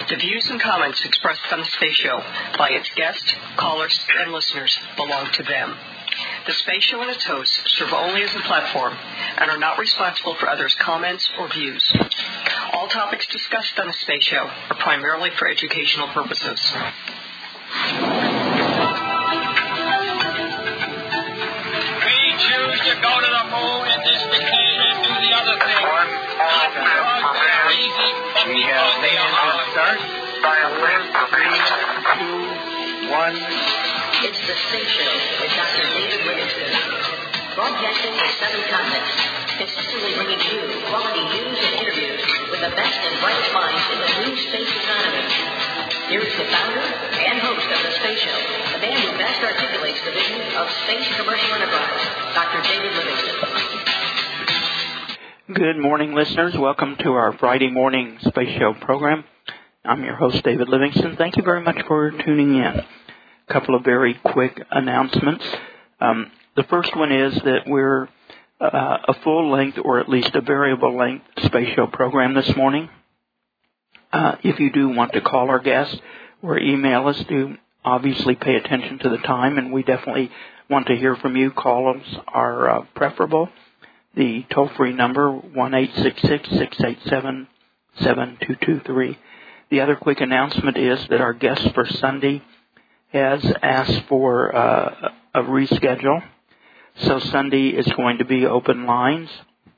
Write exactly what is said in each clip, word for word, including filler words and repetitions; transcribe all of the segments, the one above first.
The views and comments expressed on the Space Show by its guests, callers, and listeners belong to them. The Space Show and its hosts serve only as a platform and are not responsible for others' comments or views. All topics discussed on the Space Show are primarily for educational purposes. We choose to go to the moon in this decade and do the other thing. Not because they're easy, but because they are hard. Start. Three, two, one. It's the Space Show with Doctor David Livingston. Broadcasting to seven continents, consistently bringing you quality news and interviews with the best and brightest minds in the new space economy. Here is the founder and host of the Space Show, the man who best articulates the vision of space commercial enterprise, Doctor David Livingston. Good morning, listeners. Welcome to our Friday morning Space Show program. I'm your host, David Livingston. Thank you very much for tuning in. A couple of very quick announcements. Um, the first one is that we're uh, a full-length or at least a variable-length Space Show program this morning. Uh, if you do want to call our guests or email us, do obviously pay attention to the time, and we definitely want to hear from you. Calls are uh, preferable. The toll-free number, one eight six six, six eight seven, seven two two three. The other quick announcement is that our guest for Sunday has asked for uh, a reschedule. So Sunday is going to be open lines.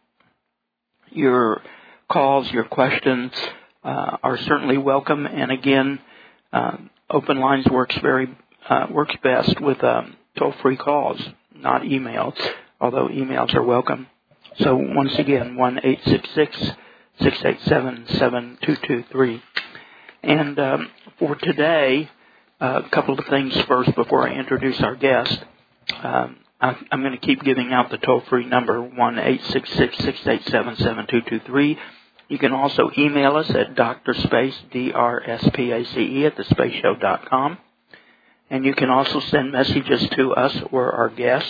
Your calls, your questions uh, are certainly welcome. And again, uh, open lines works very uh, works best with um, toll-free calls, not emails, although emails are welcome. So once again, one eight six six, six eight seven, seven two two three. And um, for today, uh, a couple of things first before I introduce our guest. Um, I, I'm going to keep giving out the toll-free number, one eight six six, six eight seven, seven two two three. You can also email us at drspace, D R S P A C E, at the space show dot com. And you can also send messages to us or our guest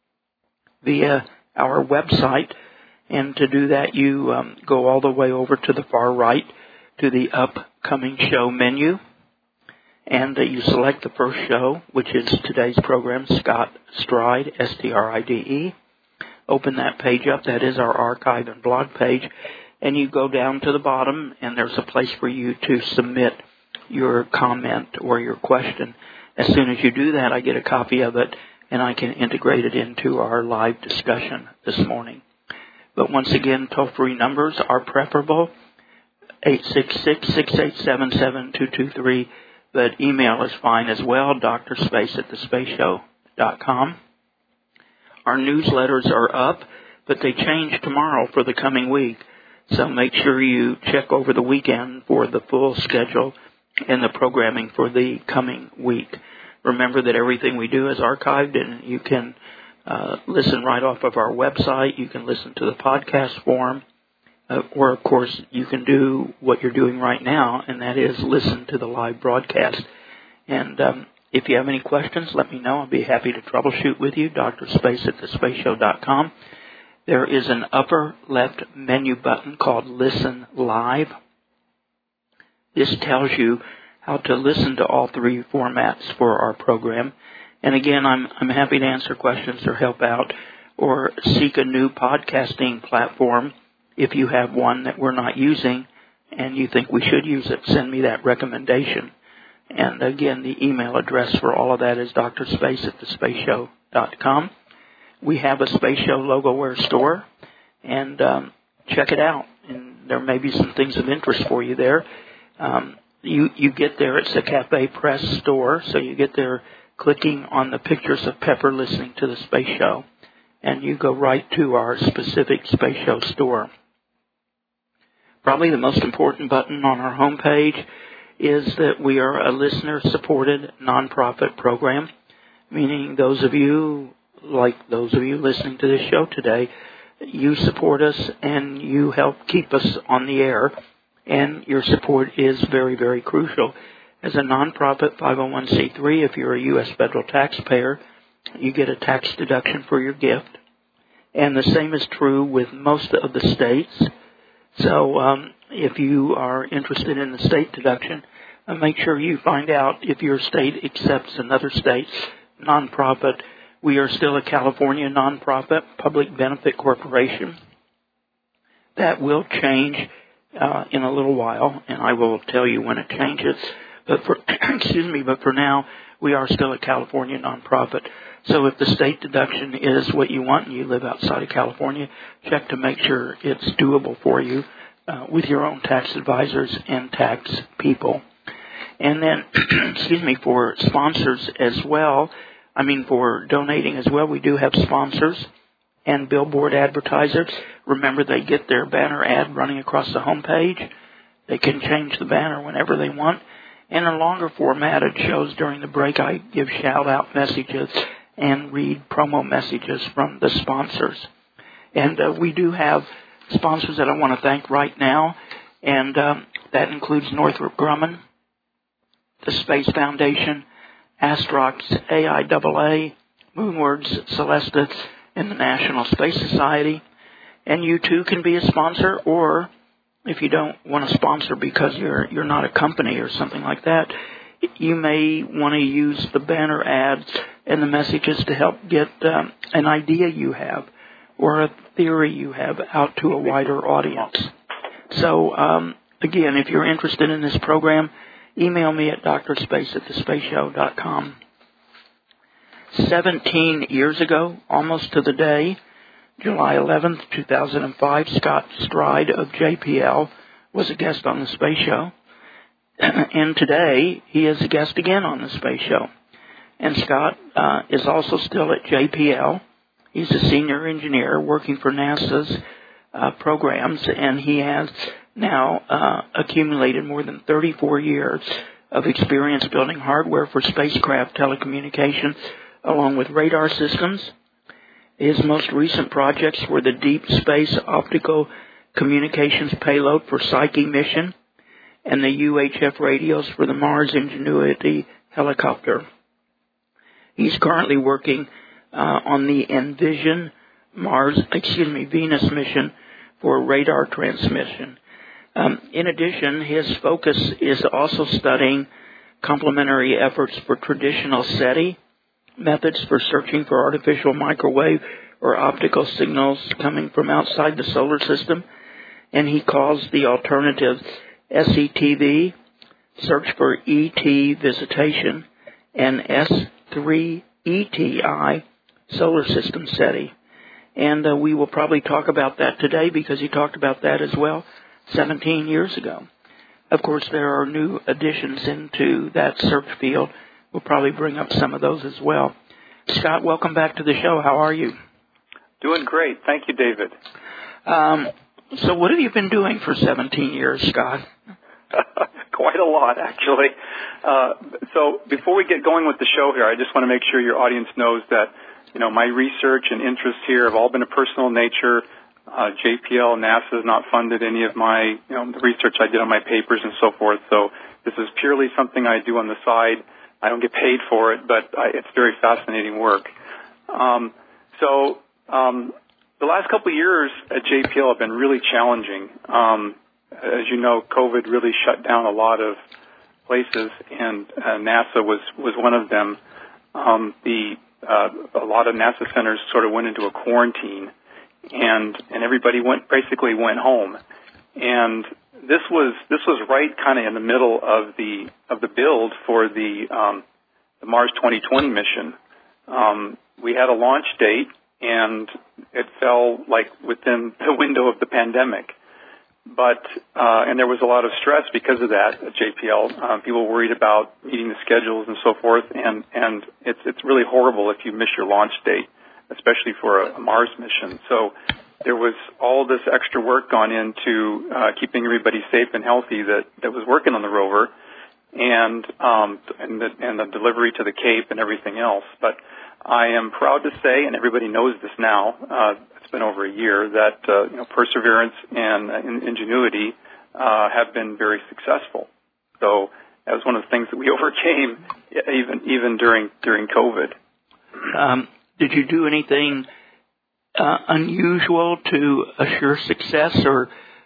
via our website. And to do that, you um, go all the way over to the far right to the upcoming show menu, and uh, you select the first show, which is today's program, Scott Stride, S T R I D E. Open that page up. That is our archive and blog page. And you go down to the bottom, and there's a place for you to submit your comment or your question. As soon as you do that, I get a copy of it, and I can integrate it into our live discussion this morning. But once again, toll-free numbers are preferable, eight six six, six eight seven, seven two two three, but email is fine as well, drspace at the space show dot com. Our newsletters are up, but they change tomorrow for the coming week, so make sure you check over the weekend for the full schedule and the programming for the coming week. Remember that everything we do is archived, and you can uh, listen right off of our website. You can listen to the podcast form. Uh, or, of course, you can do what you're doing right now, and that is listen to the live broadcast. And um, if you have any questions, let me know. I'll be happy to troubleshoot with you, drspace at the space show dot com. There is an upper left menu button called Listen Live. This tells you how to listen to all three formats for our program. And again, I'm, I'm happy to answer questions or help out or seek a new podcasting platform. If you have one that we're not using and you think we should use it, send me that recommendation. And again, the email address for all of that is drspace at the space show dot com. We have a Space Show Logoware store, and um, check it out. And there may be some things of interest for you there. Um, you, you get there, it's a Cafe Press store, so you get there clicking on the pictures of Pepper listening to the Space Show, and you go right to our specific Space Show store. Probably the most important button on our homepage is that we are a listener-supported nonprofit program, meaning those of you, like those of you listening to this show today, you support us and you help keep us on the air, and your support is very, very crucial. As a nonprofit five oh one c three, if you're a U S federal taxpayer, you get a tax deduction for your gift. And the same is true with most of the states. So um, if you are interested in the state deduction, uh, make sure you find out if your state accepts another state's nonprofit. We are still a California nonprofit public benefit corporation. That will change uh, in a little while, and I will tell you when it changes. But for excuse me, but for now, we are still a California nonprofit. So if the state deduction is what you want and you live outside of California, check to make sure it's doable for you uh, with your own tax advisors and tax people. And then, excuse me, for sponsors as well, I mean for donating as well, we do have sponsors and billboard advertisers. Remember, they get their banner ad running across the home page. They can change the banner whenever they want. In a longer formatted shows during the break, I give shout-out messages and read promo messages from the sponsors. And uh, we do have sponsors that I want to thank right now, and um, that includes Northrop Grumman, the Space Foundation, Astrox, A I A A, Moonwords, Celesta, and the National Space Society. And you too can be a sponsor, or if you don't want to sponsor because you're you're not a company or something like that, you may want to use the banner ads and the messages to help get um, an idea you have or a theory you have out to a wider audience. So, um, again, if you're interested in this program, email me at drspace at the space show dot com. Seventeen years ago, almost to the day, July eleventh, two thousand five, Scott Stride of J P L was a guest on the Space Show. And today, he is a guest again on the Space Show. And Scott uh, is also still at J P L. He's a senior engineer working for NASA's uh, programs, and he has now uh, accumulated more than thirty-four years of experience building hardware for spacecraft telecommunications, along with radar systems. His most recent projects were the Deep Space Optical Communications Payload for Psyche mission and the U H F radios for the Mars Ingenuity helicopter. He's currently working uh, on the Envision Mars, excuse me, Venus mission for radar transmission. Um, in addition, his focus is also studying complementary efforts for traditional SETI methods for searching for artificial microwave or optical signals coming from outside the solar system. And he calls the alternative S E T V, search for E T visitation, and S three E T I, solar system SETI. And uh, we will probably talk about that today because he talked about that as well seventeen years ago. Of course, there are new additions into that search field. We'll probably bring up some of those as well. Scott, welcome back to the show. How are you? Doing great. Thank you, David. Um, so what have you been doing for seventeen years, Scott? Quite a lot, actually. Uh, so before we get going with the show here, I just want to make sure your audience knows that, you know, my research and interests here have all been of personal nature. Uh, J P L, NASA has not funded any of my, you know, the research I did on my papers and so forth. So this is purely something I do on the side. I don't get paid for it, but I, it's very fascinating work. Um, so um, the last couple of years at J P L have been really challenging. Um, as you know, COVID really shut down a lot of places, and uh, NASA was, was one of them. Um, the uh, a lot of NASA centers sort of went into a quarantine, and and everybody went basically went home. And this was this was right kind of in the middle of the of the build for the um, the Mars twenty twenty mission. Um, we had a launch date, and it fell like within the window of the pandemic. But uh, and there was a lot of stress because of that at J P L. Um, people worried about meeting the schedules and so forth, and and it's it's really horrible if you miss your launch date, especially for a, a Mars mission. So there was all this extra work gone into uh, keeping everybody safe and healthy that, that was working on the rover, and um, and, the, and the delivery to the Cape and everything else. But I am proud to say, and everybody knows this now, uh, it's been over a year, that uh, you know, Perseverance and uh, Ingenuity uh, have been very successful. So that was one of the things that we overcame even even during during COVID. Um, did you do anything Uh, unusual to assure success, or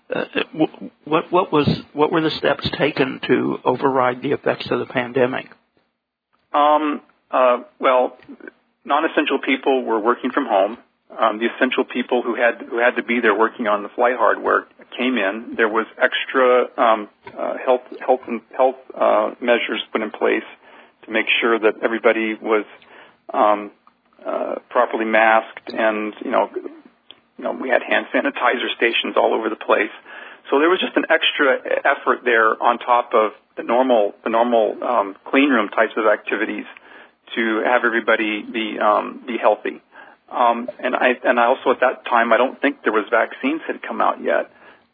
uh, what what was what were the steps taken to override the effects of the pandemic? Um, uh, well, non-essential people were working from home. Um, the essential people who had who had to be there working on the flight hardware came in. There was extra um, uh, health health and health uh, measures put in place to make sure that everybody was um, uh, properly masked, and you know, you know, we had hand sanitizer stations all over the place. So there was just an extra effort there on top of the normal the normal um, clean room types of activities to have everybody be um, be healthy. Um, and I and I also at that time I don't think there was vaccines had come out yet.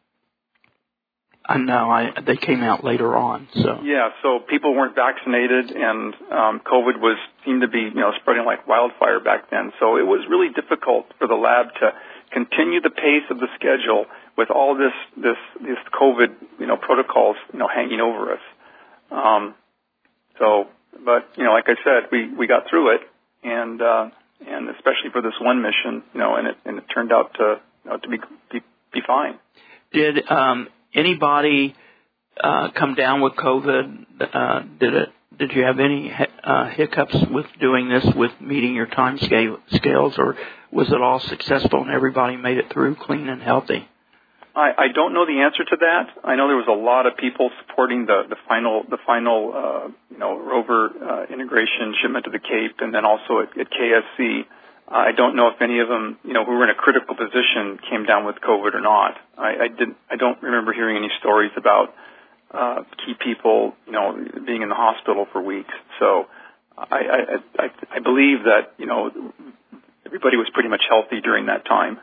I know I, they came out later on. So yeah, so people weren't vaccinated, and um, COVID was seemed to be you know spreading like wildfire back then. So it was really difficult for the lab to continue the pace of the schedule with all this this this COVID you know protocols you know hanging over us. Um, so, but you know, like I said, we we got through it, and. Uh, And especially for this one mission, you know, and it and it turned out to you know, to be, be be fine. Did um, anybody uh, come down with COVID? Uh, did it? Did you have any uh, hiccups with doing this, with meeting your time scale, scales, or was it all successful and everybody made it through clean and healthy? I, I don't know the answer to that. I know there was a lot of people supporting the, the final the final uh, you know rover uh, integration shipment to the Cape, and then also at, at K S C. Uh, I don't know if any of them you know who were in a critical position came down with COVID or not. I, I didn't. I don't remember hearing any stories about uh, key people you know being in the hospital for weeks. So I I, I, I believe that you know everybody was pretty much healthy during that time.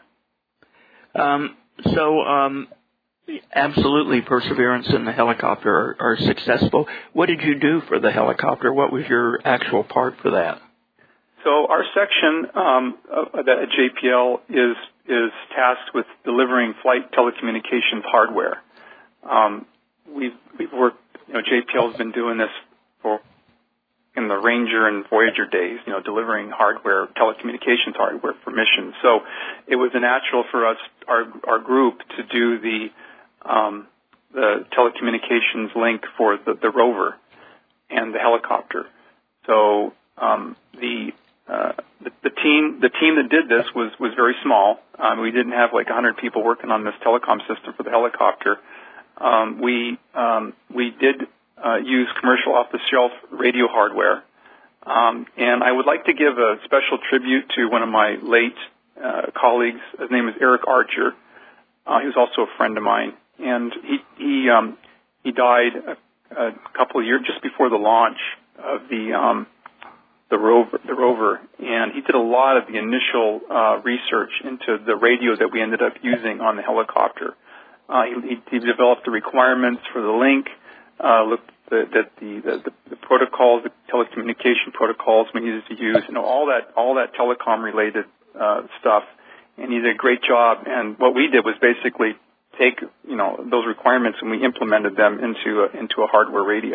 Um. So, um, absolutely, Perseverance and the helicopter are, are successful. What did you do for the helicopter? What was your actual part for that? So, our section um, uh, at J P L is is tasked with delivering flight telecommunications hardware. Um, we've we've worked. You know, J P L has been doing this for in the Ranger and Voyager days, you know, delivering hardware, telecommunications hardware for missions. So it was a natural for us, our our group, to do the um, the telecommunications link for the, the rover and the helicopter. So um, the, uh, the the team the team that did this was was very small. Um, we didn't have like one hundred people working on this telecom system for the helicopter. Um, we um, we did. Uh, use commercial off-the-shelf radio hardware. Um, and I would like to give a special tribute to one of my late uh, colleagues. His name is Eric Archer. Uh, he was also a friend of mine. And he he, um, he died a, a couple of years, just before the launch of the um, the rover, the rover. And he did a lot of the initial uh, research into the radio that we ended up using on the helicopter. Uh, he, he developed the requirements for the link, Uh, looked at the, the, the, the protocols, the telecommunication protocols we needed to use, you know, all that all that telecom related uh, stuff, and he did a great job. And what we did was basically take you know those requirements and we implemented them into a, into a hardware radio.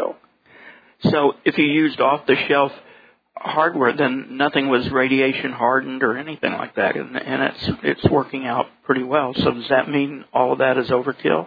So if you used off the shelf hardware, then nothing was radiation hardened or anything like that, and, and it's it's working out pretty well. So does that mean all of that is overkill?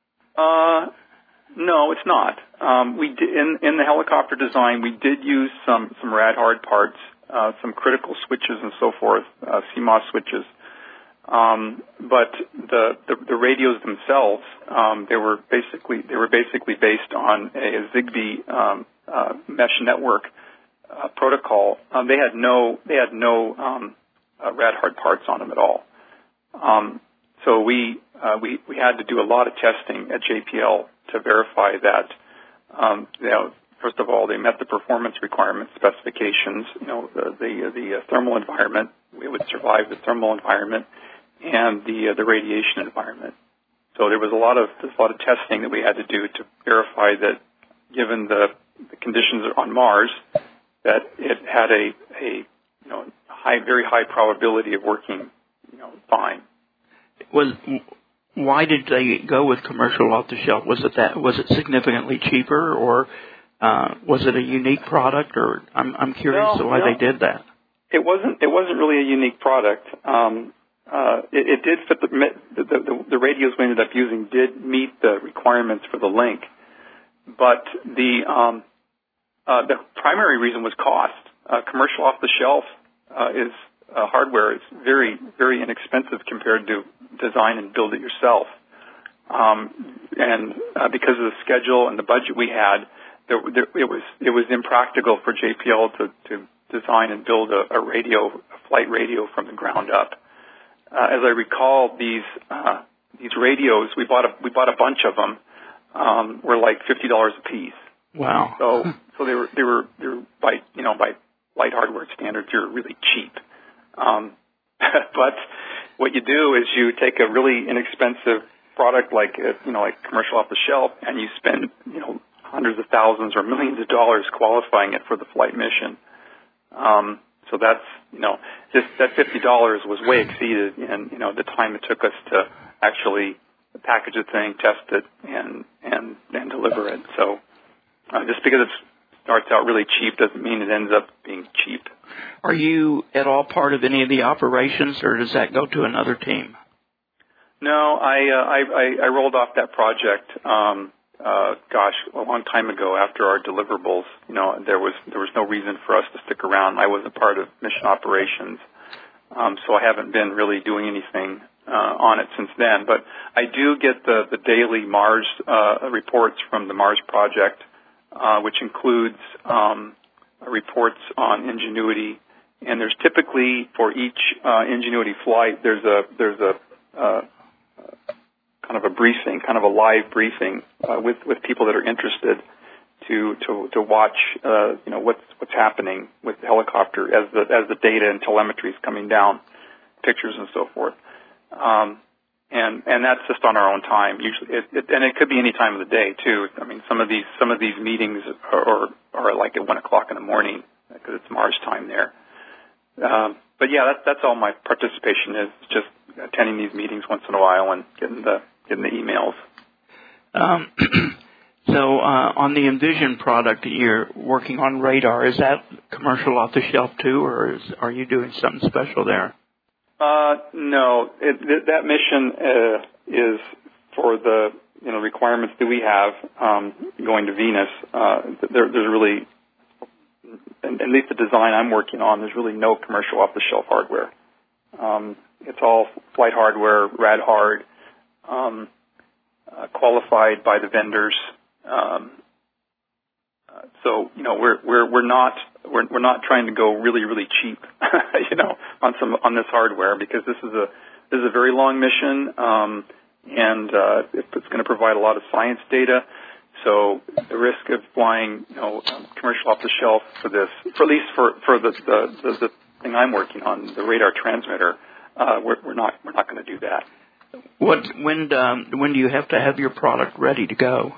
Uh. No, it's not. Um, we did, in, in the helicopter design, we did use some, some rad hard parts, uh, some critical switches and so forth, uh, C M O S switches. Um, but the, the, the radios themselves, um, they were basically they were basically based on a, a Zigbee um, uh, mesh network uh, protocol. Um, they had no they had no um, uh, rad hard parts on them at all. Um, so we uh, we we had to do a lot of testing at J P L to verify that, um, you know, first of all, they met the performance requirements, specifications, you know, the the, the uh, thermal environment, it would survive the thermal environment, and the uh, the radiation environment. So there was a lot of there's a lot of testing that we had to do to verify that, given the, the conditions on Mars, that it had a a you know high very high probability of working, you know, fine. Was Why did they go with commercial off-the-shelf? Was it that? Was it significantly cheaper, or uh, was it a unique product? Or I'm, I'm curious no, why no. they did that. It wasn't. It wasn't really a unique product. Um, uh, it, it did fit the, the, the, the radios we ended up using did meet the requirements for the link. But the, um, uh, the primary reason was cost. Uh, commercial off-the-shelf uh, is uh, hardware is very, very inexpensive compared to design and build it yourself. Um, and uh, because of the schedule and the budget we had, there, there, it was it was impractical for J P L to, to design and build a, a radio, a flight radio from the ground up. Uh, as I recall, these uh, these radios we bought a we bought a bunch of them. Um, were like fifty dollars a piece. Wow. So so they were they were they were by you know by light hardware standards, you're really cheap. Um, but what you do is you take a really inexpensive product like uh, you know like commercial off the shelf, and you spend you know hundreds of thousands or millions of dollars qualifying it for the flight mission. Um, so that's you know just that fifty dollars was way exceeded in you know the time it took us to actually package a thing, test it, and and and deliver it. So uh, just because it starts out really cheap doesn't mean it ends up being cheap. Are you at all part of any of the operations, or does that go to another team? No, I uh, I, I, I rolled off that project. Um, uh, gosh, a long time ago. After our deliverables, you know, there was there was no reason for us to stick around. I wasn't part of mission operations, um, so I haven't been really doing anything uh, on it since then. But I do get the the daily Mars uh, reports from the Mars project, uh, which includes um, reports on Ingenuity. And there's typically for each uh, Ingenuity flight, there's a there's a uh, kind of a briefing, kind of a live briefing uh, with with people that are interested to to to watch uh, you know what's what's happening with the helicopter as the as the data and telemetry is coming down, pictures and so forth, um, and and that's just on our own time usually, it, it, and it could be any time of the day too. I mean, some of these some of these meetings are are, are like at one o'clock in the morning because it's Mars time there. Um, but yeah, that's that's all my participation is, just attending these meetings once in a while and getting the getting the emails. Um, so uh, on the Envision product, you're working on radar. Is that commercial off the shelf too, or is, are you doing something special there? Uh, no, it, th- that mission uh, is for the you know requirements that we have um, going to Venus. Uh, there, there's really at least the design I'm working on, there's really no commercial off-the-shelf hardware. Um, it's all flight hardware, rad hard, um, uh, qualified by the vendors. Um, uh, so you know we're we're we're not we're we're not trying to go really really cheap, you know, on some on this hardware, because this is a this is a very long mission, um, and uh, it's going to provide a lot of science data. So the risk of flying, you know, um, commercial off the shelf for this, for at least for for the the, the, the thing I'm working on, the radar transmitter, uh, we're, we're not we're not going to do that. What when um, when do you have to have your product ready to go?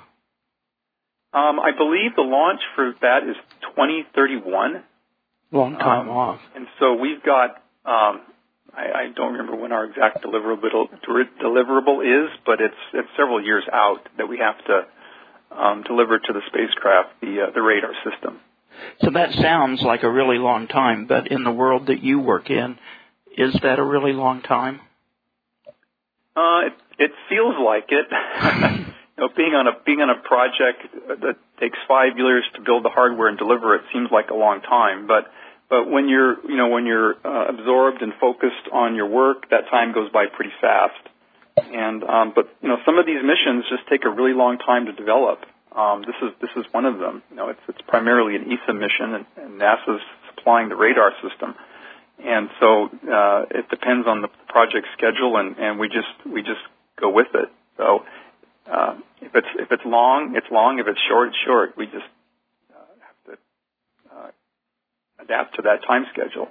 Um, I believe the launch for that is twenty thirty-one. Long time um, off. And so we've got. Um, I, I don't remember when our exact deliverable deliverable is, but it's it's several years out that we have to. Um, delivered to the spacecraft, the uh, the radar system. So that sounds like a really long time, but in the world that you work in, is that a really long time? Uh, it, it feels like it. you know, being on a being on a project that takes five years to build the hardware and deliver it seems like a long time. But but when you're you know when you're uh, absorbed and focused on your work, that time goes by pretty fast. And um, but you know some of these missions just take a really long time to develop. Um, this is this is one of them. You know, it's it's primarily an E S A mission, and, and NASA's supplying the radar system, and so uh, it depends on the project schedule, and, and we just we just go with it. So uh, if it's if it's long, it's long. If it's short, it's short. We just uh, have to uh, adapt to that time schedule.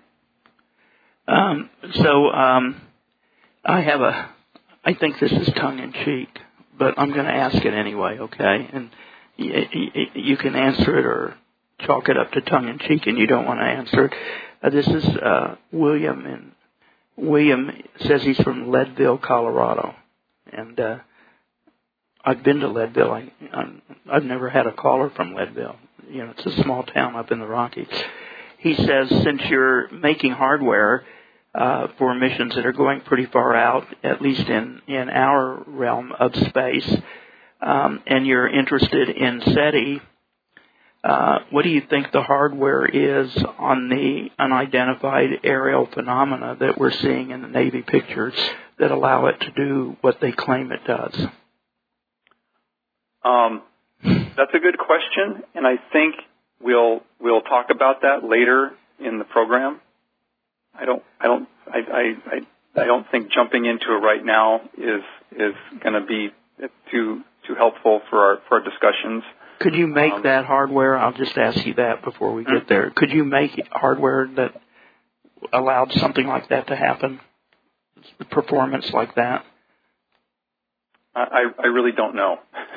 Um, so um, I have a. I think this is tongue-in-cheek, but I'm going to ask it anyway, okay? And y- y- you can answer it or chalk it up to tongue-in-cheek, and you don't want to answer it. Uh, this is uh, William, and William says he's from Leadville, Colorado. And uh, I've been to Leadville. I, I'm, I've never had a caller from Leadville. You know, it's a small town up in the Rockies. He says, since you're making hardware, uh, for missions that are going pretty far out, at least in, in our realm of space, um, and you're interested in SETI, uh, what do you think the hardware is on the unidentified aerial phenomena that we're seeing in the Navy pictures that allow it to do what they claim it does? Um, that's a good question, and I think we'll we'll talk about that later in the program. I don't I don't I I, I, I don't think jumping into it right now is is going to be too too helpful for our for our discussions. Could you make um, that hardware? I'll just ask you that before we get there. Could you make hardware that allowed something like that to happen? Performance like that? I I really don't know.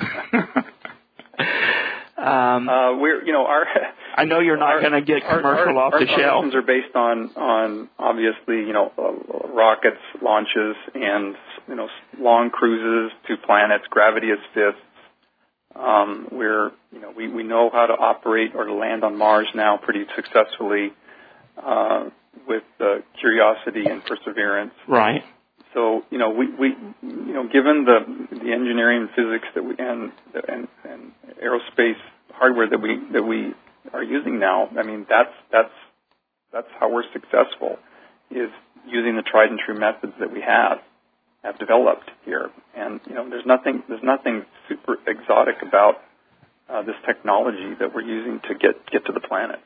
um, uh, we're you know our. I know you're not going to get commercial our, off our, the our shelf. Our missions are based on on obviously you know uh, rockets, launches, and you know long cruises to planets, gravity assists. Um, we're you know we, we know how to operate or to land on Mars now pretty successfully uh, with uh, Curiosity and Perseverance. Right. So you know we, we you know given the the engineering and physics that we and and, and aerospace hardware that we that we are using now, I mean that's that's that's how we're successful, is using the tried and true methods that we have have developed here. And you know there's nothing there's nothing super exotic about uh, this technology that we're using to get get to the planets.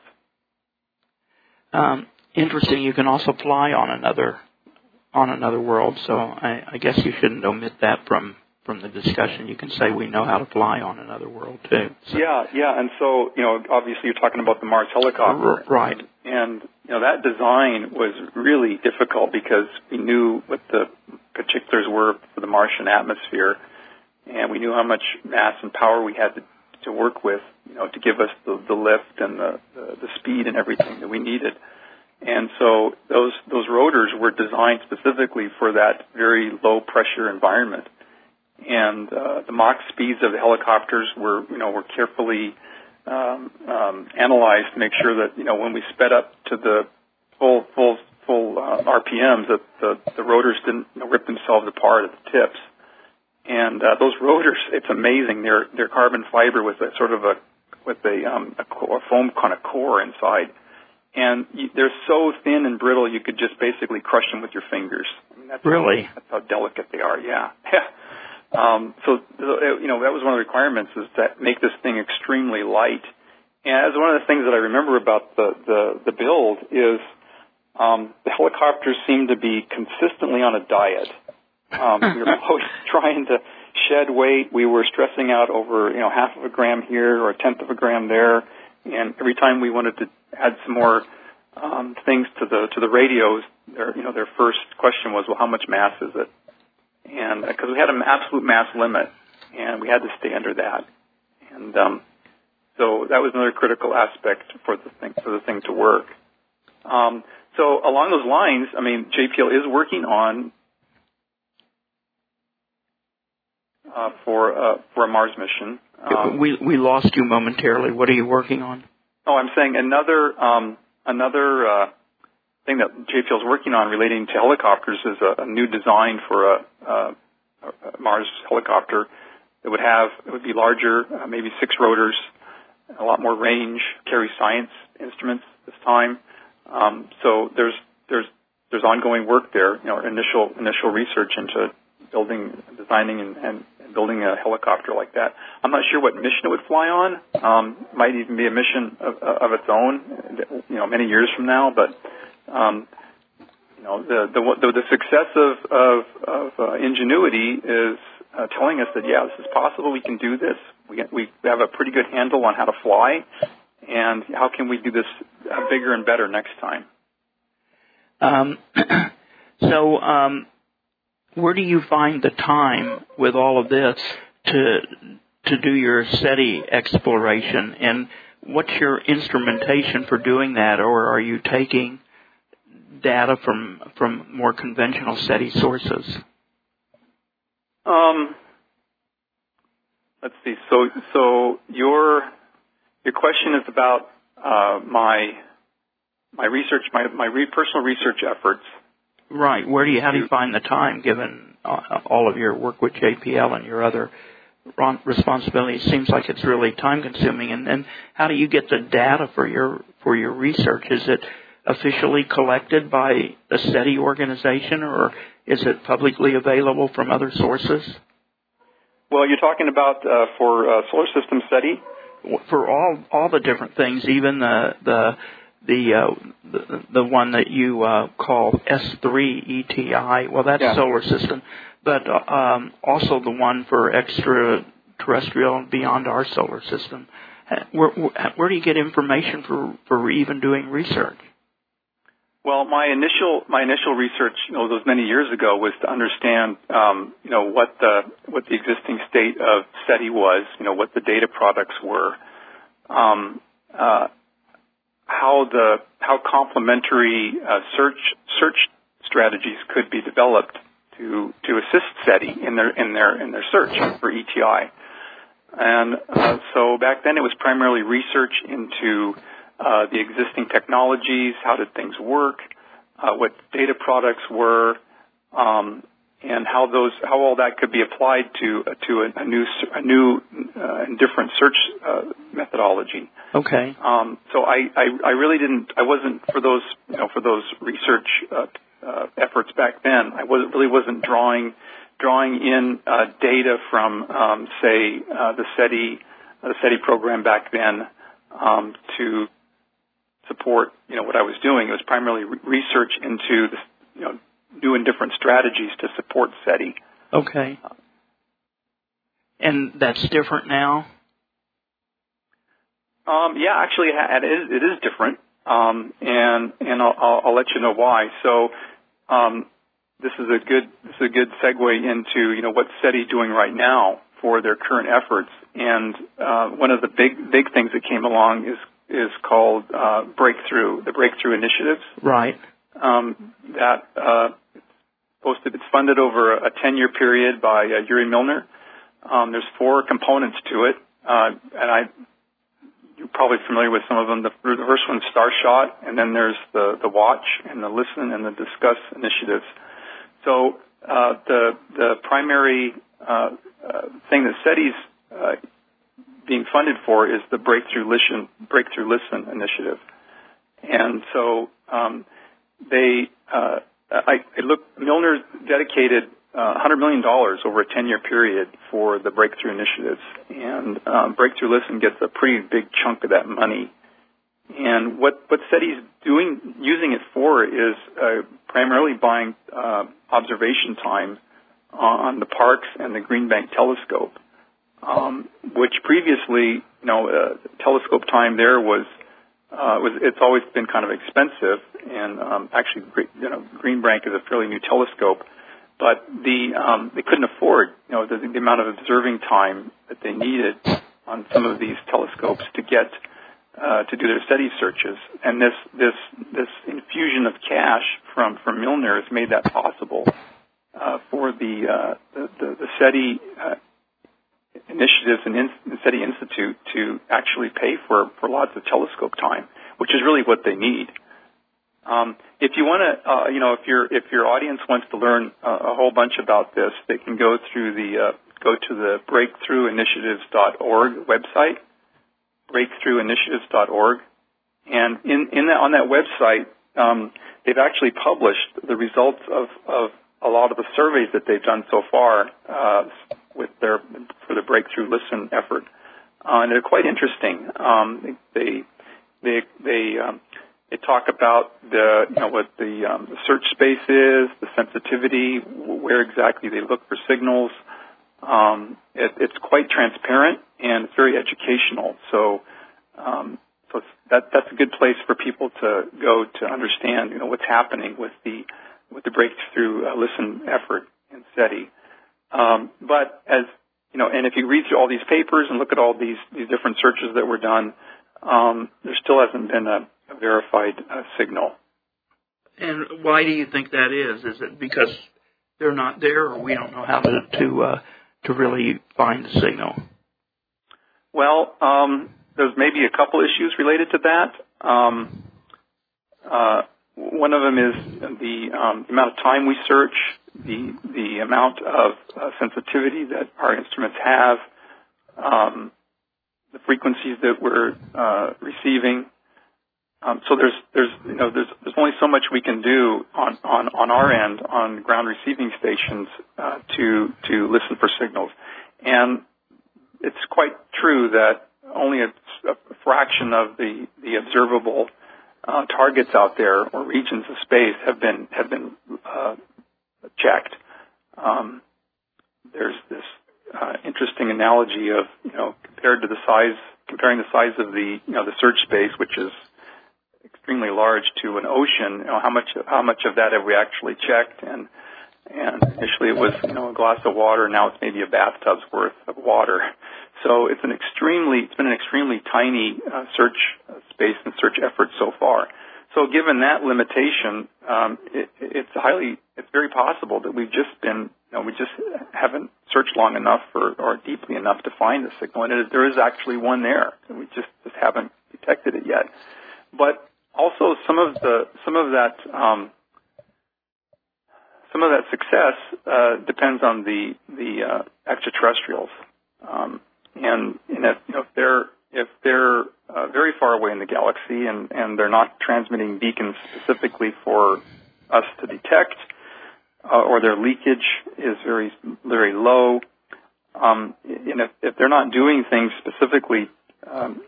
Um, interesting. You can also fly on another. on another world, so I, I guess you shouldn't omit that from, from the discussion. You can say we know how to fly on another world, too. So. Yeah, yeah, and so, you know, obviously you're talking about the Mars helicopter. Right. And, and, you know, that design was really difficult because we knew what the particulars were for the Martian atmosphere, and we knew how much mass and power we had to, to work with, you know, to give us the, the lift and the, the, the speed and everything that we needed. And so those those rotors were designed specifically for that very low pressure environment. And uh, the Mach speeds of the helicopters were, you know, were carefully um, um, analyzed to make sure that, you know, when we sped up to the full full full uh, R P Ms, that the, the rotors didn't you know, rip themselves apart at the tips. And uh, those rotors, it's amazing. They're they're carbon fiber with a sort of a with a, um, a, core, a foam kind of core inside. And you, they're so thin and brittle, you could just basically crush them with your fingers. I mean, that's really? How, that's how delicate they are, yeah. um, so, you know, that was one of the requirements, is to make this thing extremely light. And that's one of the things that I remember about the, the, the build is um, the helicopters seem to be consistently on a diet. Um, we were always trying to shed weight. We were stressing out over, you know, half of a gram here or a tenth of a gram there. And every time we wanted to add some more um, things to the to the radios, their you know their first question was, well, how much mass is it? And because uh, we had an absolute mass limit, and we had to stay under that. And um, so that was another critical aspect for the thing for the thing to work. Um, so along those lines, I mean, J P L is working on uh, for uh, for a Mars mission. Um, we we lost you momentarily. What are you working on? Oh, I'm saying another um, another uh, thing that J P L is working on relating to helicopters is a, a new design for a, a, a Mars helicopter that would have it would be larger, uh, maybe six rotors, a lot more range, carry science instruments this time. Um, so there's there's there's ongoing work there. You know, initial initial research into building, designing, and, and building a helicopter like that. I'm not sure what mission it would fly on. Um, might even be a mission of, of its own, you know, many years from now. But um, you know, the the, the success of of, of uh, Ingenuity is uh, telling us that yeah, this is possible. We can do this. We we have a pretty good handle on how to fly, and how can we do this bigger and better next time? Um, so. Um Where do you find the time with all of this to to do your SETI exploration, and what's your instrumentation for doing that, or are you taking data from from more conventional SETI sources? Um, let's see. So so your your question is about uh, my my research, my my re- personal research efforts. Right. Where do you, how do you find the time, given uh, all of your work with J P L and your other responsibilities? It seems like it's really time consuming. And then how do you get the data for your for your research? Is it officially collected by the SETI organization, or is it publicly available from other sources? Well, you're talking about uh, for uh, solar system SETI? For all all the different things, even the the the uh, the, the one that you uh, call S three E T I. Well, that's yeah. solar system, but uh, um, also the one for extraterrestrial and beyond our solar system. Where, where do you get information for, for even doing research? Well, my initial my initial research, you know, those many years ago, was to understand, um, you know, what the what the existing state of SETI was, you know, what the data products were, um, uh, how the how complementary uh, search search strategies could be developed to to assist SETI in their in their in their search for E T I, and uh, so back then it was primarily research into Uh, the existing technologies, how did things work, uh, what data products were, um, and how those, how all that could be applied to uh, to a, a new, a new uh, and different search uh, methodology. Okay. Um, so I, I, I really didn't, I wasn't for those, you know, for those research uh, uh, efforts back then. I was really wasn't drawing drawing in uh, data from, um, say, uh, the SETI, uh, the SETI program back then um, to support, you know, what I was doing. It was primarily re- research into, the, you know, new and different strategies to support SETI. Okay. And that's different now? Um, yeah, actually, it is, it is different, um, and and I'll, I'll, I'll let you know why. So, um, this is a good this is a good segue into, you know, what's SETI doing right now for their current efforts. And uh, one of the big big things that came along is is called uh, Breakthrough, the Breakthrough Initiatives. Right. Um, that uh, it's, it's funded over a ten-year period by uh, Yuri Milner. Um, there's four components to it, uh, and I you're probably familiar with some of them. The, the first one's Starshot, and then there's the, the Watch and the Listen and the Discuss initiatives. So uh, the the primary uh, uh, thing that SETI's uh, being funded for is the Breakthrough Listen, Breakthrough Listen initiative. And so um, they, uh, I, I look, Milner dedicated uh, one hundred million dollars over a ten-year period for the Breakthrough initiatives. And um, Breakthrough Listen gets a pretty big chunk of that money. And what, what SETI's doing, using it for is uh, primarily buying uh, observation time on the Parkes and the Green Bank telescope. Um, which previously, you know, uh, telescope time there was, uh, was, it's always been kind of expensive, and um, actually, you know, Green Bank is a fairly new telescope, but the um, they couldn't afford, you know, the, the amount of observing time that they needed on some of these telescopes to get uh, to do their SETI searches, and this this this infusion of cash from from Milner has made that possible uh, for the, uh, the the the SETI Uh, initiatives and in SETI Institute to actually pay for, for lots of telescope time, which is really what they need. Um, if you want to, uh, you know, if your if your audience wants to learn uh, a whole bunch about this, they can go through the uh, go to the breakthrough initiatives dot org website, breakthrough initiatives dot org, and in in that, on that website, um, they've actually published the results of, of a lot of the surveys that they've done so far. Uh, with their for the Breakthrough Listen effort, uh, and they're quite interesting. Um, they they they um, they talk about the you know what the, um, the search space is, the sensitivity, where exactly they look for signals. Um, it, it's quite transparent and it's very educational. So um, so it's, that that's a good place for people to go to understand you know what's happening with the with the Breakthrough uh, Listen effort in SETI. Um, but as you know, and if you read through all these papers and look at all these these different searches that were done, um, there still hasn't been a, a verified uh, signal. And why do you think that is? Is it because they're not there, or we don't know how to to, uh, to really find the signal? Well, um, there's maybe a couple issues related to that. Um, uh, one of them is the um, amount of time we search, the the amount of uh, sensitivity that our instruments have, um, the frequencies that we're uh, receiving. Um, so there's there's you know there's there's only so much we can do on on, on our end on ground receiving stations uh, to to listen for signals, and it's quite true that only a, a fraction of the the observable uh, targets out there or regions of space have been have been uh, checked. Um, there's this uh, interesting analogy of you know compared to the size comparing the size of the you know the search space, which is extremely large, to an ocean. You know, how much how much of that have we actually checked? And and initially it was you know a glass of water. Now it's maybe a bathtub's worth of water. So it's an extremely it's been an extremely tiny uh, search space and search effort so far. So given that limitation, um, it, it's highly it's very possible that we've just been you know we just haven't searched long enough or, or deeply enough to find the signal, and it is, there is actually one there, and we just just haven't detected it yet. But also, some of the some of that um, some of that success uh, depends on the the uh, extraterrestrials, um, and, and if, you know, if they're if they're uh, very far away in the galaxy and, and they're not transmitting beacons specifically for us to detect, uh, or their leakage is very very low, um, and if, if they're not doing things specifically um,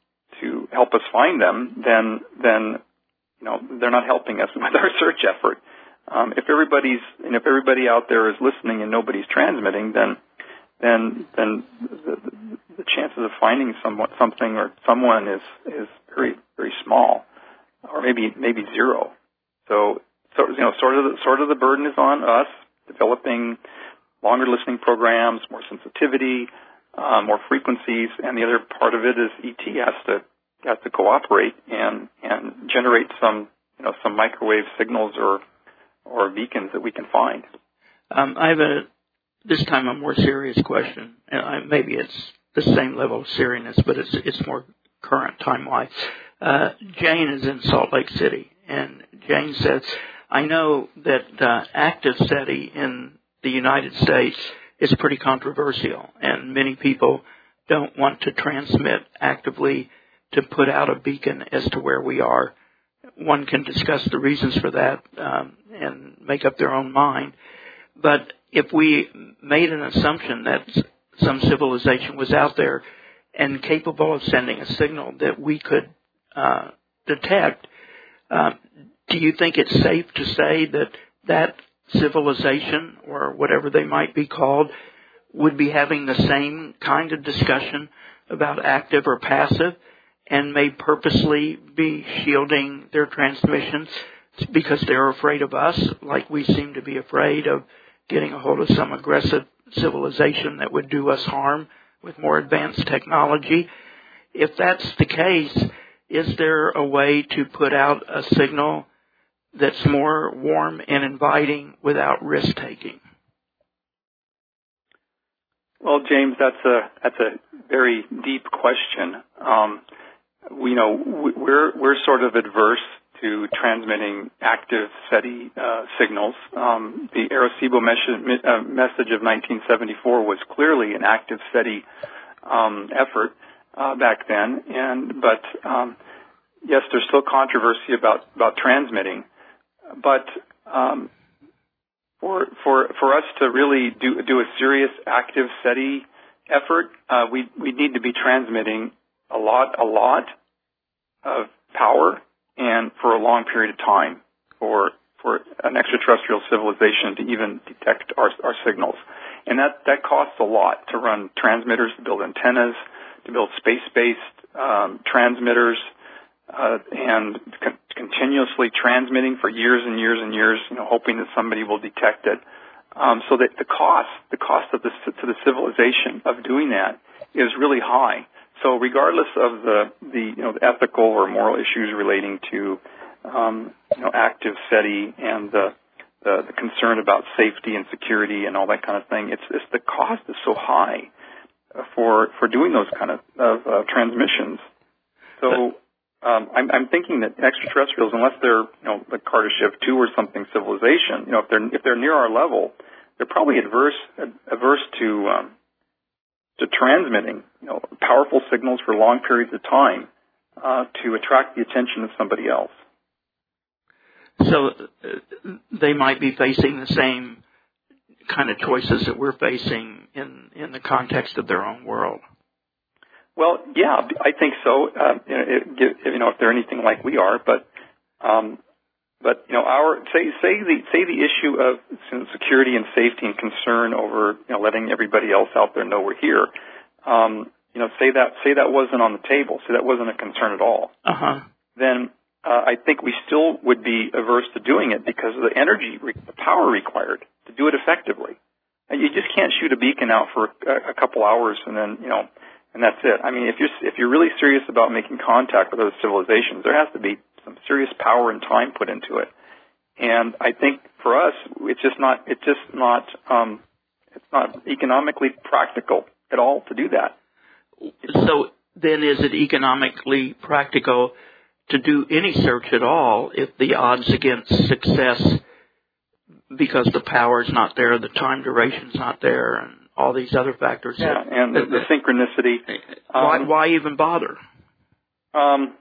to help us find them, then then you know they're not helping us with our search effort. Um, if everybody's and if everybody out there is listening and nobody's transmitting, then then then the, the chances of finding somewhat something or someone is is very very small, or maybe maybe zero. So so you know sort of the, sort of the burden is on us developing longer listening programs, more sensitivity, uh, more frequencies, and the other part of it is E T has to has to cooperate and and generate some you know some microwave signals or or beacons that we can find. Um, I have a this time a more serious question. Uh, maybe it's the same level of seriousness, but it's it's more current time wise. Uh, Jane is in Salt Lake City, and Jane says, "I know that uh, active SETI in the United States is pretty controversial, and many people don't want to transmit actively to put out a beacon as to where we are. One can discuss the reasons for that um, and make up their own mind. But if we made an assumption that some civilization was out there and capable of sending a signal that we could uh, detect, uh, do you think it's safe to say that that civilization, or whatever they might be called, would be having the same kind of discussion about active or passive, and may purposely be shielding their transmissions because they're afraid of us, like we seem to be afraid of getting a hold of some aggressive civilization that would do us harm with more advanced technology? If that's the case, is there a way to put out a signal that's more warm and inviting without risk-taking?" Well, James, that's a that's a very deep question. Um, we know we're we're sort of adverse to transmitting active SETI uh, signals. Um, the Arecibo mes- uh, message of nineteen seventy-four was clearly an active SETI um, effort uh, back then, and but um, yes, there's still controversy about about transmitting. But um, for for for us to really do do a serious active SETI effort, uh, we we need to be transmitting a lot a lot of power and for a long period of time for for an extraterrestrial civilization to even detect our our signals, and that that costs a lot to run transmitters, to build antennas, to build space-based um, transmitters. Uh, and con- continuously transmitting for years and years and years, you know, hoping that somebody will detect it. Um, so that the cost, the cost of this to the civilization of doing that is really high. So regardless of the, the you know, the ethical or moral issues relating to, um, you know, active SETI and the, the the concern about safety and security and all that kind of thing, it's, it's the cost is so high for for doing those kind of, of uh, transmissions. So. um, I'm, I'm thinking that extraterrestrials, unless they're, you know, like Kardashev two or something civilization, you know, if they're if they're near our level, they're probably adverse averse to um, to transmitting, you know, powerful signals for long periods of time uh, to attract the attention of somebody else. So uh, they might be facing the same kind of choices that we're facing in, in the context of their own world. Well, yeah, I think so. Uh, you, know, it, you know, if they're anything like we are, but um, but you know, our say say the say the issue of security and safety and concern over, you know, letting everybody else out there know we're here. Um, you know, say that say that wasn't on the table, say that wasn't a concern at all. Uh-huh. Then uh, I think we still would be averse to doing it because of the energy, the power required to do it effectively. And you just can't shoot a beacon out for a, a couple hours and then, you know, and that's it. I mean, if you're if you're really serious about making contact with other civilizations, there has to be some serious power and time put into it. And I think for us, it's just not it's just not um, it's not economically practical at all to do that. So then, is it economically practical to do any search at all if the odds against success, because the power is not there, the time duration's not there, and all these other factors? Yeah, that, and the, the synchronicity. Why, um, why even bother? Um,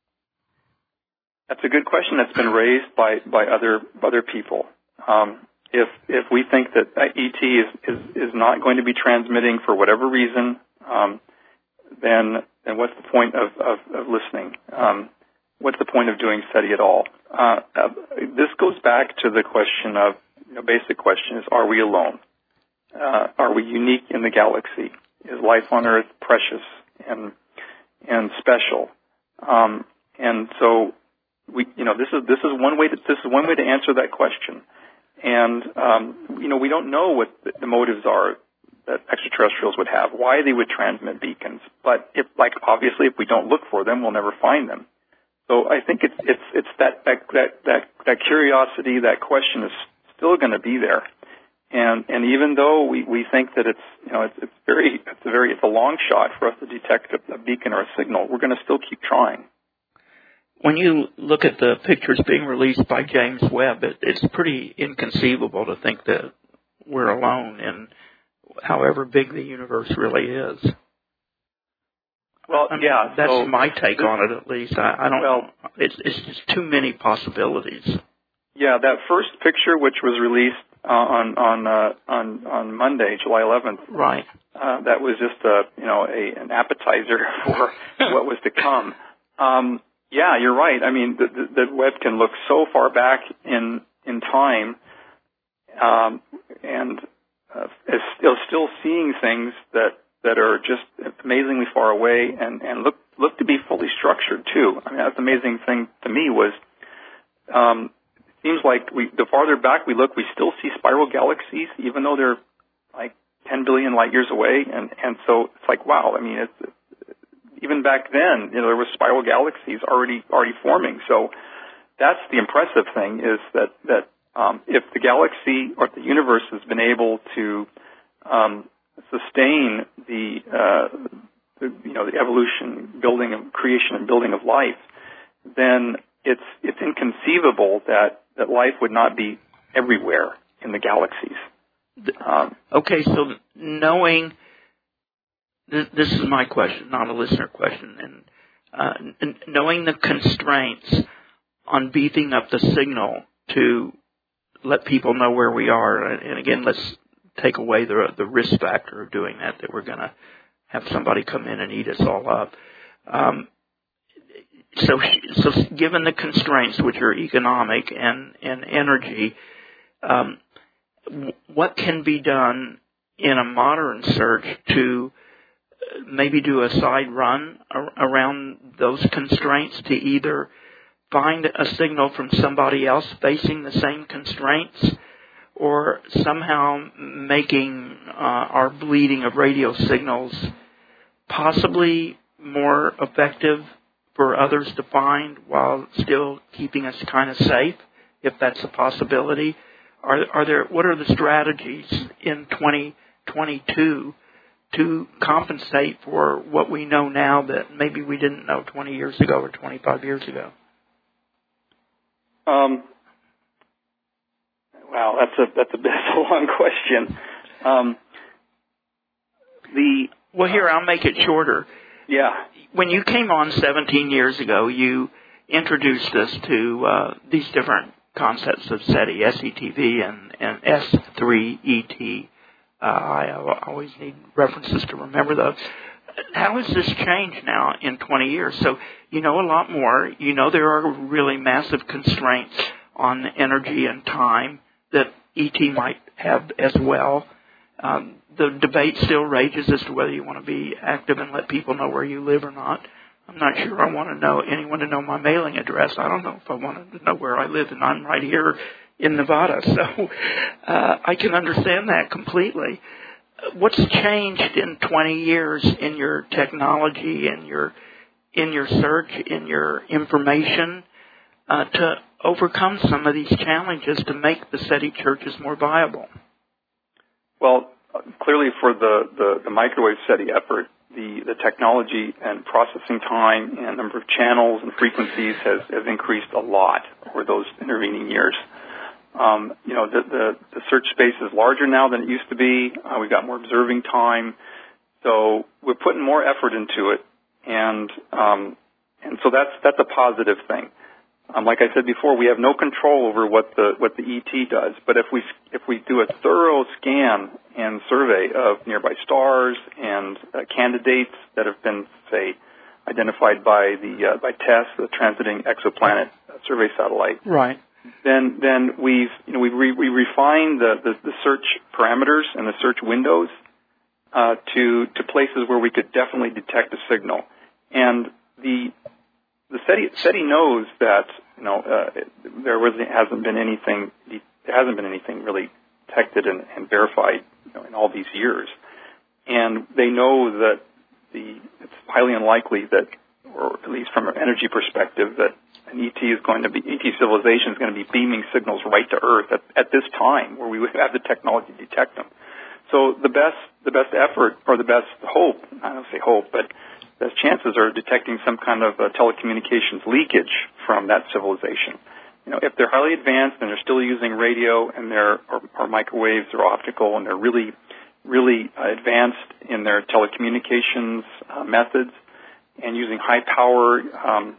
that's a good question that's been raised by, by other other people. Um, if if we think that E T is, is, is not going to be transmitting for whatever reason, um, then then what's the point of, of, of listening? Um, what's the point of doing SETI at all? Uh, uh, this goes back to the question of, you know, basic question is, are we alone? Uh, are we unique in the galaxy? Is life on Earth precious and and special? Um, and so we, you know, this is this is one way to this is one way to answer that question. And um, you know, we don't know what the, the motives are that extraterrestrials would have, why they would transmit beacons. But if, like, obviously, if we don't look for them, we'll never find them. So I think it's it's it's that that that that, that curiosity, that question is still going to be there. And and even though we, we think that it's, you know, it's it's very it's a very it's a long shot for us to detect a, a beacon or a signal, we're going to still keep trying. When you look at the pictures being released by James Webb, it, it's pretty inconceivable to think that we're alone in however big the universe really is. Well, I mean, yeah, that's so my take this, on it. At least I, I don't. Well, it's it's just too many possibilities. Yeah, that first picture, which was released uh, on on uh, on on Monday, July eleventh, right? Uh, that was just a you know a an appetizer for what was to come. Um, yeah, you're right. I mean, the, the, the Webb can look so far back in in time, um, and uh, is still still seeing things that, that are just amazingly far away, and, and look look to be fully structured too. I mean, that's the amazing thing to me was. Um, Seems like we, the farther back we look, we still see spiral galaxies, even though they're like ten billion light years away. And, and so it's like, wow, I mean, it's, even back then, you know, there were spiral galaxies already already forming. So that's the impressive thing is that, that um, if the galaxy or the universe has been able to um, sustain the, uh, the, you know, the evolution, building, of creation and building of life, then it's it's inconceivable that that life would not be everywhere in the galaxies. Um, okay, so knowing, th- this is my question, not a listener question, and uh, n- knowing the constraints on beefing up the signal to let people know where we are, and again, let's take away the the risk factor of doing that, that we're going to have somebody come in and eat us all up. Um, So, so given the constraints, which are economic and, and energy, um, what can be done in a modern search to maybe do a side run around those constraints to either find a signal from somebody else facing the same constraints or somehow making uh, our bleeding of radio signals possibly more effective for others to find while still keeping us kind of safe, if that's a possibility? Are, are there, what are the strategies in twenty twenty-two to compensate for what we know now that maybe we didn't know twenty years ago or twenty-five years ago? Um, wow, that's a that's a that's a long question. Um, the well, here I'll make it shorter. Yeah. When you came on seventeen years ago, you introduced us to uh, these different concepts of SETI, S E T V, and, and S three E T. Uh, I always need references to remember those. How has this changed now in twenty years? So you know a lot more. You know there are really massive constraints on energy and time that E T might have as well. Um, the debate still rages as to whether you want to be active and let people know where you live or not. I'm not sure I want to know anyone to know my mailing address. I don't know if I wanted to know where I live, and I'm right here in Nevada. So uh, I can understand that completely. What's changed in twenty years in your technology, in your in your search, in your information uh, to overcome some of these challenges to make the SETI churches more viable? Well, clearly for the, the, the microwave SETI effort, the, the technology and processing time and number of channels and frequencies has, has increased a lot over those intervening years. Um, you know, the, the, the search space is larger now than it used to be. Uh, we've got more observing time. So we're putting more effort into it. And, um, and so that's, that's a positive thing. Um, like I said before, we have no control over what the, what the E T does. But if we, if we do a thorough scan and survey of nearby stars and uh, candidates that have been, say, identified by the, uh, by TESS, the Transiting Exoplanet Survey Satellite. Right. Then, then we've, you know, we re, we refine the, the, the search parameters and the search windows uh, to to places where we could definitely detect a signal. And the the SETI, SETI knows that you know uh, there was hasn't been anything there hasn't been anything really detected and, and verified you know, in all these years, and they know that the it's highly unlikely that, or at least from an energy perspective, that an E T is going to be, E T civilization is going to be beaming signals right to Earth at, at this time where we would have the technology to detect them. So the best, the best effort, or the best hope, I don't say hope, but best chances are detecting some kind of uh, telecommunications leakage from that civilization. You know, if they're highly advanced and they're still using radio and they're, or, or microwaves or optical and they're really, really uh, advanced in their telecommunications uh, methods and using high power, um,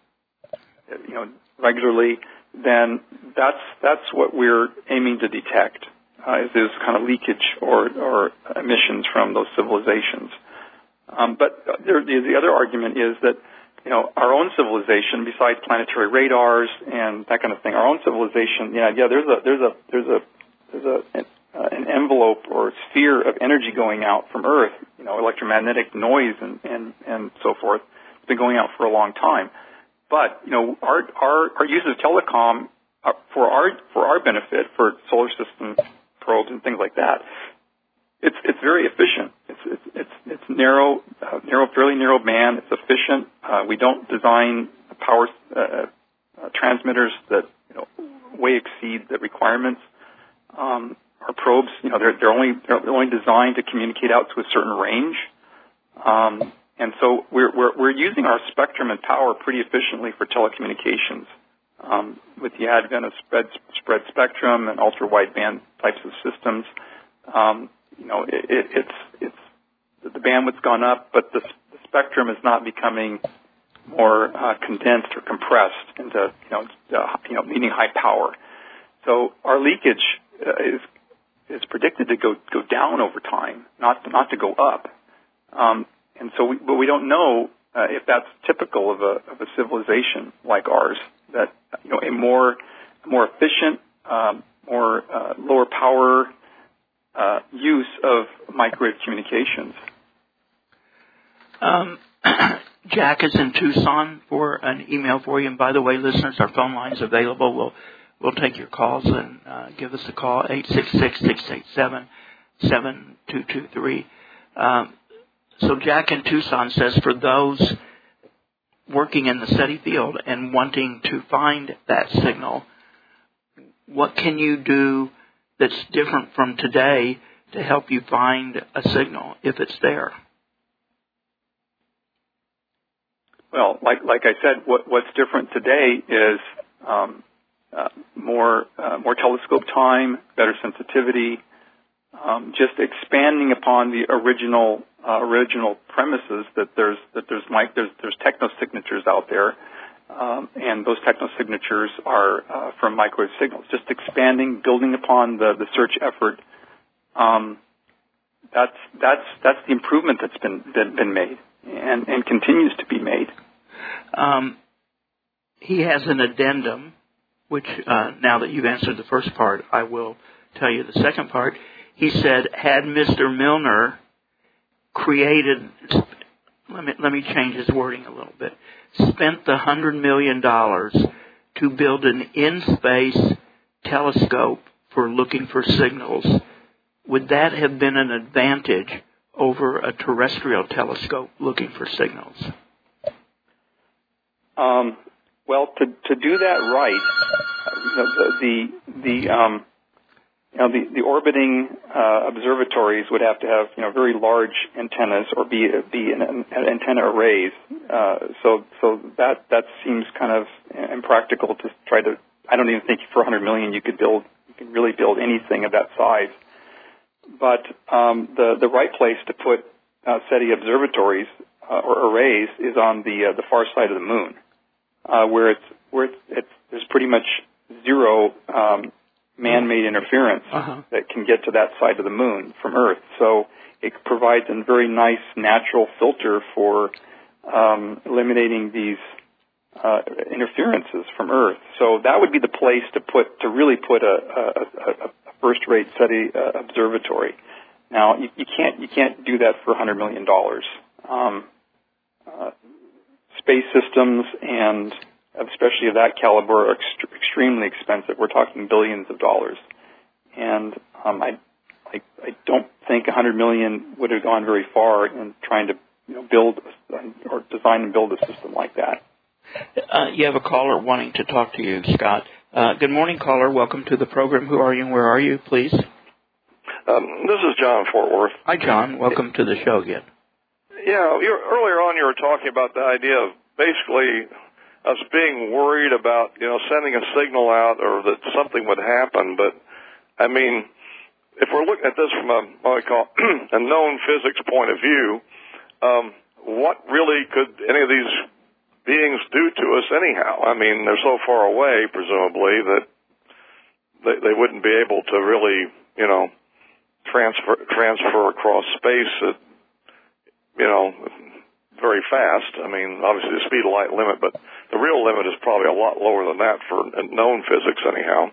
you know, regularly, then that's that's what we're aiming to detect, uh, is this kind of leakage or, or emissions from those civilizations. Um, but there, the other argument is that, you know, our own civilization, besides planetary radars and that kind of thing, our own civilization, yeah, yeah, there's a there's a there's a there's a uh, an envelope or sphere of energy going out from Earth, you know, electromagnetic noise and and and so forth. It's been going out for a long time. But, you know, our, our, our use of telecom uh, for our, for our benefit, for solar system probes and things like that, it's, it's very efficient. It's, it's, it's, it's narrow, uh, narrow, fairly narrow band. It's efficient. Uh, we don't design power, uh, uh, transmitters that, you know, way exceed the requirements. Um, our probes, you know, they're, they're only, they're only designed to communicate out to a certain range. Um, And so we're, we're, we're using our spectrum and power pretty efficiently for telecommunications. Um, with the advent of spread, spread spectrum and ultra-wideband types of systems, um, you know, it, it, it's, it's, the bandwidth's gone up, but the, the spectrum is not becoming more uh, condensed or compressed into, you know, uh, you know, meaning high power. So our leakage uh, is is predicted to go go down over time, not not to go up. Um, And so, we, but we don't know uh, if that's typical of a of a civilization like ours. That you know, a more more efficient, um, more uh, lower power uh, use of microwave communications. Um, Jack is in Tucson for an email for you. And by the way, listeners, our phone line is available. We'll we'll take your calls and uh, give us a call eight six six, six eight seven, seven two two three. Um, So Jack in Tucson says, for those working in the SETI field and wanting to find that signal, what can you do that's different from today to help you find a signal if it's there? Well, like like I said, what, what's different today is um, uh, more uh, more telescope time, better sensitivity, um, just expanding upon the original uh, original premises that there's that there's mic there's there's technosignatures out there, um, and those technosignatures are uh, from microwave signals. Just expanding, building upon the, the search effort. Um, that's that's that's the improvement that's been been, been made. And, and continues to be made. Um, he has an addendum, which uh, now that you've answered the first part, I will tell you the second part. He said, had Mister Milner created, let me, let me change his wording a little bit, spent the one hundred million dollars to build an in-space telescope for looking for signals, would that have been an advantage over a terrestrial telescope looking for signals? Um, well, to to do that right, the the the um, you know the, the orbiting uh, observatories would have to have you know very large antennas or be be an, an antenna arrays. Uh, so so that that seems kind of impractical to try to. I don't even think for one hundred million you could build you could really build anything of that size. But um, the the right place to put uh, SETI observatories uh, or arrays is on the uh, the far side of the moon, uh, where it's where it's, it's there's pretty much zero um, man-made interference uh-huh. that can get to that side of the moon from Earth. So it provides a very nice natural filter for um, eliminating these uh, interferences from Earth. So that would be the place to put to really put a, a, a, a first-rate SETI uh, observatory. Now, you, you can't you can't do that for one hundred million dollars. Um, uh, space systems, and especially of that caliber, are ext- extremely expensive. We're talking billions of dollars, and um, I, I I don't think one hundred million dollars would have gone very far in trying to you know, build a, or design and build a system like that. Uh, you have a caller wanting to talk to you, Scott. Uh, good morning, caller. Welcome to the program. Who are you and where are you, please? Um, this is John Fort Worth. Hi, John. Welcome to the show again. Yeah, you're, earlier on you were talking about the idea of basically us being worried about, you know, sending a signal out or that something would happen. But, I mean, if we're looking at this from a, what I call a known physics point of view, um, what really could any of these beings do to us anyhow? I mean, they're so far away, presumably, that they, they wouldn't be able to really, you know, transfer transfer across space at, you know, very fast. I mean, obviously the speed of light limit, but the real limit is probably a lot lower than that for known physics anyhow.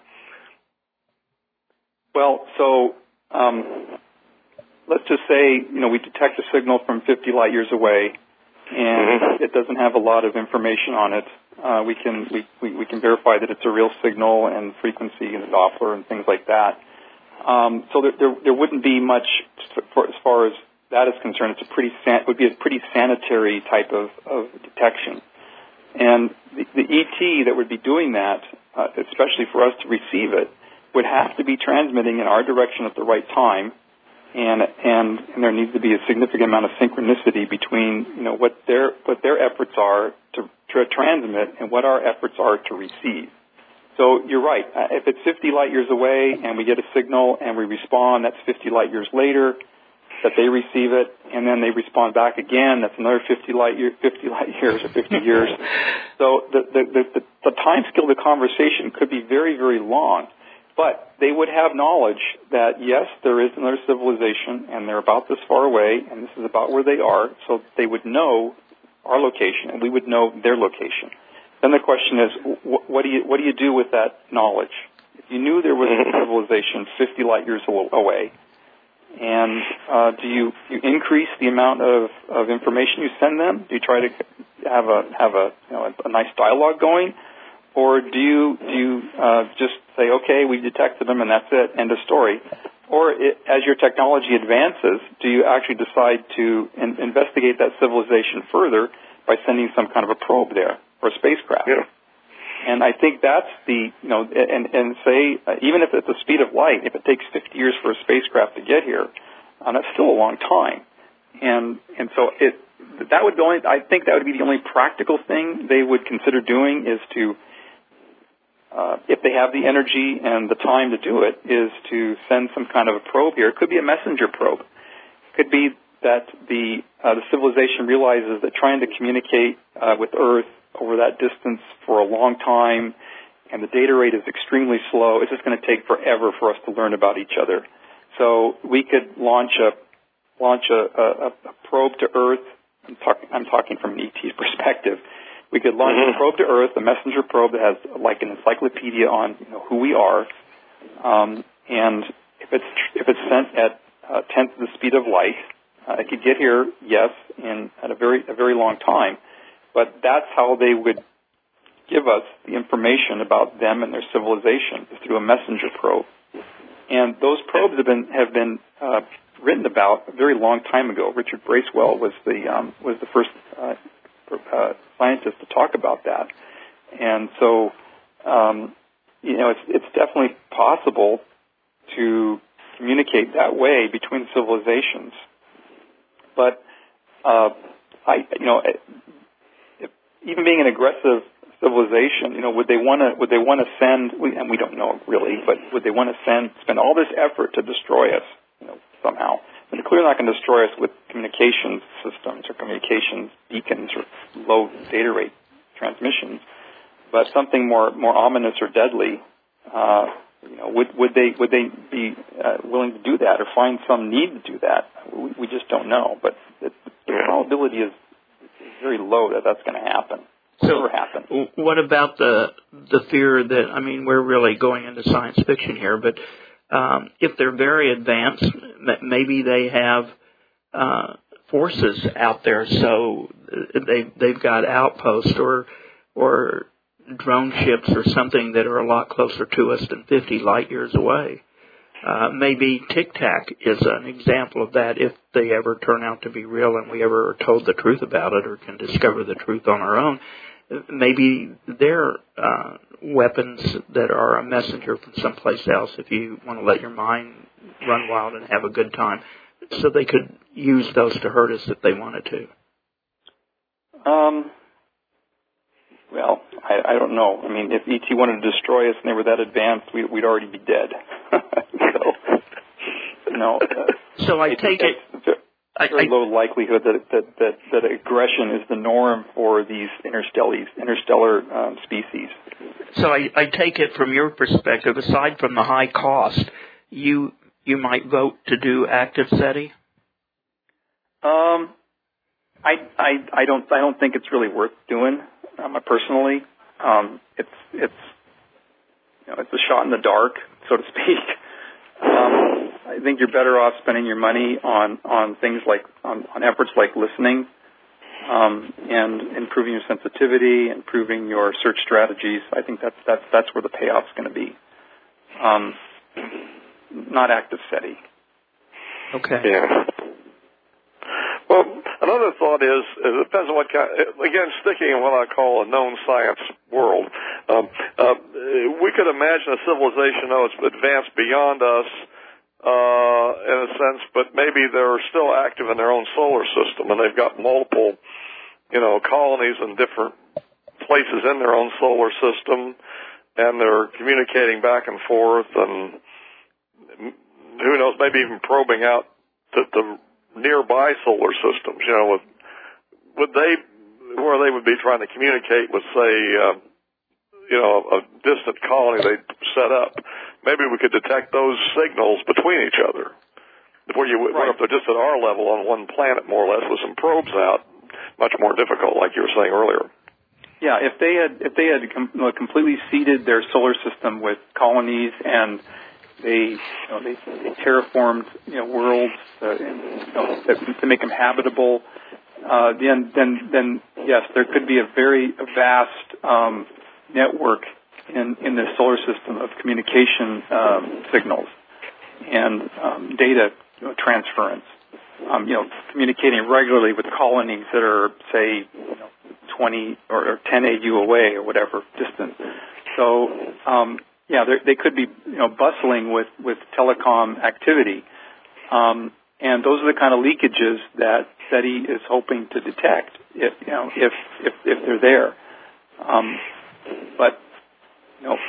Well, so um, let's just say, you know, we detect a signal from fifty light years away, and mm-hmm. it doesn't have a lot of information on it. Uh, we can we, we, we can verify that it's a real signal and frequency and Doppler and things like that. Um, so there, there there wouldn't be much for, as far as that is concerned. It's a pretty san- would be a pretty sanitary type of, of detection, and the, the E T that would be doing that, uh, especially for us to receive it, would have to be transmitting in our direction at the right time. And, and and there needs to be a significant amount of synchronicity between you know what their what their efforts are to, to transmit and what our efforts are to receive. So you're right. Uh, if it's fifty light years away and we get a signal and we respond, that's fifty light years later that they receive it, and then they respond back again. That's another fifty light year, fifty light years or fifty years. So the the the, the, the time scale of the conversation could be very very long. But they would have knowledge that, yes, there is another civilization, and they're about this far away, and this is about where they are, so they would know our location, and we would know their location. Then the question is, wh- what do you what do you do with that knowledge? If you knew there was a civilization fifty light years away, and uh, do you, you increase the amount of, of information you send them? Do you try to have a have a you know a, a nice dialogue going? Or do you do you uh, just say, okay, we detected them and that's it, end of story? Or it, as your technology advances, do you actually decide to in, investigate that civilization further by sending some kind of a probe there or a spacecraft? Yeah. And I think that's the, you know, and, and say, uh, even if at the speed of light, if it takes fifty years for a spacecraft to get here, um, that's still a long time. And, and so it, that would be only, I think that would be the only practical thing they would consider doing is to, uh, if they have the energy and the time to do it, is to send some kind of a probe here. It could be a messenger probe. It could be that the, uh, the civilization realizes that trying to communicate uh, with Earth over that distance for a long time, and the data rate is extremely slow. It's just going to take forever for us to learn about each other. So we could launch a launch a, a, a probe to Earth. I'm, talk, I'm talking from an E T perspective. We could launch mm-hmm. a probe to Earth, a messenger probe that has like an encyclopedia on you know, who we are, um, and if it's if it's sent at a tenth of the speed of light, uh, it could get here, yes, in at a very a very long time. But that's how they would give us the information about them and their civilization, is through a messenger probe. And those probes have been have been uh, written about a very long time ago. Richard Bracewell was the um, was the first uh, uh, scientist to talk about that. And so, um, you know, it's it's definitely possible to communicate that way between civilizations. But uh, I, you know. Even being an aggressive civilization, you know, would they want to? Would they want to send? And we don't know really, but would they want to send, spend all this effort to destroy us, you know, somehow? And they're clearly not going to destroy us with communications systems or communications beacons or low data rate transmissions, but something more more ominous or deadly. Uh, you know, would would they would they be uh, willing to do that or find some need to do that? We, we just don't know, but the, the probability is very low that that's going to happen. So, Never happen. What about the the fear that, I mean, we're really going into science fiction here, but um, if they're very advanced, maybe they have uh, forces out there, so they they've got outposts or or drone ships or something that are a lot closer to us than fifty light years away. Uh, maybe Tic Tac is an example of that if they ever turn out to be real and we ever are told the truth about it or can discover the truth on our own. Maybe they're uh, weapons that are a messenger from someplace else if you want to let your mind run wild and have a good time. So they could use those to hurt us if they wanted to. Um. Well, I, I don't know. I mean, if E T wanted to destroy us and they were that advanced, we, we'd already be dead. so, you know. Uh, so I take it. Very, very I, low likelihood that, that that that aggression is the norm for these interstellar interstellar um, species. So I, I take it from your perspective, aside from the high cost, you you might vote to do active SETI? Um, I I I don't I don't think it's really worth doing. Um, personally, um, it's it's you know it's a shot in the dark, so to speak. Um, I think you're better off spending your money on, on things like on, on efforts like listening um, and improving your sensitivity, improving your search strategies. I think that's that's that's where the payoff's going to be. Um, not active SETI. Okay. Yeah. Well, another thought is, it depends on what kind, again, sticking in what I call a known science world, um, uh, we could imagine a civilization, though it's advanced beyond us, uh, in a sense, but maybe they're still active in their own solar system, and they've got multiple, you know, colonies in different places in their own solar system, and they're communicating back and forth, and who knows, maybe even probing out the, the nearby solar systems, you know, with, would they, where they would be trying to communicate with, say, uh, you know, a distant colony they set up. Maybe we could detect those signals between each other. Where you, right. If they're just at our level on one planet, more or less, with some probes out, much more difficult, like you were saying earlier. Yeah, if they had, if they had com- completely seeded their solar system with colonies and They, you know, they, they terraformed, you know, worlds uh, and, you know, to make them habitable. Uh, then, then, then, yes, there could be a very vast um, network in in the solar system of communication um, signals and um, data you know, transference. um, you know, communicating regularly with colonies that are, say, you know, twenty or ten A U away or whatever distance. So, um, yeah, they could be, you know, bustling with, with telecom activity. Um, and those are the kind of leakages that SETI is hoping to detect if, you know, if, if, if they're there. Um, but, you know,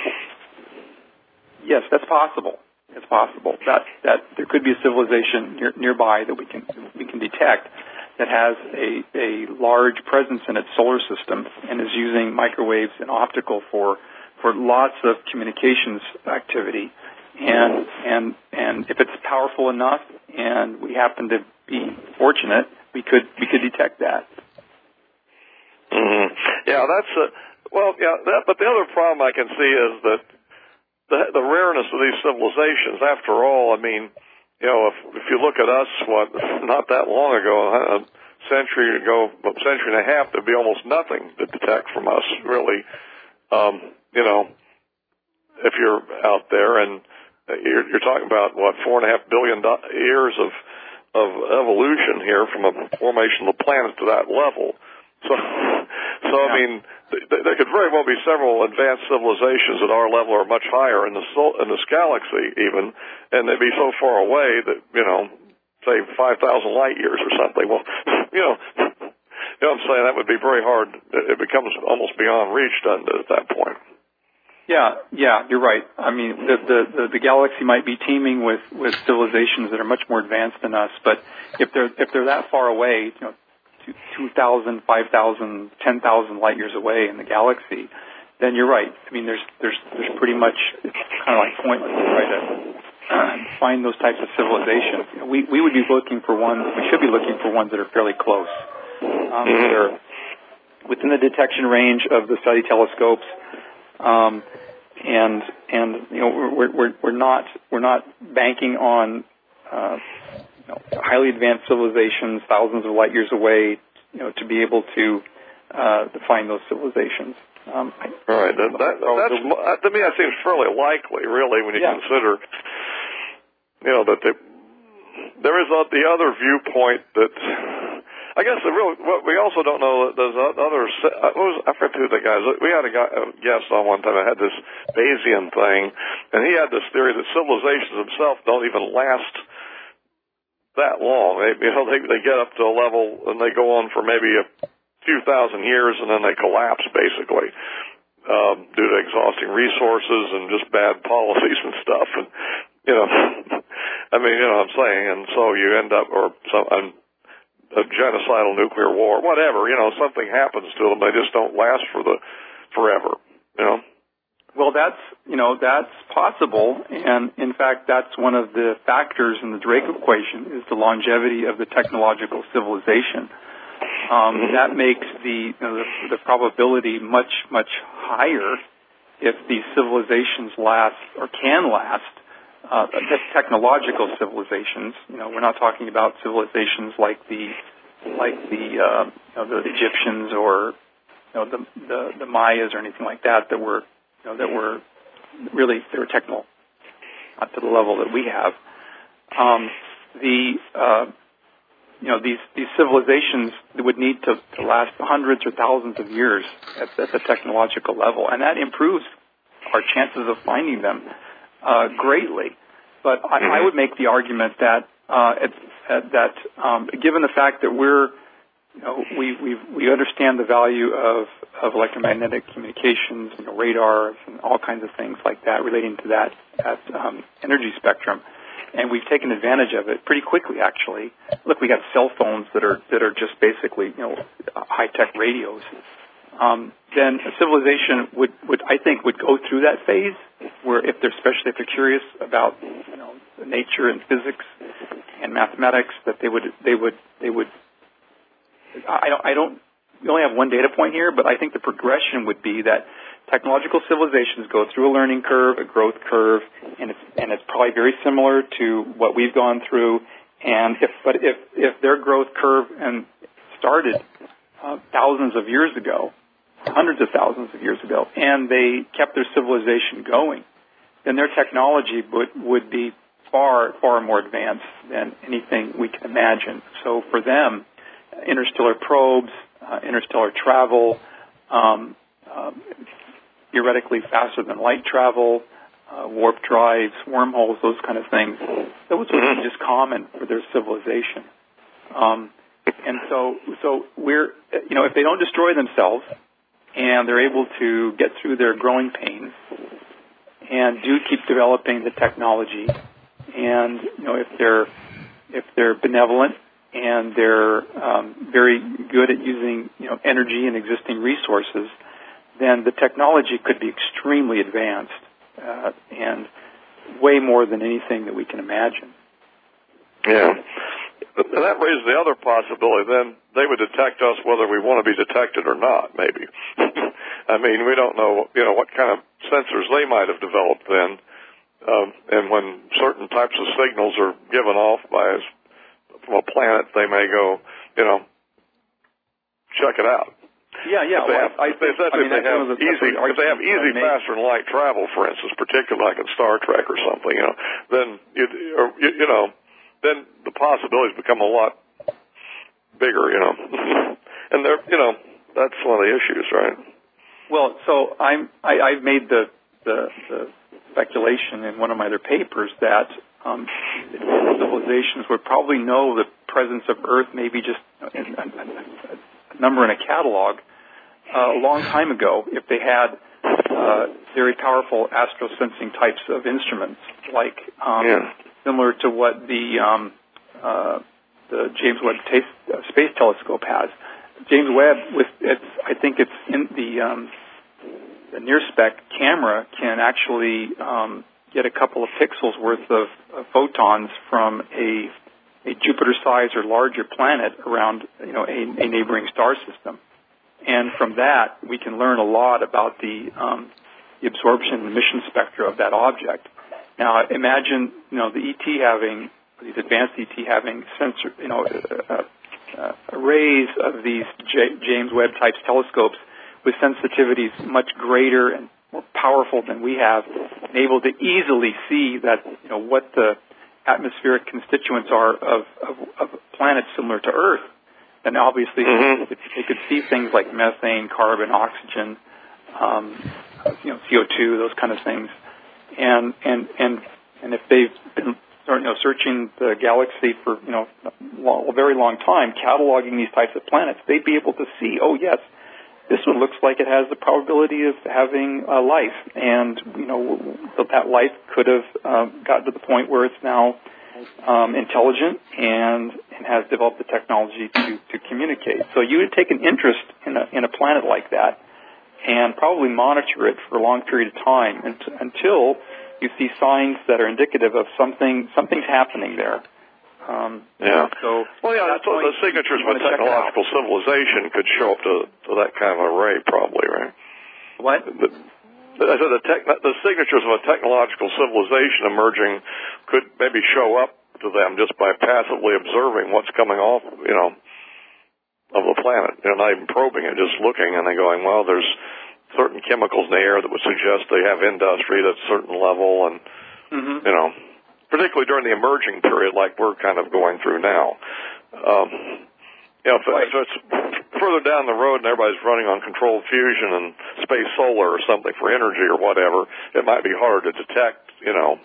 yes, that's possible. It's possible that, that there could be a civilization near, nearby that we can we can detect that has a, a large presence in its solar system and is using microwaves and optical for for lots of communications activity. And and and if it's powerful enough and we happen to be fortunate, we could we could detect that. Mm-hmm. Yeah, that's a, well, yeah. That, but the other problem I can see is that the, the rareness of these civilizations. After all, I mean, you know, if if you look at us, what not that long ago, a century ago, a century and a half, there'd be almost nothing to detect from us, really. Um, you know, if you're out there and you're, you're talking about what four and a half billion do- years of of evolution here from a formation of the planet to that level. So, so I mean, th- there could very well be several advanced civilizations at our level or much higher in the sol- in this galaxy, even, and they'd be so far away that, you know, say five thousand light years or something. Well, you know, you know what I'm saying? That would be very hard. It becomes almost beyond reach, doesn't it, at that point? Yeah, yeah, you're right. I mean, the, the, the, the galaxy might be teeming with, with civilizations that are much more advanced than us, but if they're if they're that far away, you know, two thousand, five thousand, ten thousand light years away in the galaxy, then you're right. I mean, there's there's there's pretty much, it's kind of like pointless to try to uh, find those types of civilizations. You know, we we would be looking for ones, we should be looking for ones that are fairly close. Um, that are within the detection range of the SETI telescopes, um, and and you know we're we're we're not we're not banking on uh, you know, highly advanced civilizations thousands of light years away, you know, to be able to uh, define those civilizations. Um, right. That, that, that's, to me, that seems fairly likely, really, when you yeah. consider, you know, that they, there is the other viewpoint that, I guess the real, what we also don't know that there's other, what was, I forget who the guy is. We had a, guy, a guest on one time that had this Bayesian thing, and he had this theory that civilizations themselves don't even last that long. They, you know, they, they get up to a level and they go on for maybe a few thousand years and then they collapse, basically, um, due to exhausting resources and just bad policies and stuff. And, you know, I mean, you know what I'm saying? And so you end up, or some, um, a genocidal nuclear war, whatever, you know, something happens to them. They just don't last for the, forever, you know? Well, that's, you know, that's possible, and in fact, that's one of the factors in the Drake equation is the longevity of the technological civilization. Um, that makes the, you know, the the probability much, much higher if these civilizations last or can last. Uh, technological civilizations, you know, we're not talking about civilizations like the like the uh, you know, the Egyptians or you know the, the the Mayas or anything like that that were You know, that were really, they were technical, not to the level that we have. Um, the, uh, you know, these, these civilizations would need to, to last hundreds or thousands of years at, at the technological level, and that improves our chances of finding them uh, greatly. But I, I would make the argument that, uh, at, at, that um, given the fact that we're You know, we we we understand the value of, of electromagnetic communications, you know, radars, and all kinds of things like that relating to that that um, energy spectrum, and we've taken advantage of it pretty quickly. Actually, look, we got cell phones that are that are just basically, you know, high tech radios. Um, then a civilization would, would I think would go through that phase where if they're especially if they're curious about, you know, nature and physics and mathematics, that they would they would they would I don't, I don't, we only have one data point here, but I think the progression would be that technological civilizations go through a learning curve, a growth curve, and it's, and it's probably very similar to what we've gone through. And if, but if, if their growth curve and started uh, thousands of years ago, hundreds of thousands of years ago, and they kept their civilization going, then their technology would, would be far, far more advanced than anything we can imagine. So for them, interstellar probes, uh, interstellar travel, um, um, theoretically faster than light travel, uh, warp drives, wormholes, those kind of things, those would be just common for their civilization. Um, and so, so we're, you know, if they don't destroy themselves and they're able to get through their growing pains and do keep developing the technology, and you know, if they're if they're benevolent and they're um, very good at using you know energy and existing resources, then the technology could be extremely advanced uh, and way more than anything that we can imagine. Yeah. And that raises the other possibility. Then they would detect us whether we want to be detected or not, maybe. I mean, we don't know, you know, what kind of sensors they might have developed then. Um, and when certain types of signals are given off by a, from a planet, they may go, you know, check it out. Yeah, yeah. If they well, have, I, if they, I mean, if they have the, easy, the if they have easy, faster than light travel, for instance, particularly like in Star Trek or something, you know, then you, or, you, you know, then the possibilities become a lot bigger, you know. And they're, you know, that's one of the issues, right? Well, so I'm, I, I've made the, the, the speculation in one of my other papers that um, civilizations would probably know the presence of Earth maybe just a, a, a number in a catalog uh, a long time ago if they had uh, very powerful astrosensing types of instruments, like um, yeah. similar to what the um, uh, the James Webb t- uh, Space Telescope has. James Webb, with its, I think it's in the um, the NIRSpec camera can actually um, get a couple of pixels worth of, of photons from a a Jupiter-sized or larger planet around you know a, a neighboring star system, and from that we can learn a lot about the um, the absorption and emission spectra of that object. Now imagine you know the E T having these advanced E T having sensor you know uh, uh, arrays of these J- James Webb type telescopes with sensitivities much greater and more powerful than we have, and able to easily see that you know what the atmospheric constituents are of, of, of planets similar to Earth. And obviously, mm-hmm. they, they could see things like methane, carbon, oxygen, um, you know, C O two, those kind of things. And and and and if they've been you know searching the galaxy for you know a, long, a very long time, cataloging these types of planets, they'd be able to see, oh yes, this one looks like it has the probability of having a life, and you know that life could have uh, gotten to the point where it's now um, intelligent and, and has developed the technology to, to communicate. So you would take an interest in a, in a planet like that, and probably monitor it for a long period of time until you see signs that are indicative of something something's happening there. Um, yeah. So, well, yeah, that's what the signatures of a technological civilization could show up to, to that kind of array, probably, right? What? The, I said the, tech, the signatures of a technological civilization emerging could maybe show up to them just by passively observing what's coming off, you know, of the planet. You know, not even probing it, just looking, and then going, well, there's certain chemicals in the air that would suggest they have industry at a certain level, and, mm-hmm. you know, particularly during the emerging period like we're kind of going through now. Um, you know, if, right. if it's further down the road and everybody's running on controlled fusion and space solar or something for energy or whatever, it might be hard to detect, you know.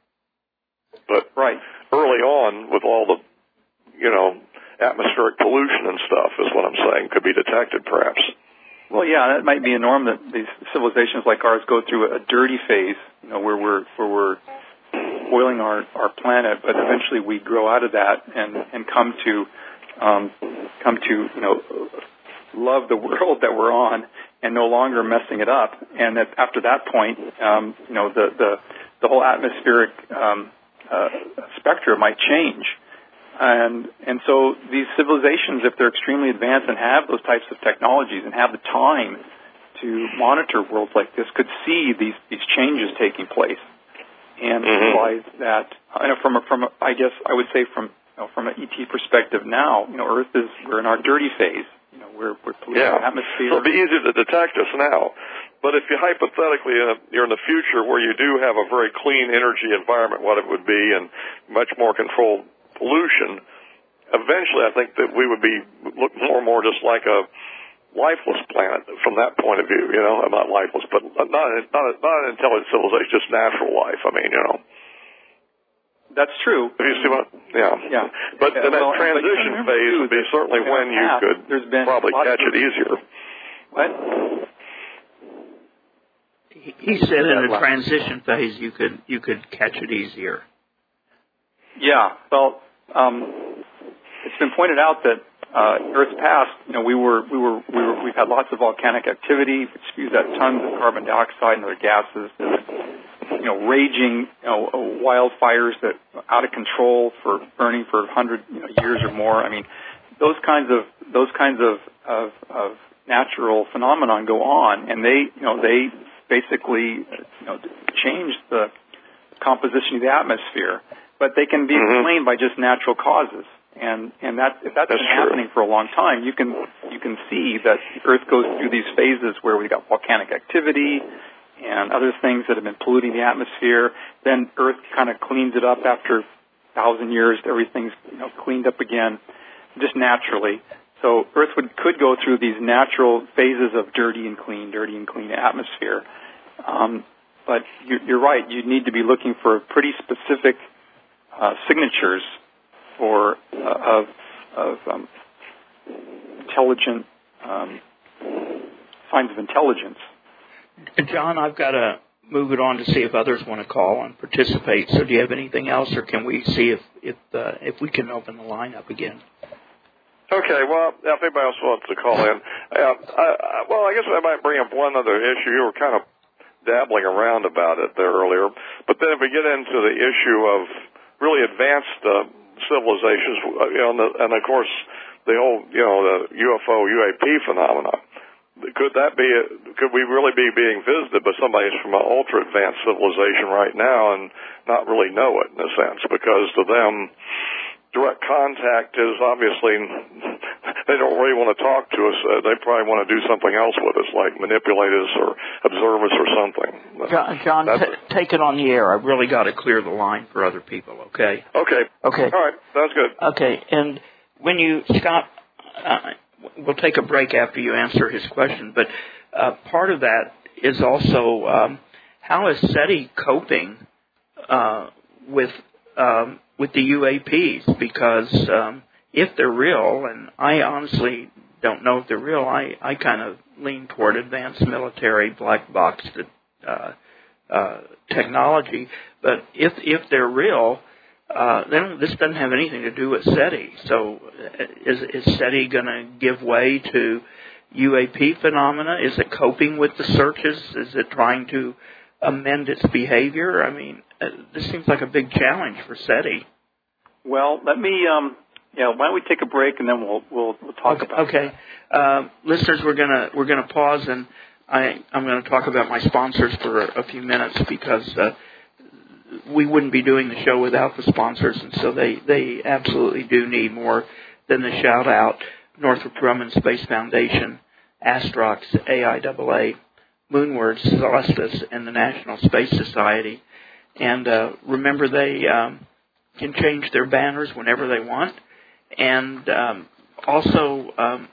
But right. early on with all the, you know, atmospheric pollution and stuff is what I'm saying, could be detected perhaps. Well, yeah, that might be a norm that these civilizations like ours go through a dirty phase, you know, where we're, where we're, spoiling our, our planet, but eventually we grow out of that and, and come to um, come to you know love the world that we're on and no longer messing it up. And that after that point, um, you know the, the the whole atmospheric um, uh, spectra might change. And and so these civilizations, if they're extremely advanced and have those types of technologies and have the time to monitor worlds like this, could see these these changes taking place. And mm-hmm. realize that, you know, from a, from a, I guess I would say from you know, from an E T perspective now, you know, Earth is we're in our dirty phase. You know, we're, we're polluting yeah. the atmosphere. So it'll be easier to detect us now. But if you hypothetically, uh, you're in the future where you do have a very clean energy environment, what it would be, and much more controlled pollution, eventually I think that we would be look more and more just like a lifeless planet from that point of view. You know, not lifeless, but not not not an intelligent civilization, just natural life. I mean, you know. That's true. You see what? Yeah. Yeah. But yeah, in that well, transition phase would be certainly when you past, could probably catch it easier. What? He said in the transition phase you could you could catch it easier. Yeah. Well, um, it's been pointed out that uh, Earth's past, you know, we were we were we were we've had lots of volcanic activity, which spews out tons of carbon dioxide and other gases. You know, raging, you know, wildfires that are out of control for burning for a hundred you know, years or more. I mean, those kinds of those kinds of, of of natural phenomenon go on, and they you know they basically you know change the composition of the atmosphere, but they can be mm-hmm. explained by just natural causes. And and that if that's, that's been true. happening for a long time, you can you can see that Earth goes through these phases where we've got volcanic activity and other things that have been polluting the atmosphere. Then Earth kind of cleans it up after a thousand years. Everything's you know cleaned up again, just naturally. So Earth would, could go through these natural phases of dirty and clean, dirty and clean atmosphere. Um, but you're, you're right. You need to be looking for pretty specific uh, signatures for uh, of, of um, intelligent um, signs of intelligence. John, I've got to move it on to see if others want to call and participate. So do you have anything else, or can we see if if, uh, if we can open the line up again? Okay, well, if anybody else wants to call in. Uh, I, I, well, I guess I might bring up one other issue. You were kind of dabbling around about it there earlier. But then if we get into the issue of really advanced uh, civilizations, you know, and, the, and of course the whole, you know, the U F O, U A P phenomena, could that be, could we really be being visited by somebody from an ultra-advanced civilization right now and not really know it in a sense? Because to them, direct contact is obviously, they don't really want to talk to us. Uh, they probably want to do something else with us, like manipulate us or observe us or something. John, John t- take it on the air. I've really got to clear the line for other people, okay? Okay. Okay. All right. Sounds good. Okay. And when you, Scott, uh, we'll take a break after you answer his question, but uh, part of that is also um, how is SETI coping uh, with um, with the U A Ps? Because um, if they're real, and I honestly don't know if they're real, I, I kind of lean toward advanced military black box uh, uh, technology. But if if they're real, Uh, then this doesn't have anything to do with SETI. So is, is SETI going to give way to U A P phenomena? Is it coping with the searches? Is it trying to amend its behavior? I mean, uh, this seems like a big challenge for SETI. Well, let me, um, yeah, why don't we take a break and then we'll we'll, we'll talk okay, about okay. it. Okay. Uh, listeners, we're going to we're going to pause, and I, I'm going to talk about my sponsors for a, a few minutes because uh, we wouldn't be doing the show without the sponsors, and so they, they absolutely do need more than the shout-out. Northrop Grumman Space Foundation, Astrox, A I A A, Moonwards, Celestis, and the National Space Society. And uh, remember, they um, can change their banners whenever they want. And um, also, um,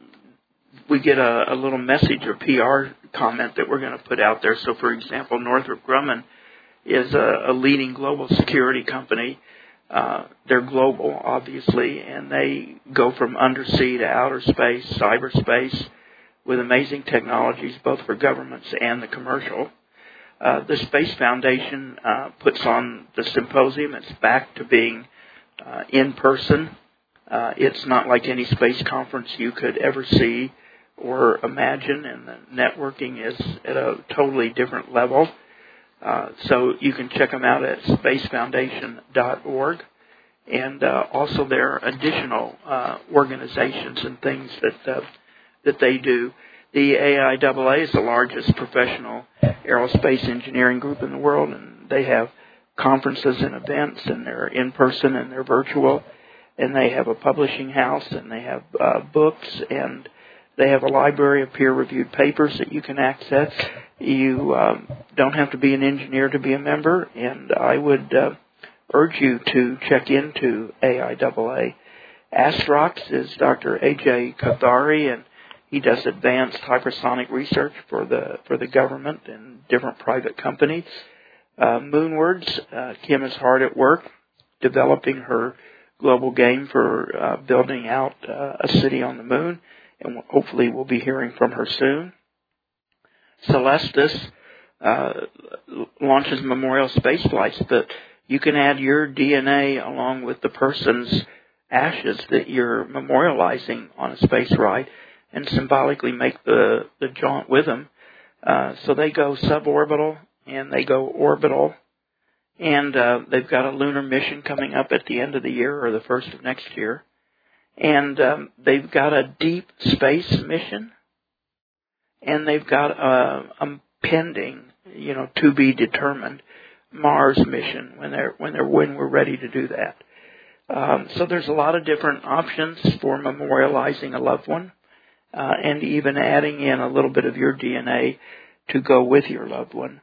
we get a, a little message or P R comment that we're going to put out there. So, for example, Northrop Grumman is a, a leading global security company. Uh, they're global, obviously, and they go from undersea to outer space, cyberspace, with amazing technologies, both for governments and the commercial. Uh, the Space Foundation uh, puts on the symposium. It's back to being uh, in person. Uh, it's not like any space conference you could ever see or imagine, and the networking is at a totally different level. Uh, so you can check them out at space foundation dot org. And uh, also there are additional uh, organizations and things that uh, that they do. The A I A A is the largest professional aerospace engineering group in the world, and they have conferences and events, and they're in person and they're virtual. And they have a publishing house, and they have uh, books, and They have a library of peer-reviewed papers that you can access. You um, don't have to be an engineer to be a member, and I would uh, urge you to check into A I A A. Astrox is Doctor A J Kathari, and he does advanced hypersonic research for the for the government and different private companies. Uh, Moonwards, uh, Kim is hard at work developing her global game for uh, building out uh, a city on the moon, and hopefully we'll be hearing from her soon. Celestis uh, launches memorial space flights, but you can add your D N A along with the person's ashes that you're memorializing on a space ride and symbolically make the, the jaunt with them. Uh, so they go suborbital and they go orbital, and uh, they've got a lunar mission coming up at the end of the year or the first of next year. And um, they've got a deep space mission, and they've got a, a pending, you know, to be determined Mars mission when they're when they're when we're ready to do that. Um, so there's a lot of different options for memorializing a loved one, uh, and even adding in a little bit of your D N A to go with your loved one.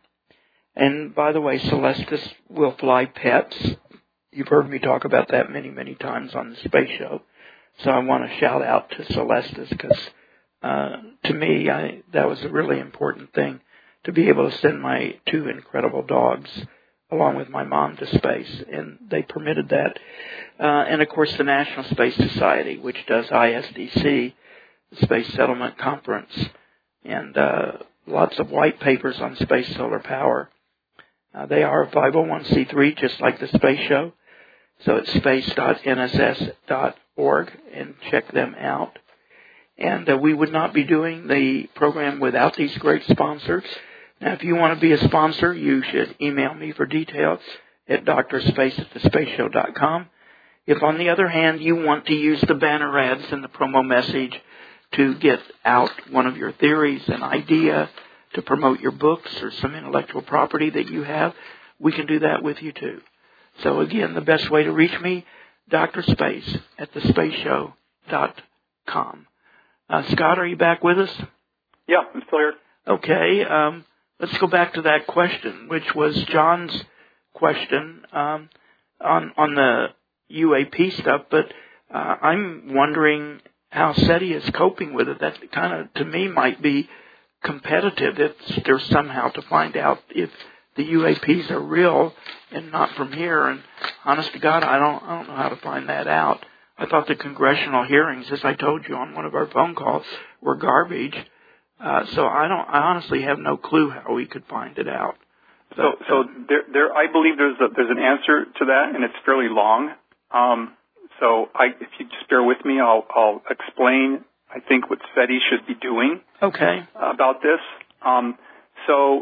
And by the way, Celestis will fly pets. You've heard me talk about that many, many times on the Space Show. So I want to shout out to Celestis because uh, to me, I, that was a really important thing, to be able to send my two incredible dogs along with my mom to space, and they permitted that. Uh, and, of course, the National Space Society, which does I S D C, the Space Settlement Conference, and uh, lots of white papers on space solar power. Uh, they are a five oh one c three, just like the Space Show. So it's space dot N S S dot org, and check them out. And uh, we would not be doing the program without these great sponsors. Now, if you want to be a sponsor, you should email me for details at d r space at the space show dot com. If, on the other hand, you want to use the banner ads and the promo message to get out one of your theories, an idea, to promote your books or some intellectual property that you have, we can do that with you too. So, again, the best way to reach me, D R Space at the space show dot com. Uh, Scott, are you back with us? Yeah, I'm still here. Okay. Um, let's go back to that question, which was John's question um, on on the U A P stuff. But uh, I'm wondering how SETI is coping with it. That kind of, to me, might be competitive if there's somehow to find out if the U A Ps are real and not from here. And honest to God, I don't I don't know how to find that out. I thought the congressional hearings, as I told you on one of our phone calls, were garbage. Uh, so I don't. I honestly have no clue how we could find it out. So, so there, there. I believe there's a, there's an answer to that, and it's fairly long. Um, so, I, if you just bear with me, I'll, I'll explain. I think what SETI should be doing. Okay. About this. Um, so,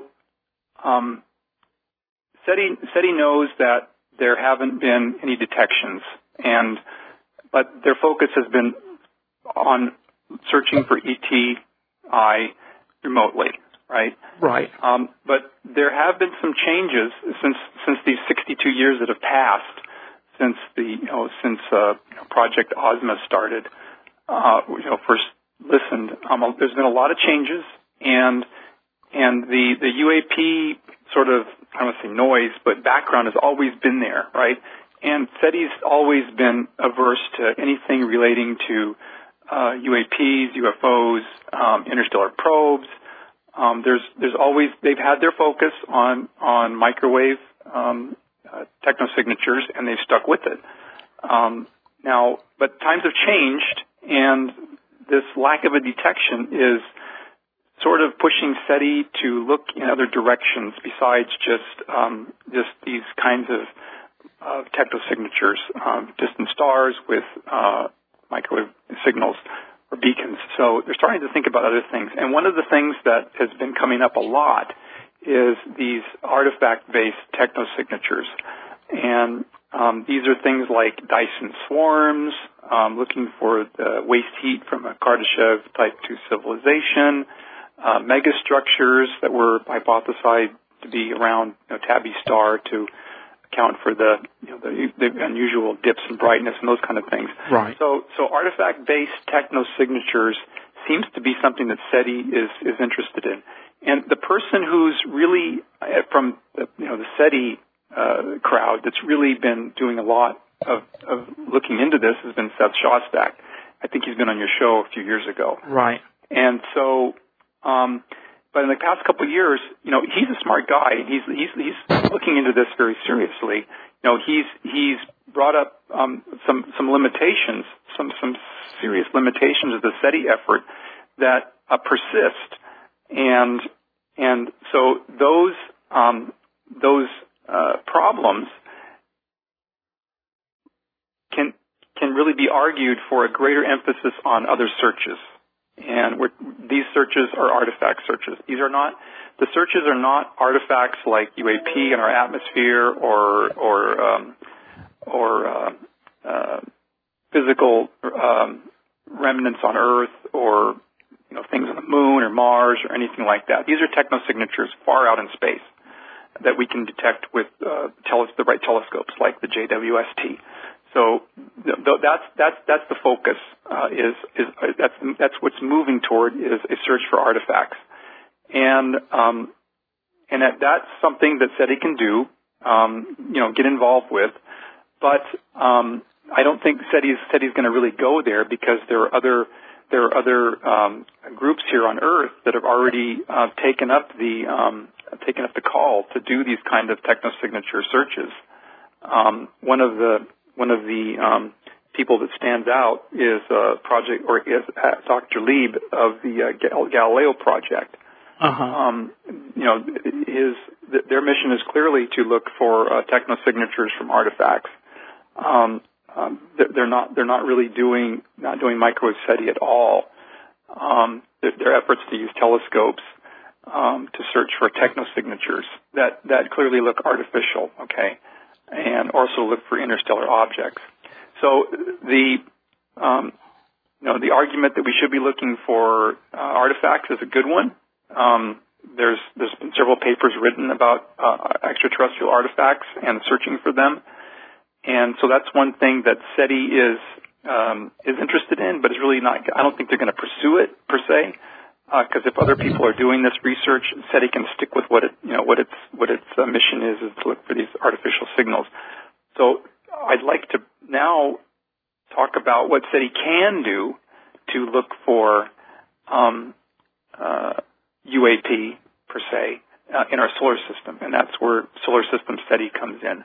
um, SETI SETI knows that there haven't been any detections, and but their focus has been on searching for E T I remotely, right? Right. Um, but there have been some changes since since these sixty-two years that have passed since the you know since uh, Project Ozma started. Uh, you know, first listened. Um, there's been a lot of changes, and and the the U A P sort of, I don't want to say noise, but background has always been there, right? And SETI's always been averse to anything relating to uh, U A Ps, U F Os, um, interstellar probes. Um, there's there's always they've had their focus on on microwave um, uh, technosignatures, and they've stuck with it. Um, now, but times have changed, and this lack of a detection is sort of pushing SETI to look in other directions besides just um, just these kinds of uh, technosignatures, um, distant stars with uh, microwave signals or beacons. So they're starting to think about other things. And one of the things that has been coming up a lot is these artifact-based technosignatures. And um, these are things like Dyson swarms, um, looking for the waste heat from a Kardashev Type two civilization, uh, megastructures that were hypothesized to be around you know, Tabby star to account for the, you know, the, the unusual dips in brightness and those kind of things. Right. So, so artifact-based technosignatures seems to be something that SETI is, is interested in. And the person who's really, uh, from the, you know, the SETI uh, crowd that's really been doing a lot of, of looking into this has been Seth Shostak. I think he's been on your show a few years ago. Right. And so, um, but in the past couple of years, you know, he's a smart guy. He's he's he's looking into this very seriously. You know, he's he's brought up um, some some limitations, some some serious limitations of the SETI effort that uh, persist, and and so those um, those uh, problems can can really be argued for a greater emphasis on other searches. And we're, these searches are artifact searches. These are not, the searches are not artifacts like U A P in our atmosphere or, or, um, or, uh, uh, physical, um, remnants on Earth or, you know, things on the moon or Mars or anything like that. These are technosignatures far out in space that we can detect with, uh, tele- the right telescopes like the J W S T. So th- th- that's that's that's the focus. Uh, is is uh, that's that's what's moving toward is a search for artifacts, and um, and that, that's something that SETI can do. Um, you know, get involved with, but um, I don't think SETI's SETI's going to really go there because there are other there are other um, groups here on Earth that have already uh, taken up the um, taken up the call to do these kind of technosignature searches. Um, one of the One of the um, people that stands out is uh, project or is uh, Doctor Lieb of the uh, Galileo project. Uh-huh. Um, you know, his th- their mission is clearly to look for uh, technosignatures from artifacts. Um, um, they're not they're not really doing not doing microwave SETI at all. Um, their, their efforts to use telescopes um, to search for technosignatures that that clearly look artificial. Okay. And also look for interstellar objects. So the, um, you know, the argument that we should be looking for uh, artifacts is a good one. Um, there's there's been several papers written about uh, extraterrestrial artifacts and searching for them, and so that's one thing that SETI is um, is interested in, but is really not. I don't think they're going to pursue it per se. Because uh, if other people are doing this research, SETI can stick with what it, you know, what its what its uh, mission is, is to look for these artificial signals. So I'd like to now talk about what SETI can do to look for um, uh, U A P per se uh, in our solar system, and that's where solar system SETI comes in.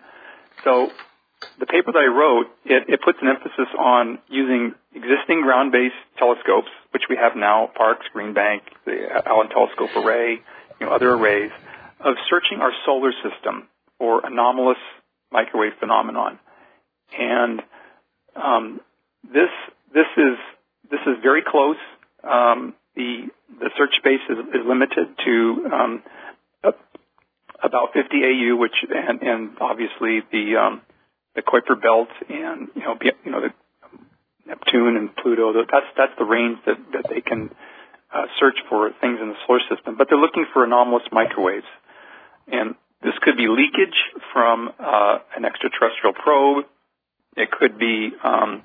So the paper that I wrote, it, it puts an emphasis on using existing ground-based telescopes, which we have now, Parkes, Green Bank, the Allen Telescope Array, you know, other arrays, of searching our solar system for anomalous microwave phenomenon. And um, this this is this is very close. Um, the the search space is, is limited to um, about fifty A U, which and, and obviously the um, the Kuiper Belt and you know you know the Neptune and Pluto. That's that's the range that, that they can uh, search for things in the solar system. But they're looking for anomalous microwaves, and this could be leakage from uh, an extraterrestrial probe. It could be um,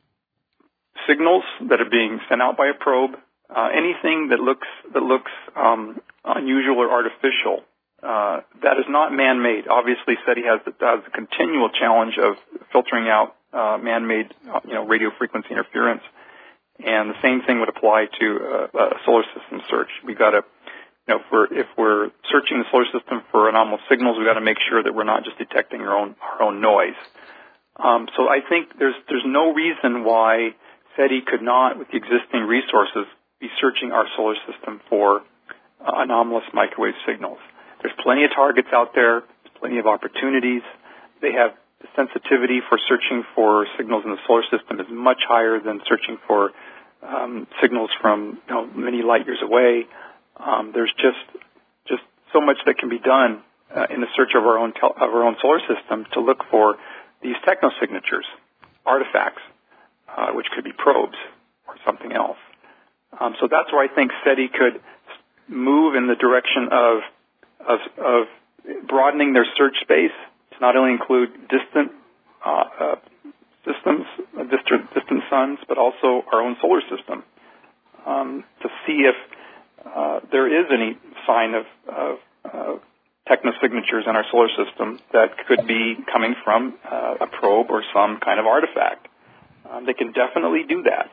signals that are being sent out by a probe. Uh, anything that looks that looks um, unusual or artificial. Uh, that is not man-made. Obviously, SETI has the, has the continual challenge of filtering out uh, man-made, uh, you know, radio frequency interference, and the same thing would apply to uh, a solar system search. We've got to, you know, if we're if we're searching the solar system for anomalous signals, we've got to make sure that we're not just detecting our own our own noise. Um, so I think there's there's no reason why SETI could not, with the existing resources, be searching our solar system for uh, anomalous microwave signals. There's plenty of targets out there. There's plenty of opportunities. They have the sensitivity for searching for signals in the solar system is much higher than searching for um, signals from you know, many light years away. Um, there's just just so much that can be done uh, in the search of our own tel- of our own solar system to look for these technosignatures, artifacts, uh, which could be probes or something else. Um, so that's where I think SETI could move in the direction of Of, of broadening their search space to not only include distant uh, uh, systems, uh, distant, distant suns, but also our own solar system. um, to see if uh, there is any sign of, of uh, technosignatures in our solar system that could be coming from uh, a probe or some kind of artifact. Um, they can definitely do that.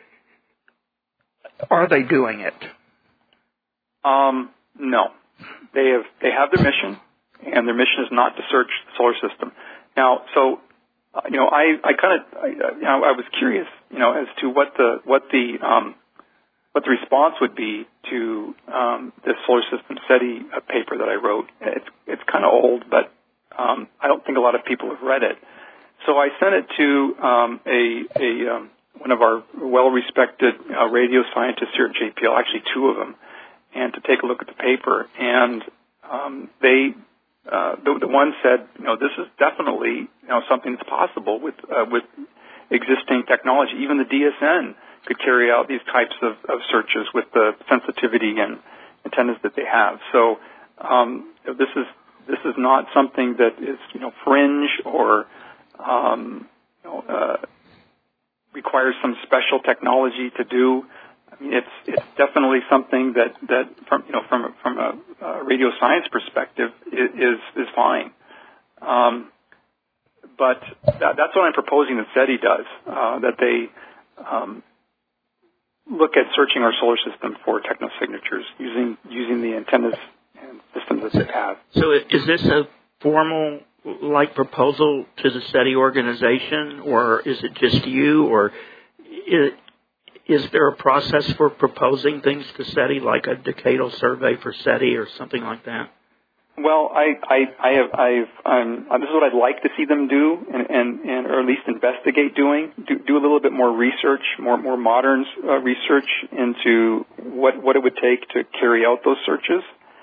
Are they doing it? Um, no. They have they have their mission, and their mission is not to search the solar system. Now, so uh, you know, I, I kind of I, you know I was curious, you know, as to what the what the um, what the response would be to um, this solar system SETI uh, paper that I wrote. It's it's kind of old, but um, I don't think a lot of people have read it. So I sent it to um, a a um, one of our well-respected uh, radio scientists here at J P L, actually two of them, and to take a look at the paper. And um, they, uh, the, the one said, you know, this is definitely, you know, something that's possible with uh, with existing technology. Even the D S N could carry out these types of, of searches with the sensitivity and antennas that they have. So um, this is this is not something that is, you know, fringe or um, you know, uh, requires some special technology to do. I mean, it's it's definitely something that, that from you know from a, from a, a radio science perspective is is fine. Um, but that, that's what I'm proposing that SETI does. Uh, that they um, look at searching our solar system for technosignatures using using the antennas and systems that they have. So is this a formal like proposal to the SETI organization, or is it just you, or is, is there a process for proposing things to SETI, like a decadal survey for SETI or something like that? Well, I, I, I have, I've, um, this is what I'd like to see them do, and, and, and or at least investigate doing. Do, do a little bit more research, more, more modern uh, research into what, what it would take to carry out those searches.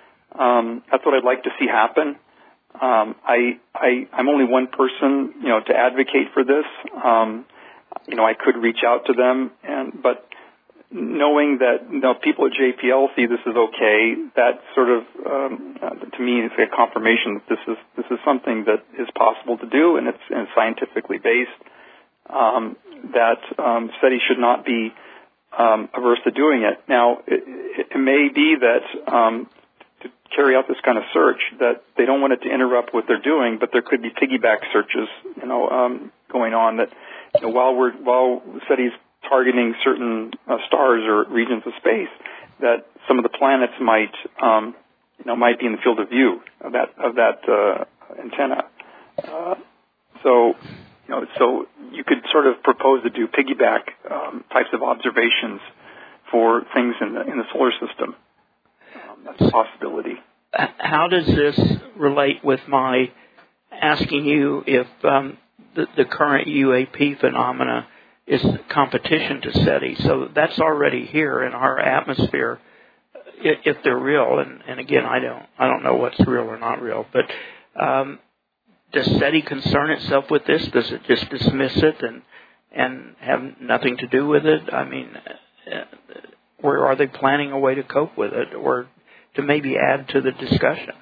Um, that's what I'd like to see happen. Um, I, I, I'm only one person, you know, to advocate for this. Um, you know, I could reach out to them, and but knowing that, you know, people at J P L see this as okay, that sort of, um, uh, to me, is a confirmation that this is this is something that is possible to do, and it's, and scientifically based. Um, that um, SETI should not be um, averse to doing it. Now, it, it may be that um, to carry out this kind of search, that they don't want it to interrupt what they're doing, but there could be piggyback searches, you know, um, going on. That, you know, while we're while SETI's targeting certain uh, stars or regions of space, that some of the planets might, um, you know, might be in the field of view of that of that uh, antenna. Uh, so, you know, so you could sort of propose to do piggyback um, types of observations for things in the in the solar system. That's a possibility. How does this relate with my asking you if um, the, the current U A P phenomena is competition to SETI? So that's already here in our atmosphere, if, if they're real. And, and again, I don't I don't know what's real or not real. But um, does SETI concern itself with this? Does it just dismiss it and and have nothing to do with it? I mean, uh, or are they planning a way to cope with it, or to maybe add to the discussion?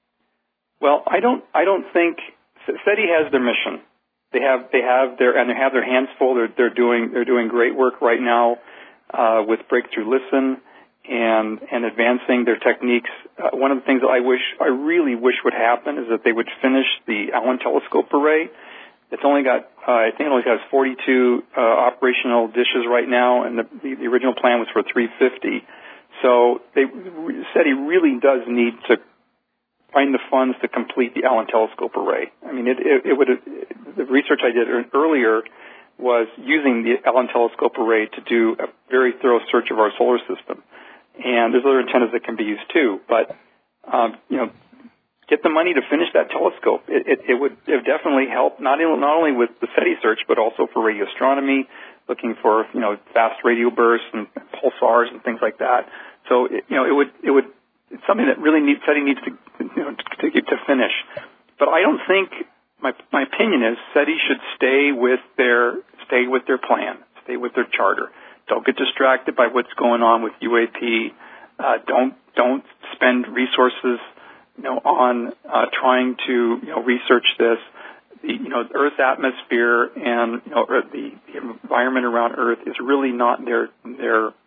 Well, I don't. I don't think SETI has their mission. They have. They have their and they have their hands full. They're, they're doing. They're doing great work right now uh, with Breakthrough Listen and and advancing their techniques. Uh, one of the things that I wish, I really wish would happen, is that they would finish the Allen Telescope Array. It's only got. Uh, I think it only has forty-two uh, operational dishes right now, and the, the, the original plan was for three hundred fifty. So they, SETI really does need to find the funds to complete the Allen Telescope Array. I mean, it, it, it would the research I did earlier was using the Allen Telescope Array to do a very thorough search of our solar system. And there's other antennas that can be used too. But um, you know, get the money to finish that telescope. It, it, it would it would definitely help not only, not only with the SETI search, but also for radio astronomy, looking for, you know, fast radio bursts and pulsars and things like that. So, it, you know, it would, it would, it's something that really needs, SETI needs to, you know, to, to, to finish. But I don't think, my, my opinion is SETI should stay with their, stay with their plan, stay with their charter. Don't get distracted by what's going on with U A P. Uh, don't, don't spend resources, you know, on, uh, trying to, you know, research this. The, you know, the Earth's atmosphere and, you know, the, the environment around Earth is really not their, their,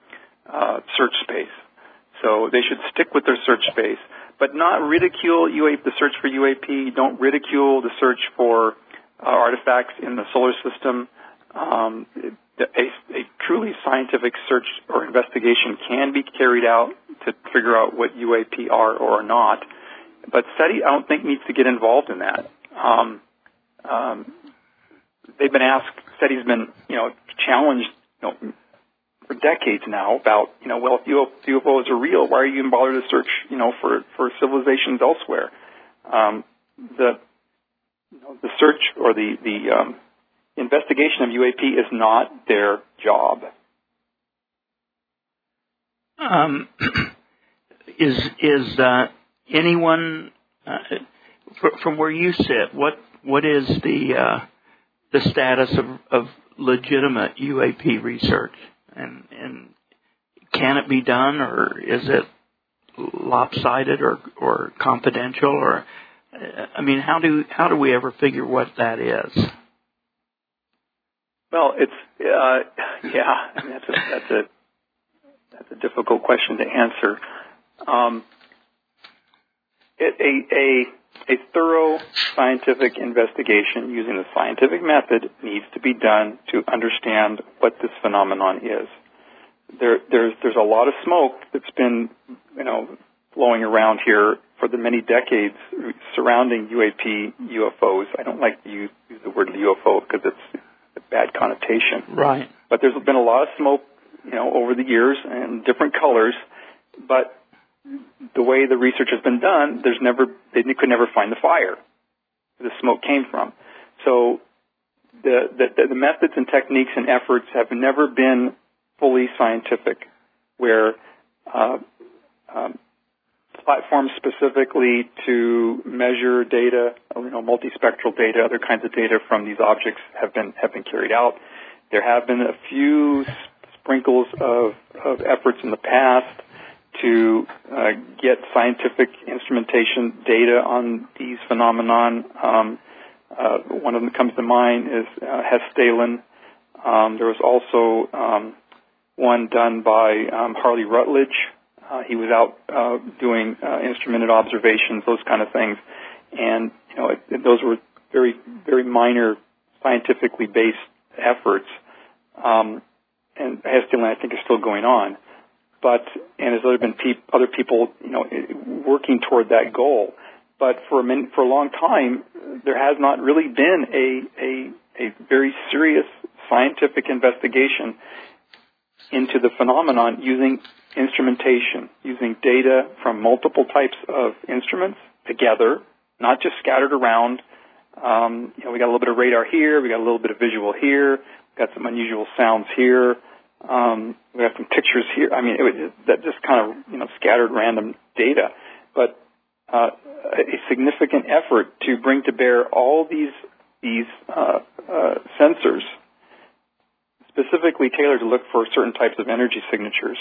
uh, search space. So they should stick with their search space, but not ridicule U A P, the search for U A P. Don't ridicule the search for uh, artifacts in the solar system. Um, a, a truly scientific search or investigation can be carried out to figure out what U A P are or are not. But SETI, I don't think, needs to get involved in that. Um, um, they've been asked, SETI's been, you know, challenged, you know, for decades now about, you know, well, if U F Os are real, why are you even bothered to search, you know, for, for civilizations elsewhere? Um, the, you know, the search or the, the um, investigation of U A P is not their job. Um, is is uh, anyone uh, from where you sit? What what is the uh, the status of, of legitimate U A P research, and and can it be done, or is it lopsided or or confidential, or I mean, how do how do we ever figure what that is? Well, it's uh, yeah, I mean, that's a that's a that's a difficult question to answer. Um, it, a a a thorough scientific investigation using the scientific method needs to be done to understand what this phenomenon is. There there's there's a lot of smoke that's been, you know, flowing around here for the many decades surrounding U A P U F Os. I don't like to use, use the word U F O because it's a bad connotation. Right. But there's been a lot of smoke, you know, over the years and different colors. But the way the research has been done, there's never they could never find the fire where the smoke came from. So the the, the methods and techniques and efforts have never been fully scientific, where uh, um, platforms specifically to measure data, you know, multispectral data, other kinds of data from these objects have been have been carried out. There have been a few sprinkles of, of efforts in the past to uh, get scientific instrumentation data on these phenomenon. Um, uh, one of them that comes to mind is uh, Hess-Stalen. Um, there was also um, one done by um, Harley Rutledge. Uh, he was out uh, doing uh, instrumented observations, those kind of things, and you know it, it, those were very, very minor scientifically based efforts. Um, and Hess-Stalen, I think, is still going on. But and there's other been pe- other people, you know, working toward that goal. But for a min- for a long time, there has not really been a a, a very serious scientific investigation into the phenomenon using instrumentation, using data from multiple types of instruments together, not just scattered around. Um, you know, we got a little bit of radar here, we got a little bit of visual here, we got some unusual sounds here, um, we got some pictures here. I mean, it was, that just kind of, you know, scattered random data. But uh, a significant effort to bring to bear all these these uh, uh, sensors, specifically tailored to look for certain types of energy signatures,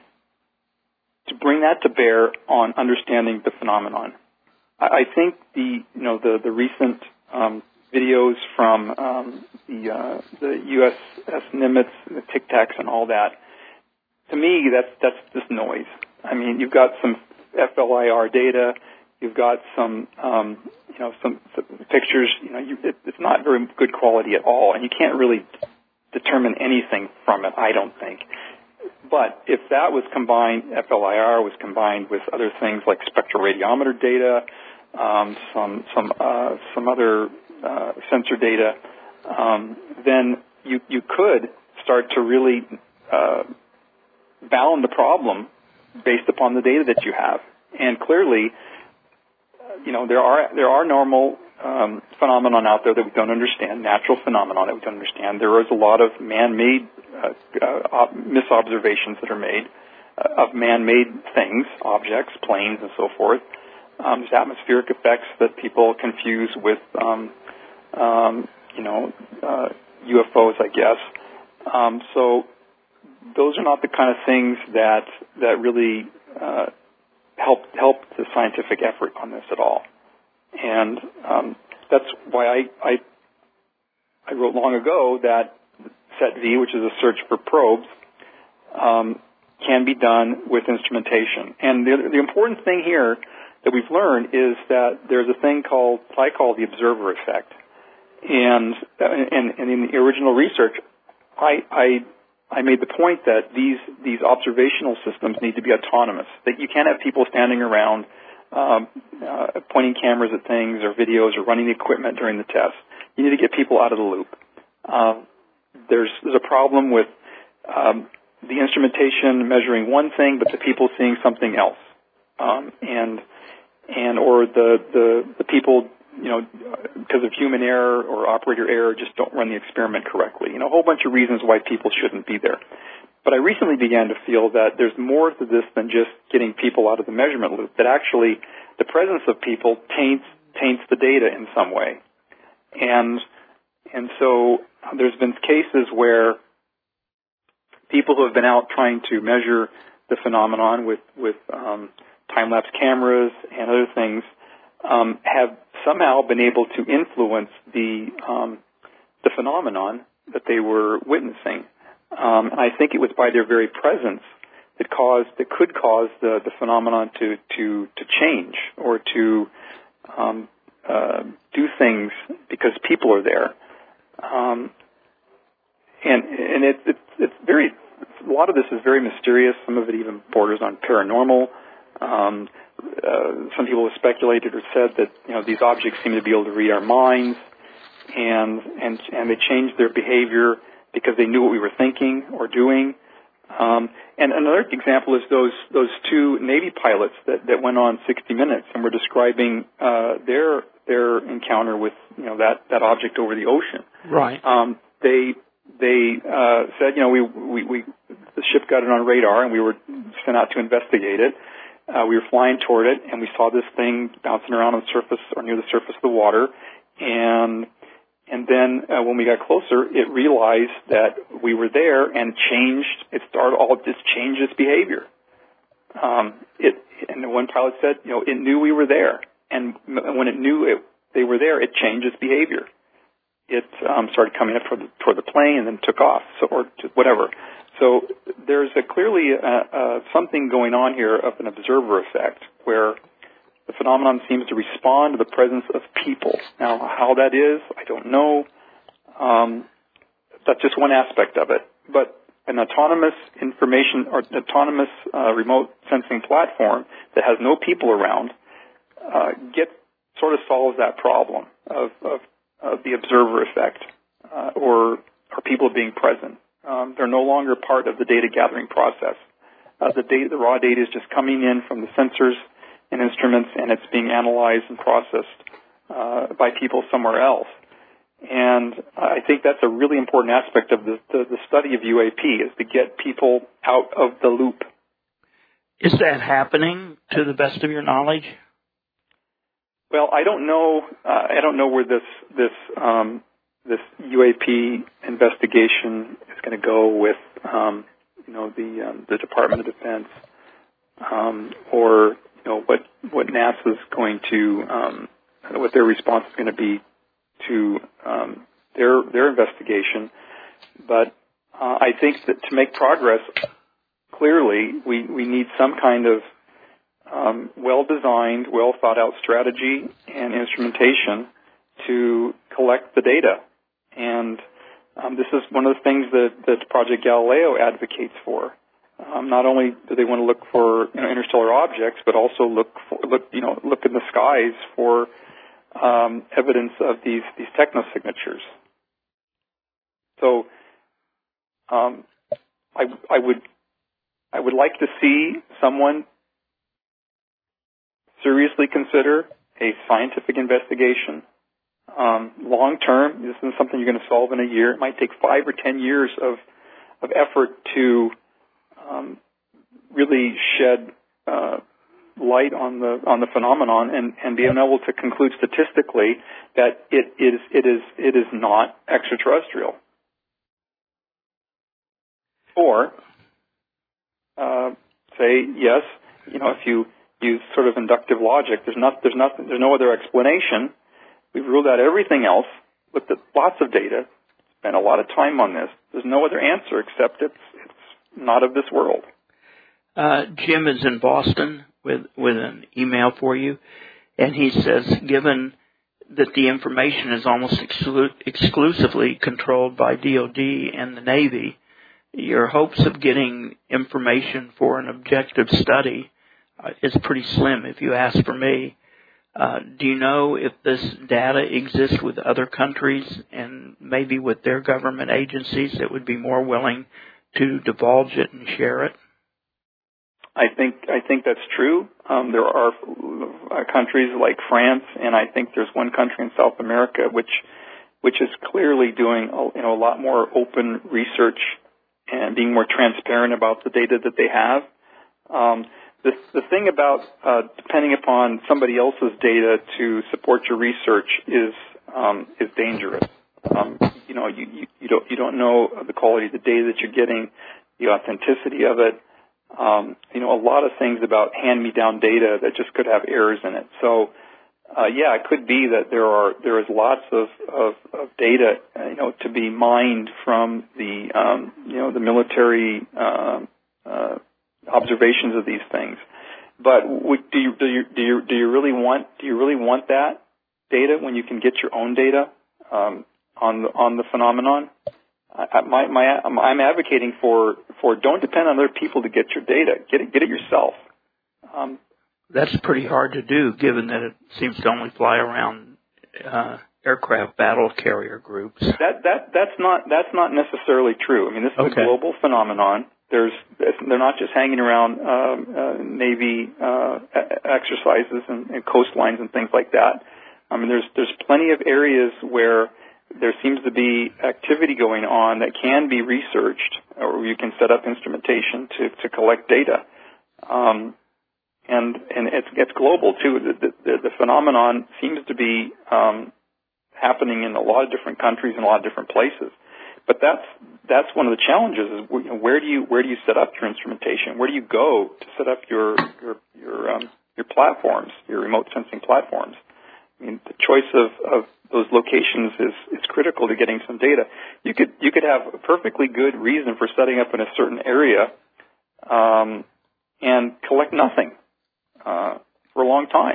to bring that to bear on understanding the phenomenon. I, I think the you know the the recent um, videos from um, the uh, the U S S Nimitz, the Tic Tacs, and all that, to me that's that's just noise. I mean, you've got some F L I R data, you've got some um, you know some, some pictures. You know, you, it, it's not very good quality at all, and you can't really determine anything from it, I don't think. But if that was combined, F L I R was combined with other things like spectroradiometer data, um, some some uh, some other uh, sensor data, um, then you you could start to really uh, bound the problem based upon the data that you have. And clearly, you know, there are there are normal um, phenomenon out there that we don't understand, natural phenomenon that we don't understand. There is a lot of man-made uh, uh, misobservations that are made uh, of man-made things, objects, planes, and so forth. Um, there's atmospheric effects that people confuse with, um, um, you know, uh, U F Os, I guess. Um, so those are not the kind of things that that really uh, help help the scientific effort on this at all. And um, that's why I, I I wrote long ago that SETV, which is a search for probes, um, can be done with instrumentation. And the, the important thing here that we've learned is that there's a thing called, I call the observer effect. And, and, and in the original research, I, I, I made the point that these, these observational systems need to be autonomous, that you can't have people standing around um, uh, pointing cameras at things or videos or running the equipment during the test. You need to get people out of the loop. Um, there's, there's a problem with um, the instrumentation measuring one thing, but the people seeing something else, um, and and or the, the the people, you know, because of human error or operator error, just don't run the experiment correctly. You know, a whole bunch of reasons why people shouldn't be there. But I recently began to feel that there's more to this than just getting people out of the measurement loop. That actually, the presence of people taints taints the data in some way, and and so there's been cases where people who have been out trying to measure the phenomenon with, with um, time-lapse cameras and other things um, have somehow been able to influence the um, the phenomenon that they were witnessing. Um, and I think it was by their very presence that caused that could cause the, the phenomenon to, to, to change or to um, uh, do things because people are there. Um, and and it, it, it's very a lot of this is very mysterious. Some of it even borders on paranormal. Um, uh, some people have speculated or said that you know these objects seem to be able to read our minds, and and and they changed their behavior because they knew what we were thinking or doing. Um, and another example is those those two Navy pilots that, that went on sixty minutes and were describing uh, their their encounter with you know that, that object over the ocean. Right. Um, they they uh, said you know we, we we the ship got it on radar and we were sent out to investigate it. Uh, we were flying toward it and we saw this thing bouncing around on the surface or near the surface of the water, and And then uh, when we got closer, it realized that we were there and changed. It started all just changed its behavior. Um, it and the one pilot said, you know, it knew we were there, and when it knew it, they were there, it changed its behavior. It um, started coming up toward the, toward the plane and then took off, so or whatever. So there's a clearly uh, uh, something going on here of an observer effect where the phenomenon seems to respond to the presence of people. Now, how that is, I don't know. Um, that's just one aspect of it. But an autonomous information or autonomous uh, remote sensing platform that has no people around uh, get sort of solves that problem of, of, of the observer effect uh, or or people being present. Um, they're no longer part of the data gathering process. Uh, the data, the raw data is just coming in from the sensors and instruments, and it's being analyzed and processed uh, by people somewhere else. And I think that's a really important aspect of the, the, the study of U A P, is to get people out of the loop. Is that happening to the best of your knowledge? Well, I don't know. Uh, I don't know where this this um, this U A P investigation is going to go with, um, you know, the um, the Department of Defense, um, or you know what what NASA's going to um, what their response is going to be to um, their their investigation. But uh, I think that to make progress, clearly we we need some kind of um, well-designed, well-thought-out strategy and instrumentation to collect the data. And um, this is one of the things that, that Project Galileo advocates for. Um, not only do they want to look for you know, interstellar objects, but also look for, look you know look in the skies for um, evidence of these these technosignatures. So um, I I would I would like to see someone seriously consider a scientific investigation. Um, long term, this isn't something you're going to solve in a year. It might take five or ten years of of effort to um, really shed uh, light on the on the phenomenon and, and be able to conclude statistically that it is it is it is not extraterrestrial. Or uh, say yes, you know, if you use sort of inductive logic, there's not there's not there's no other explanation. We've ruled out everything else, looked at lots of data, spent a lot of time on this. There's no other answer except it's, it's not of this world. Uh, Jim is in Boston with, with an email for you, and he says, given that the information is almost exclu- exclusively controlled by D O D and the Navy, your hopes of getting information for an objective study uh, is pretty slim, if you ask for me. Uh, do you know if this data exists with other countries and maybe with their government agencies that would be more willing to divulge it and share it? I think I think that's true. Um, there are uh, countries like France, and I think there's one country in South America which which is clearly doing you know a lot more open research and being more transparent about the data that they have. Um, the the thing about uh, depending upon somebody else's data to support your research is um, is dangerous. Um, you know you, you you don't you don't know the quality of the data that you're getting, the authenticity of it. Um, you know, a lot of things about hand-me-down data that just could have errors in it. So, uh, yeah, it could be that there are there is lots of, of, of data, uh, you know, to be mined from the um, you know the military uh, uh, observations of these things. But w- do you do you do you do you really want do you really want that data when you can get your own data um, on the on the phenomenon? I, my, my, I'm advocating for, for don't depend on other people to get your data. Get it, get it yourself. Um, That's pretty hard to do, given that it seems to only fly around uh, aircraft battle carrier groups. That that that's not that's not necessarily true. I mean, this is okay. a global phenomenon. There's they're not just hanging around um, uh, Navy uh, exercises and, and coastlines and things like that. I mean, there's there's plenty of areas where there seems to be activity going on that can be researched, or you can set up instrumentation to, to collect data. Um, and and it's, it's global, too. The, the, the phenomenon seems to be um, happening in a lot of different countries and a lot of different places. But that's that's one of the challenges is you know, where do you where do you set up your instrumentation? Where do you go to set up your your your, um, your platforms, your remote sensing platforms? I mean, the choice of, of those locations is, is critical to getting some data. You could you could have a perfectly good reason for setting up in a certain area um, and collect nothing uh, for a long time,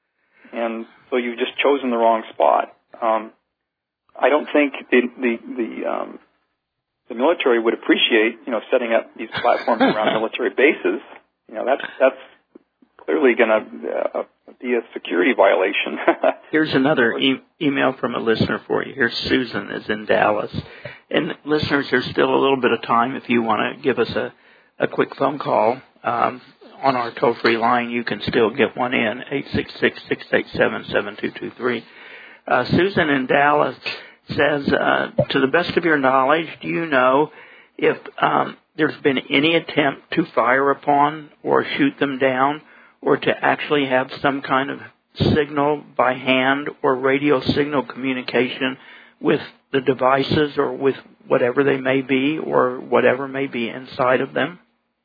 and so you've just chosen the wrong spot. Um, I don't think the the the, um, the military would appreciate you know setting up these platforms around military bases. You know that's that's clearly going to uh, be a security violation. Here's another e- email from a listener for you. Here's Susan is in Dallas. And listeners, there's still a little bit of time if you want to give us a, a quick phone call. Um, on our toll-free line, you can still get one in, eight six six, six eight seven, seven two two three. Uh, Susan in Dallas says, uh, to the best of your knowledge, do you know if um, there's been any attempt to fire upon or shoot them down, or to actually have some kind of signal by hand or radio signal communication with the devices or with whatever they may be or whatever may be inside of them?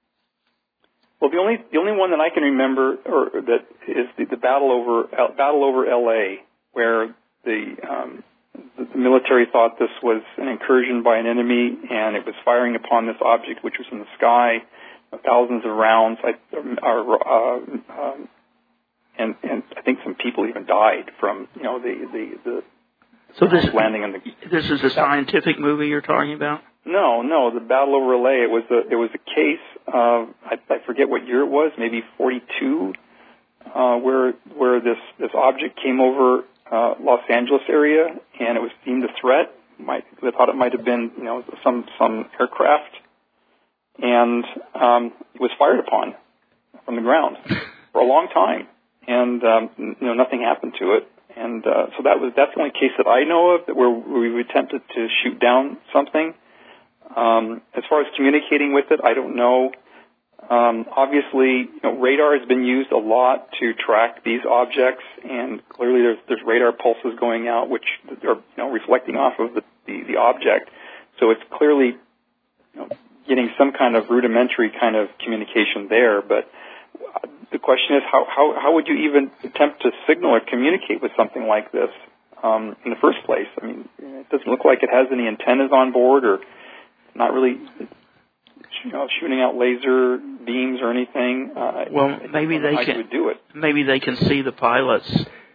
Well, the only the only one that I can remember or that is the, the battle over battle over L A, where the, um, the the military thought this was an incursion by an enemy and it was firing upon this object which was in the sky. Thousands of rounds, I, are, uh, um, and and I think some people even died from you know the the, the so this landing on the. This is a scientific movie you're talking about? No, no, the battle over L A. It was a it was a case of I, I forget what year it was, maybe forty-two, uh, where where this this object came over uh, Los Angeles area, and it was deemed a threat. Might they thought it might have been you know some some aircraft. And um, it was fired upon from the ground for a long time, and um, you know nothing happened to it. And uh, so that was that's the only case that I know of that where we attempted to shoot down something. Um, as far as communicating with it, I don't know. Um, obviously, you know, radar has been used a lot to track these objects, and clearly there's there's radar pulses going out which are you know reflecting off of the the, the object. So it's clearly you know, getting some kind of rudimentary kind of communication there, but the question is how, how, how would you even attempt to signal or communicate with something like this um, in the first place? I mean, it doesn't look like it has any antennas on board or not really you know, shooting out laser beams or anything. Uh, well, maybe they can would do it. Maybe they can see the pilots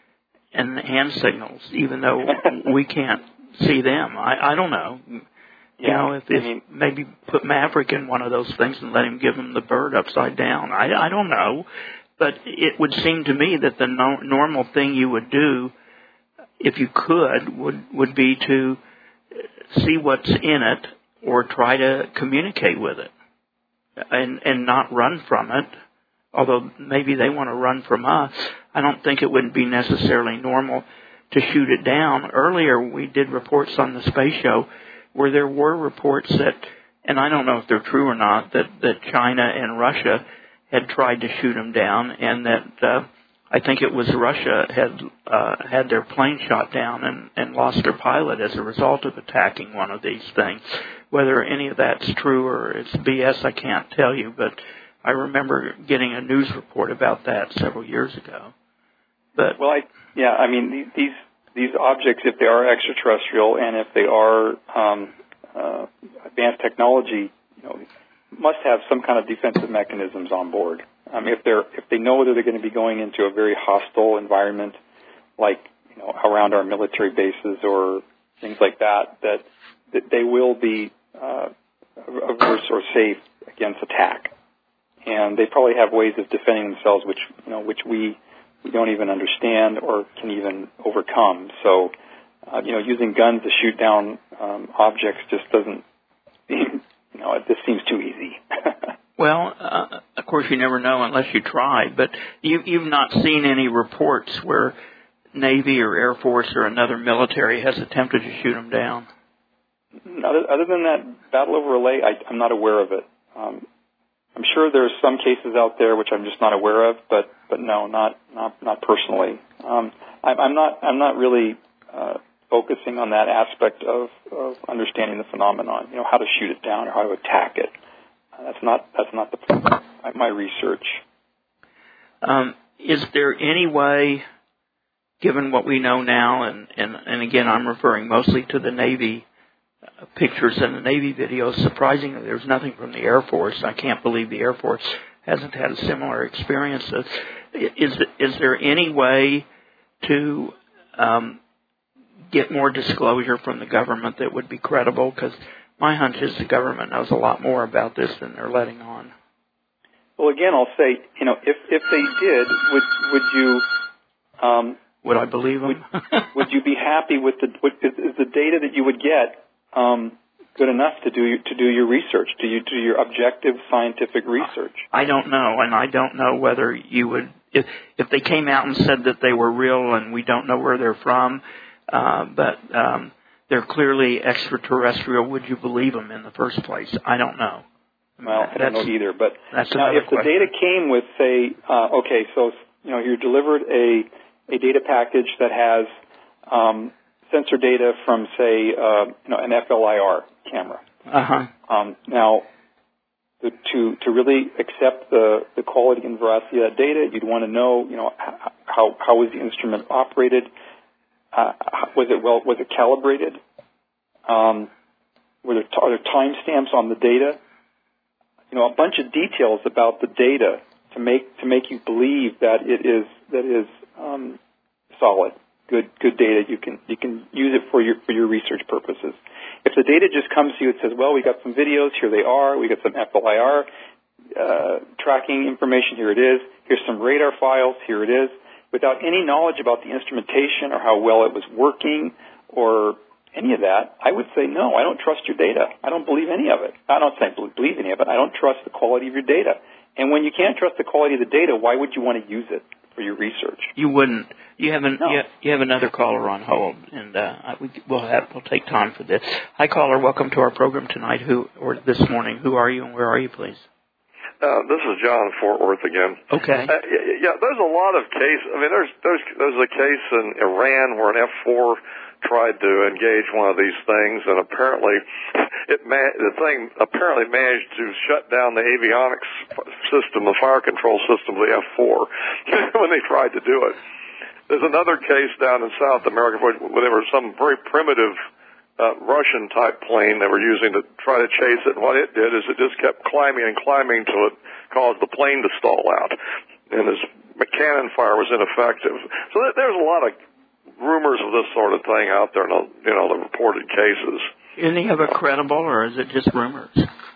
and the hand signals, even though we can't see them. I, I don't know. You yeah, know, if, if I mean, maybe put Maverick in one of those things and let him give him the bird upside down. I, I don't know. But it would seem to me that the no, normal thing you would do, if you could, would, would be to see what's in it or try to communicate with it and, and not run from it. Although maybe they want to run from us, I don't think it would be necessarily normal to shoot it down. Earlier, we did reports on the space show where there were reports that, and I don't know if they're true or not, that, that China and Russia had tried to shoot them down, and that uh, I think it was Russia had uh, had their plane shot down and, and lost their pilot as a result of attacking one of these things. Whether any of that's true or it's B S, I can't tell you, but I remember getting a news report about that several years ago. But well, I yeah, I mean these these objects, if they are extraterrestrial and if they are um, uh, advanced technology, you know, must have some kind of defensive mechanisms on board. Um, if they're if they know that they're going to be going into a very hostile environment, like you know around our military bases or things like that, that that they will be uh, averse or safe against attack, and they probably have ways of defending themselves, which you know which we we don't even understand or can even overcome. So, uh, you know, using guns to shoot down um, objects just doesn't seem. You know, this seems too easy. Well, uh, of course, you never know unless you try. But you, you've not seen any reports where Navy or Air Force or another military has attempted to shoot them down? Other, other than that battle over Relay, I, I'm not aware of it. Um, I'm sure there's some cases out there which I'm just not aware of, but but no, not not not personally. Um, I, I'm not I'm not really. Uh, focusing on that aspect of, of understanding the phenomenon, you know, how to shoot it down or how to attack it. Uh, that's not that's not the my research. Um, is there any way, given what we know now, and, and, and again I'm referring mostly to the Navy uh, pictures and the Navy videos, surprisingly there's nothing from the Air Force. I can't believe the Air Force hasn't had a similar experience. Is, is there any way to um, get more disclosure from the government that would be credible? Because my hunch is the government knows a lot more about this than they're letting on. Well, again, I'll say, you know, if if they did, would would you um, would I believe them? would, would you be happy with the with, is, is the data that you would get um, good enough to do to do your research? Do you do your objective scientific research? I don't know, and I don't know whether you would if if they came out and said that they were real and we don't know where they're from. Uh, but um, they're clearly extraterrestrial. Would you believe them in the first place? I don't know. Well, I don't know either. But that's now, if question. the data came with, say, uh, okay, so you know, you delivered a a data package that has um, sensor data from, say, uh, you know, an F L I R camera. Uh-huh. Um, now, to to to really accept the the quality and veracity of that data, you'd want to know, you know, how how was the instrument operated. Uh, was it well? Was it calibrated? Um, were there, are there timestamps on the data? You know, a bunch of details about the data to make to make you believe that it is that is um, solid, good good data. You can you can use it for your for your research purposes. If the data just comes to you and says, "Well, we got some videos. Here they are. We got some F L I R uh, tracking information. Here it is. Here's some radar files. Here it is." Without any knowledge about the instrumentation or how well it was working or any of that, I would say, no, I don't trust your data. I don't believe any of it. I don't say believe any of it. I don't trust the quality of your data. And when you can't trust the quality of the data, why would you want to use it for your research? You wouldn't. You have, an, no. you, have, you have another caller on hold, and uh, we, we'll, have, we'll take time for this. Hi, caller. Welcome to our program tonight, who or this morning. Who are you and where are you, please? Uh, this is John in Fort Worth again. Okay. Uh, yeah, there's a lot of cases. I mean, there's there's there's a case in Iran where an F four tried to engage one of these things, and apparently, it ma- the thing apparently managed to shut down the avionics system, the fire control system of the F four when they tried to do it. There's another case down in South America where there was some very primitive uh, Russian-type plane they were using to try to chase it. And what it did is it just kept climbing and climbing till it caused the plane to stall out. And his cannon fire was ineffective. So there's a lot of rumors of this sort of thing out there in the, you know, the reported cases. Any of it credible, or is it just rumors?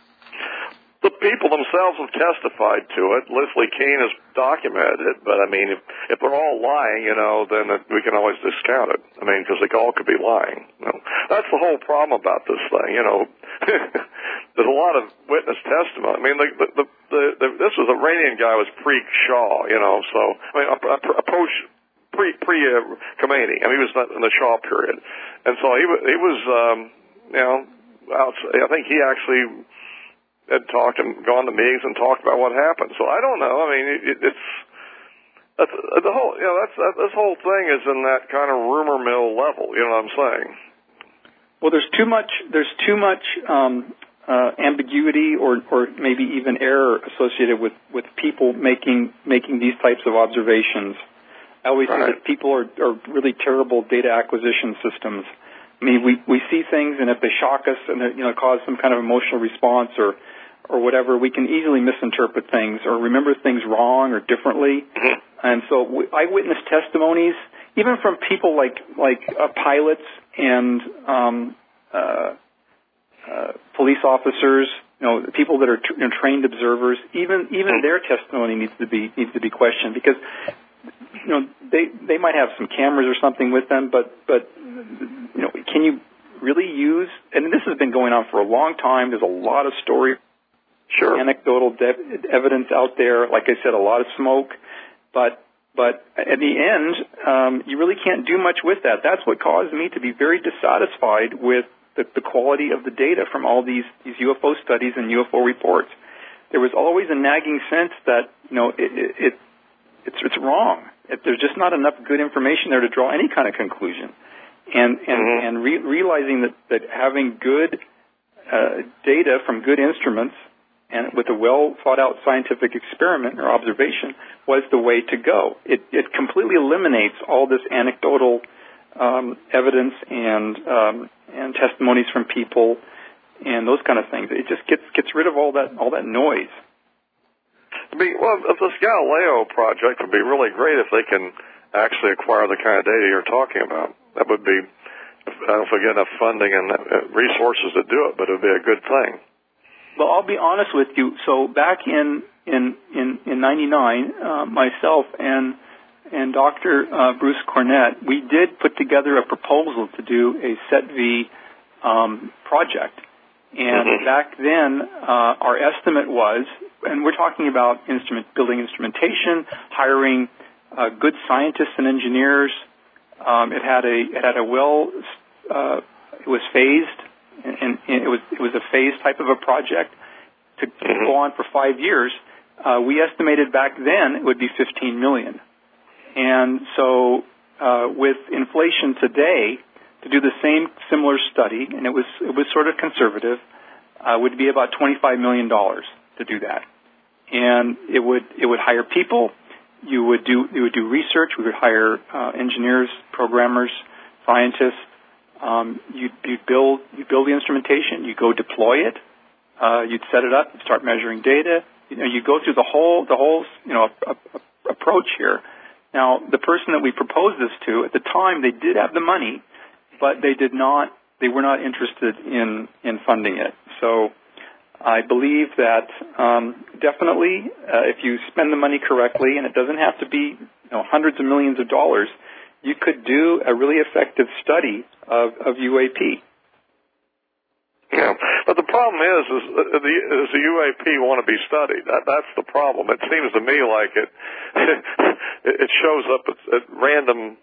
The people themselves have testified to it. Leslie Kean has documented it, but I mean, if, if they're all lying, you know, then it, we can always discount it. I mean, because they all could be lying. You know, that's the whole problem about this thing. You know, there's a lot of witness testimony. I mean, the, the, the, the, the, this was Iranian guy was pre-Shah, you know, so I mean, approach pre pre uh, Khomeini. I mean, he was in the Shah period, and so he he was, um, you know, outside, I think he actually had talked and gone to meetings and talked about what happened. So I don't know. I mean, it, it's that's, the whole, you know, that's that, this whole thing is in that kind of rumor mill level. You know what I'm saying? Well, there's too much. There's too much um, uh, ambiguity, or, or maybe even error associated with, with people making making these types of observations. I always right. say that people are, are really terrible data acquisition systems. I mean, we, we see things, and if they shock us and you know cause some kind of emotional response or or whatever, we can easily misinterpret things or remember things wrong or differently. Mm-hmm. And so we, eyewitness testimonies, even from people like like uh, pilots and um, uh, uh, police officers, you know, people that are t- you know, trained observers, even even their testimony needs to be needs to be questioned, because you know they they might have some cameras or something with them, but but you know, can you really use? And this has been going on for a long time. There's a lot of story. Sure. Anecdotal de- evidence out there, like I said, a lot of smoke, but but at the end, um, you really can't do much with that. That's what caused me to be very dissatisfied with the, the quality of the data from all these, these U F O studies and U F O reports. There was always a nagging sense that you know it, it, it it's it's wrong. It, there's just not enough good information there to draw any kind of conclusion, and and mm-hmm. and re- realizing that that having good uh, data from good instruments and with a well-thought-out scientific experiment or observation was the way to go. It, it completely eliminates all this anecdotal um, evidence and um, and testimonies from people and those kind of things. It just gets gets rid of all that all that noise. Be, well, this Galileo project would be really great if they can actually acquire the kind of data you're talking about. That would be, I don't know if we get enough funding and resources to do it, but it would be a good thing. Well, I'll be honest with you. So back in in in, in ninety-nine, uh, myself and and Doctor Uh, Bruce Cornett, we did put together a proposal to do a SETV um, project. And mm-hmm. back then, uh, our estimate was, and we're talking about instrument building instrumentation, hiring uh, good scientists and engineers. Um, it had a it had a well, uh, it was phased. And, and it was it was a phase type of a project to, to mm-hmm. go on for five years. Uh, we estimated back then it would be fifteen million, and so uh, with inflation today, to do the same similar study, and it was it was sort of conservative, uh, would be about twenty-five million dollars to do that, and it would it would hire people. You would do you would do research. We would hire uh, engineers, programmers, scientists. Um, you you build you build the instrumentation. You go deploy it. Uh, you'd set it up. You start measuring data. You know, you go through the whole the whole you know a, a, approach here. Now, the person that we proposed this to at the time, they did have the money, but they did not. They were not interested in in funding it. So, I believe that um, definitely, uh, if you spend the money correctly, and it doesn't have to be you know hundreds of millions of dollars, you could do a really effective study of, of U A P. Yeah, but the problem is, is, uh, the, is the U A P want to be studied. That, that's the problem. It seems to me like it it shows up at, at random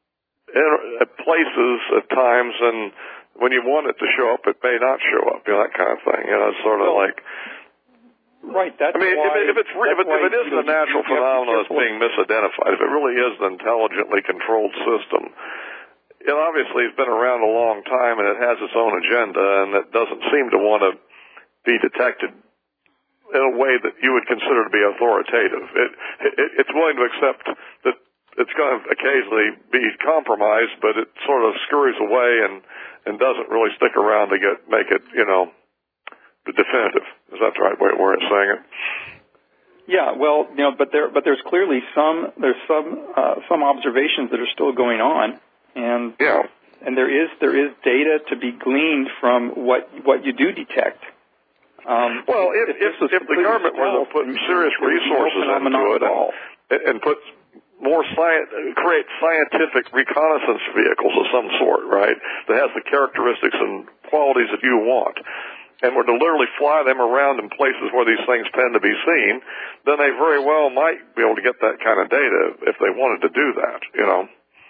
at places at times, and when you want it to show up, it may not show up. You know, that kind of thing. You know, it's sort of well, like. Right. That's I mean, why, if, it, if it's if it, if it isn't a natural phenomenon that's being misidentified, if it really is an intelligently controlled system, it obviously has been around a long time and it has its own agenda, and it doesn't seem to want to be detected in a way that you would consider to be authoritative. It, it it's willing to accept that it's going to occasionally be compromised, but it sort of scurries away and, and doesn't really stick around to get make it, you know, definitive. Is that the right way of saying it? Yeah, well, you know, but there, but there's clearly some there's some uh, some observations that are still going on, and yeah. and there is there is data to be gleaned from what what you do detect. Um, well, if if, if, if the government were to put serious resources no into it and, and put more science, create scientific reconnaissance vehicles of some sort, right, that has the characteristics and qualities that you want, and were to literally fly them around in places where these things tend to be seen, then they very well might be able to get that kind of data if they wanted to do that, you know.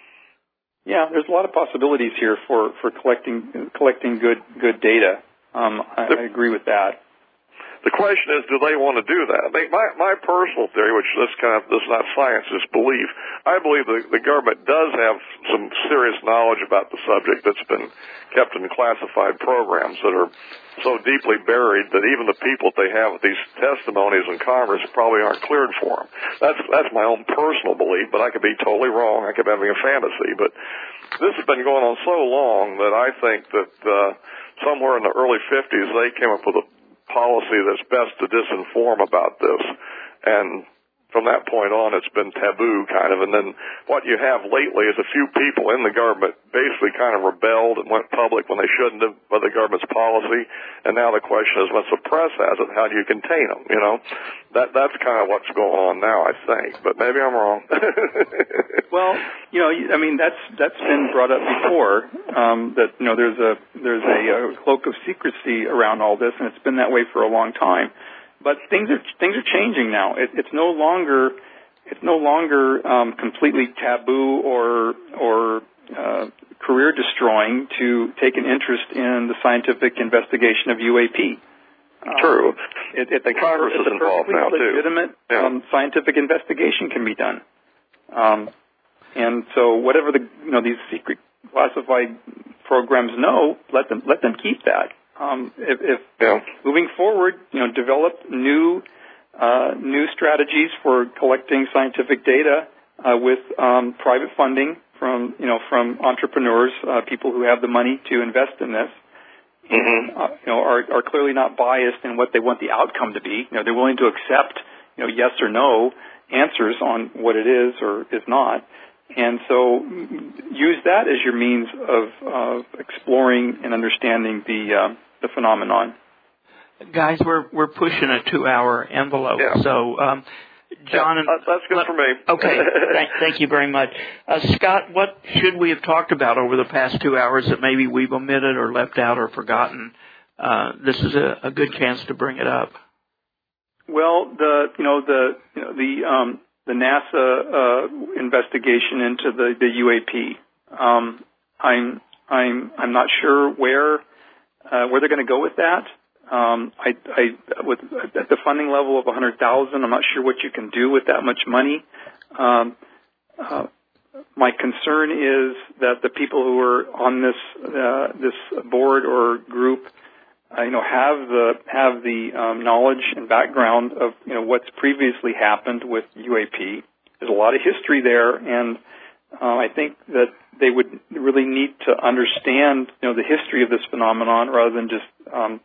Yeah, there's a lot of possibilities here for, for collecting collecting good good data. Um, I, the, I agree with that. The question is, do they want to do that? They, my, my personal theory, which this kind of this is not science, is belief. I believe the, the government does have some serious knowledge about the subject that's been kept in classified programs that are so deeply buried that even the people that they have with these testimonies in Congress probably aren't cleared for them. That's that's my own personal belief, but I could be totally wrong. I could be having a fantasy. But this has been going on so long that I think that uh, somewhere in the early fifties they came up with a policy that's best to disinform about this, and from that point on it's been taboo kind of, and then what you have lately is a few people in the government basically kind of rebelled and went public when they shouldn't have by the government's policy, and now the question is, once the press has it, how do you contain them, you know? That That's kind of what's going on now, I think, but maybe I'm wrong. Well, you know, I mean, that's that's been brought up before, um, that, you know, there's a there's a, a cloak of secrecy around all this, and it's been that way for a long time. But things are things are changing now. It, it's no longer it's no longer um, completely taboo or or uh, career destroying to take an interest in the scientific investigation of U A P. True. Um, it, it, and Congress is involved now too. Legitimate yeah. um, scientific investigation can be done. Um, and so whatever the you know these secret classified programs know, let them let them keep that. Um, if, if yeah. moving forward, you know, develop new uh, new strategies for collecting scientific data uh, with um, private funding from you know from entrepreneurs, uh, people who have the money to invest in this, mm-hmm. uh, you know, are, are clearly not biased in what they want the outcome to be. You know, they're willing to accept you know yes or no answers on what it is or is not. And so use that as your means of, of exploring and understanding the uh, the phenomenon. Guys, we're we're pushing a two-hour envelope. Yeah. So, um, John, yeah, that's good let, for me. Okay, thank, thank you very much, uh, Scott. What should we have talked about over the past two hours that maybe we've omitted or left out or forgotten? Uh, this is a, a good chance to bring it up. Well, the you know the you know, the um, the NASA uh, investigation into the, the U A P. Um, I'm I'm I'm not sure where uh, where they're going to go with that. Um, I, I with at the funding level of one hundred thousand, I'm not sure what you can do with that much money. Um, uh, my concern is that the people who are on this uh, this board or group, uh, you know, have the have the um, knowledge and background of you know what's previously happened with U A P. There's a lot of history there, and uh, I think that they would really need to understand you know the history of this phenomenon rather than just um,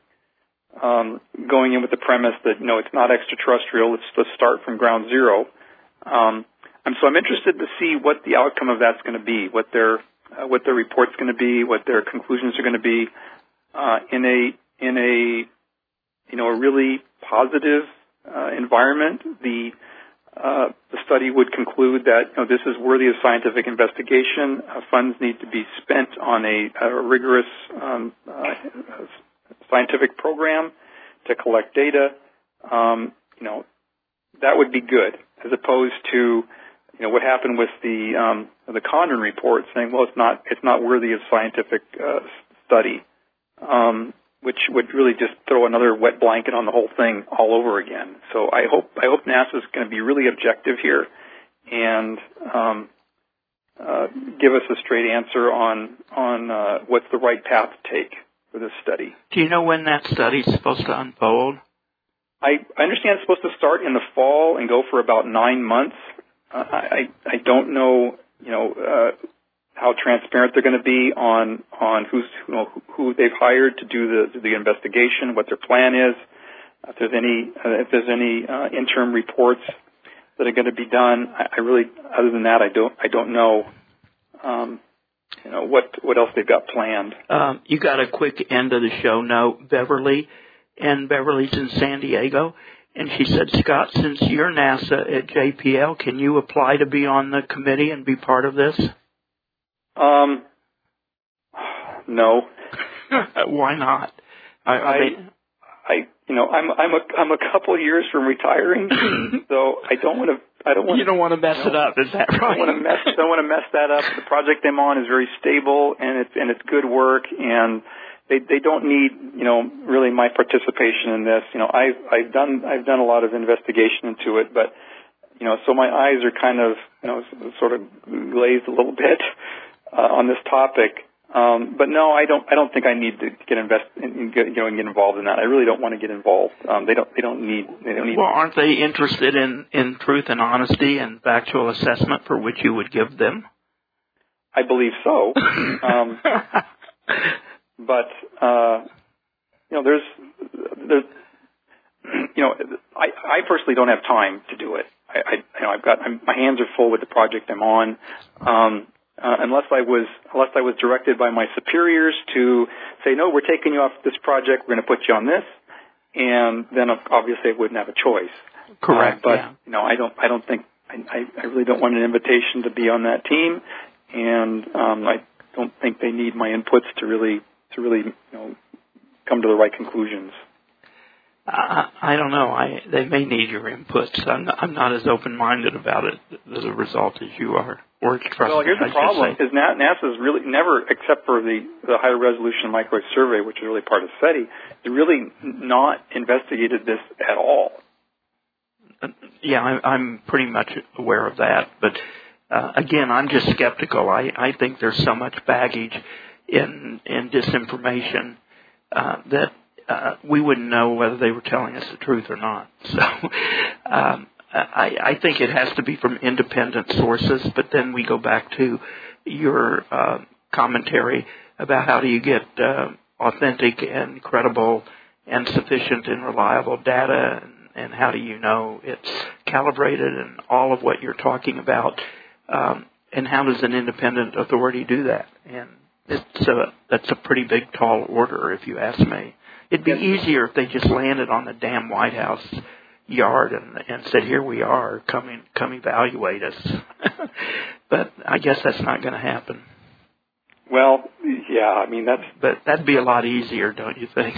um, going in with the premise that you know it's not extraterrestrial. Let's let's start from ground zero. Um, and so I'm interested to see what the outcome of that's going to be, what their uh, what their report's going to be, what their conclusions are going to be uh, in a in a you know a really positive uh, environment. The uh, the study would conclude that you know this is worthy of scientific investigation. Uh, funds need to be spent on a, a rigorous um, uh, scientific program to collect data. Um, you know that would be good, as opposed to you know what happened with the um, the Condon report, saying, well, it's not it's not worthy of scientific uh, study. Um, which would really just throw another wet blanket on the whole thing all over again. So I hope I hope NASA is going to be really objective here and um, uh, give us a straight answer on on uh, what's the right path to take for this study. Do you know when that study is supposed to unfold? I, I understand it's supposed to start in the fall and go for about nine months. uh, I I don't know, you know, uh, how transparent they're going to be on on who's you know who they've hired to do the the investigation, what their plan is, if there's any uh, if there's any uh, interim reports that are going to be done. I, I really, other than that, I don't I don't know. Um, you know what what else they've got planned. Um, you got a quick end of the show note, Beverly, and Beverly's in San Diego. And she said, Scott, since you're NASA at J P L, can you apply to be on the committee and be part of this? Um, no. Why not? I, I, mean, I, you know, I'm I'm a I'm a couple of years from retiring, so I don't want to. I don't want. You don't want to mess you know, it up, is that right? I don't want to mess. Don't want to mess that up. The project I'm on is very stable, and it's and it's good work, and They they don't need, you know, really my participation in this. You know, I've I've done I've done a lot of investigation into it, but you know, so my eyes are kind of, you know, sort of glazed a little bit uh, on this topic. Um, but no, I don't I don't think I need to get invest in, get, you know, get involved in that. I really don't want to get involved. Um, they don't they don't need they don't need. Well, aren't they interested in in truth and honesty and factual assessment for which you would give them? I believe so. um, But, uh, you know, there's, there's, you know, I, I personally don't have time to do it. I, I you know, I've got, I'm, my hands are full with the project I'm on. Um, uh, unless I was, unless I was directed by my superiors to say, no, we're taking you off this project, we're going to put you on this. And then obviously I wouldn't have a choice. Correct. Uh, but, yeah. you know, I don't, I don't think, I, I really don't want an invitation to be on that team. And, um, I don't think they need my inputs to really, to really, you know, come to the right conclusions. I, I don't know. I they may need your inputs. I'm not, I'm not as open-minded about it as a result as you are. Or trust well, here's me, the problem: say. is NASA's really never, except for the the high resolution microwave survey, which is really part of SETI, has really not investigated this at all. Yeah, I, I'm pretty much aware of that. But uh, again, I'm just skeptical. I, I think there's so much baggage in in disinformation uh, that uh, we wouldn't know whether they were telling us the truth or not. So um, I, I think it has to be from independent sources, but then we go back to your uh, commentary about how do you get uh, authentic and credible and sufficient and reliable data, and, and how do you know it's calibrated and all of what you're talking about, um, and how does an independent authority do that? And It's a, that's a pretty big, tall order, if you ask me. It'd be easier if they just landed on the damn White House yard and, and said, here we are, come, in, come evaluate us. But I guess that's not going to happen. Well, yeah, I mean, that's... But that'd be a lot easier, don't you think?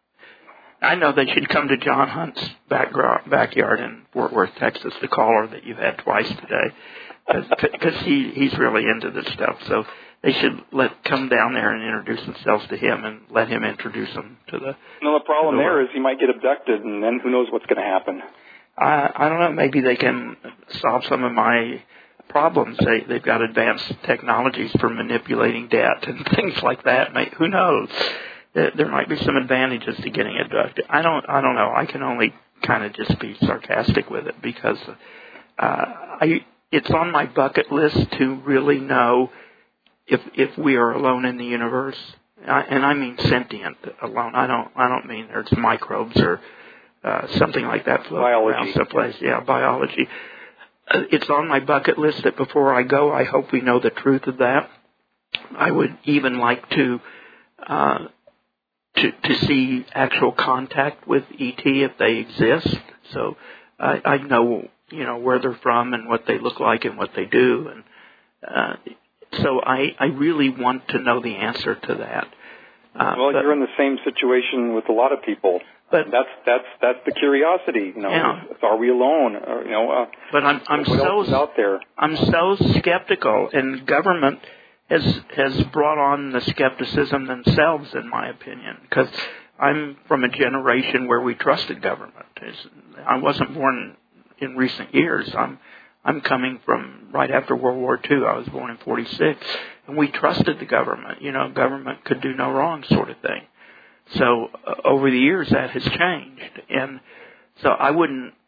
I know they should come to John Hunt's back, backyard in Fort Worth, Texas, the caller that you had twice today, because he, he's really into this stuff. So they should let come down there and introduce themselves to him and let him introduce them to the... No, the problem the there is he might get abducted, and then who knows what's going to happen. I, I don't know. Maybe they can solve some of my problems. They, they've got advanced technologies for manipulating debt and things like that. Who knows? There might be some advantages to getting abducted. I don't. I don't know. I can only kind of just be sarcastic with it because uh, I. It's on my bucket list to really know if if we are alone in the universe, I, and I mean sentient alone. I don't. I don't mean there's microbes or uh, something like that floating biology. around someplace. Yeah, biology. Uh, it's on my bucket list that before I go, I hope we know the truth of that. I would even like to. Uh, To, to see actual contact with E T if they exist, so I, I know you know where they're from and what they look like and what they do, and uh, so I, I really want to know the answer to that. Uh, well, but, you're in the same situation with a lot of people. But that's that's that's the curiosity. You know, yeah. Are we alone? Or, you know, uh, but I'm I'm what so else is out there? I'm so skeptical, and government has has brought on the skepticism themselves, in my opinion, because I'm from a generation where we trusted government. It's, I wasn't born in recent years. I'm I'm coming from right after World War Two. I was born in forty-six, and we trusted the government. You know, government could do no wrong, sort of thing. So uh, over the years, that has changed, and so I wouldn't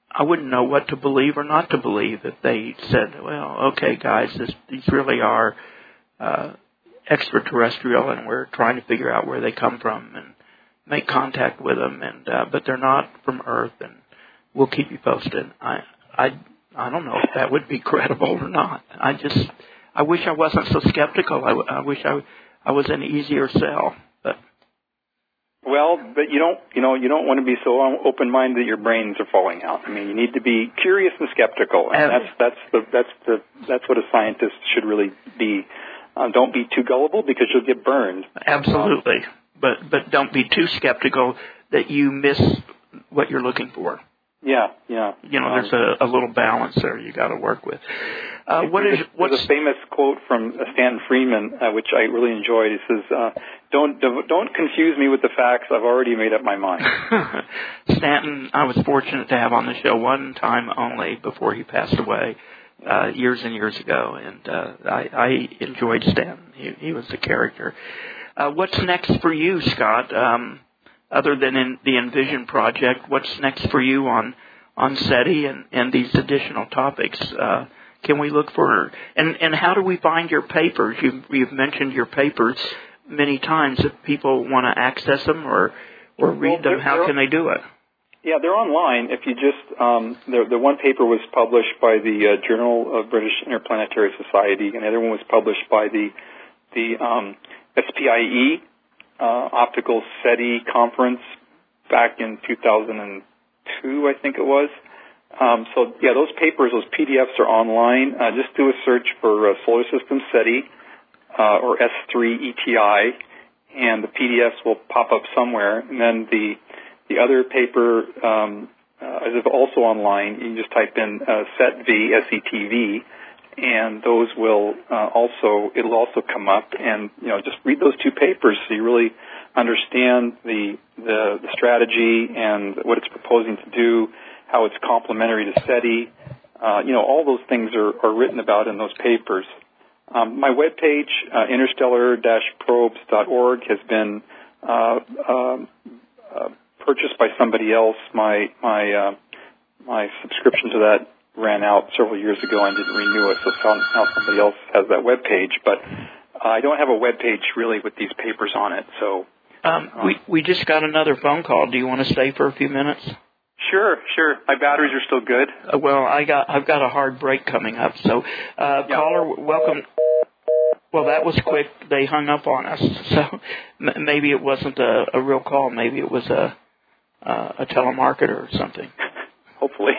I wouldn't know what to believe or not to believe if they said, well, okay, guys, this, these really are uh, extraterrestrial, and we're trying to figure out where they come from and make contact with them, and uh, but they're not from Earth, and we'll keep you posted. I, I, I don't know if that would be credible or not. I just, I wish I wasn't so skeptical. I, I wish I, I was an easier sell. But well, but you don't, you know, you don't want to be so open-minded that your brains are falling out. I mean, you need to be curious and skeptical, and that's that's the that's the that's what a scientist should really be. Uh, don't be too gullible because you'll get burned. Absolutely. Um, But but don't be too skeptical that you miss what you're looking for. Yeah, yeah. You know, there's a, a little balance there you got to work with. Uh, what is what's There's a famous quote from Stanton Friedman, uh, which I really enjoyed. He says, uh, "Don't don't confuse me with the facts. I've already made up my mind." Stanton, I was fortunate to have on the show one time only before he passed away. Uh, years and years ago, and uh, I, I enjoyed Stanton. He, he was a character. Uh, what's next for you, Scott? Um, other than in the Envision project, what's next for you on on SETI and, and these additional topics? Uh, can we look for and and how do we find your papers? You've, you've mentioned your papers many times. If people want to access them or or read well, them, how can they do it? Yeah, they're online. If you just um, the the one paper was published by the uh, Journal of British Interplanetary Society, and the other one was published by the the um, S P I E uh, Optical SETI Conference back in two thousand two, I think it was. Um, so yeah, those papers, those P D Fs are online. Uh, just do a search for uh, Solar System SETI uh, or S three E T I, and the P D Fs will pop up somewhere. And then the The other paper um, uh, is also online. You can just type in uh, SETV, S E T V, and those will uh, also, it'll also come up. And, you know, just read those two papers so you really understand the, the, the strategy and what it's proposing to do, how it's complementary to SETI. Uh, you know, all those things are, are written about in those papers. Um, my webpage, uh, interstellar dash probes dot org, has been uh, um, uh, purchased by somebody else. My my uh, my subscription to that ran out several years ago and didn't renew it, so now somebody else has that web page. But uh, I don't have a web page really with these papers on it. So um, um, we we just got another phone call. Do you want to stay for a few minutes? Sure, sure. My batteries are still good. Uh, well, I got I've got a hard break coming up. So uh, yeah. caller, welcome. Well, that was quick. They hung up on us. So m- maybe it wasn't a, a real call. Maybe it was a Uh, a telemarketer or something. Hopefully.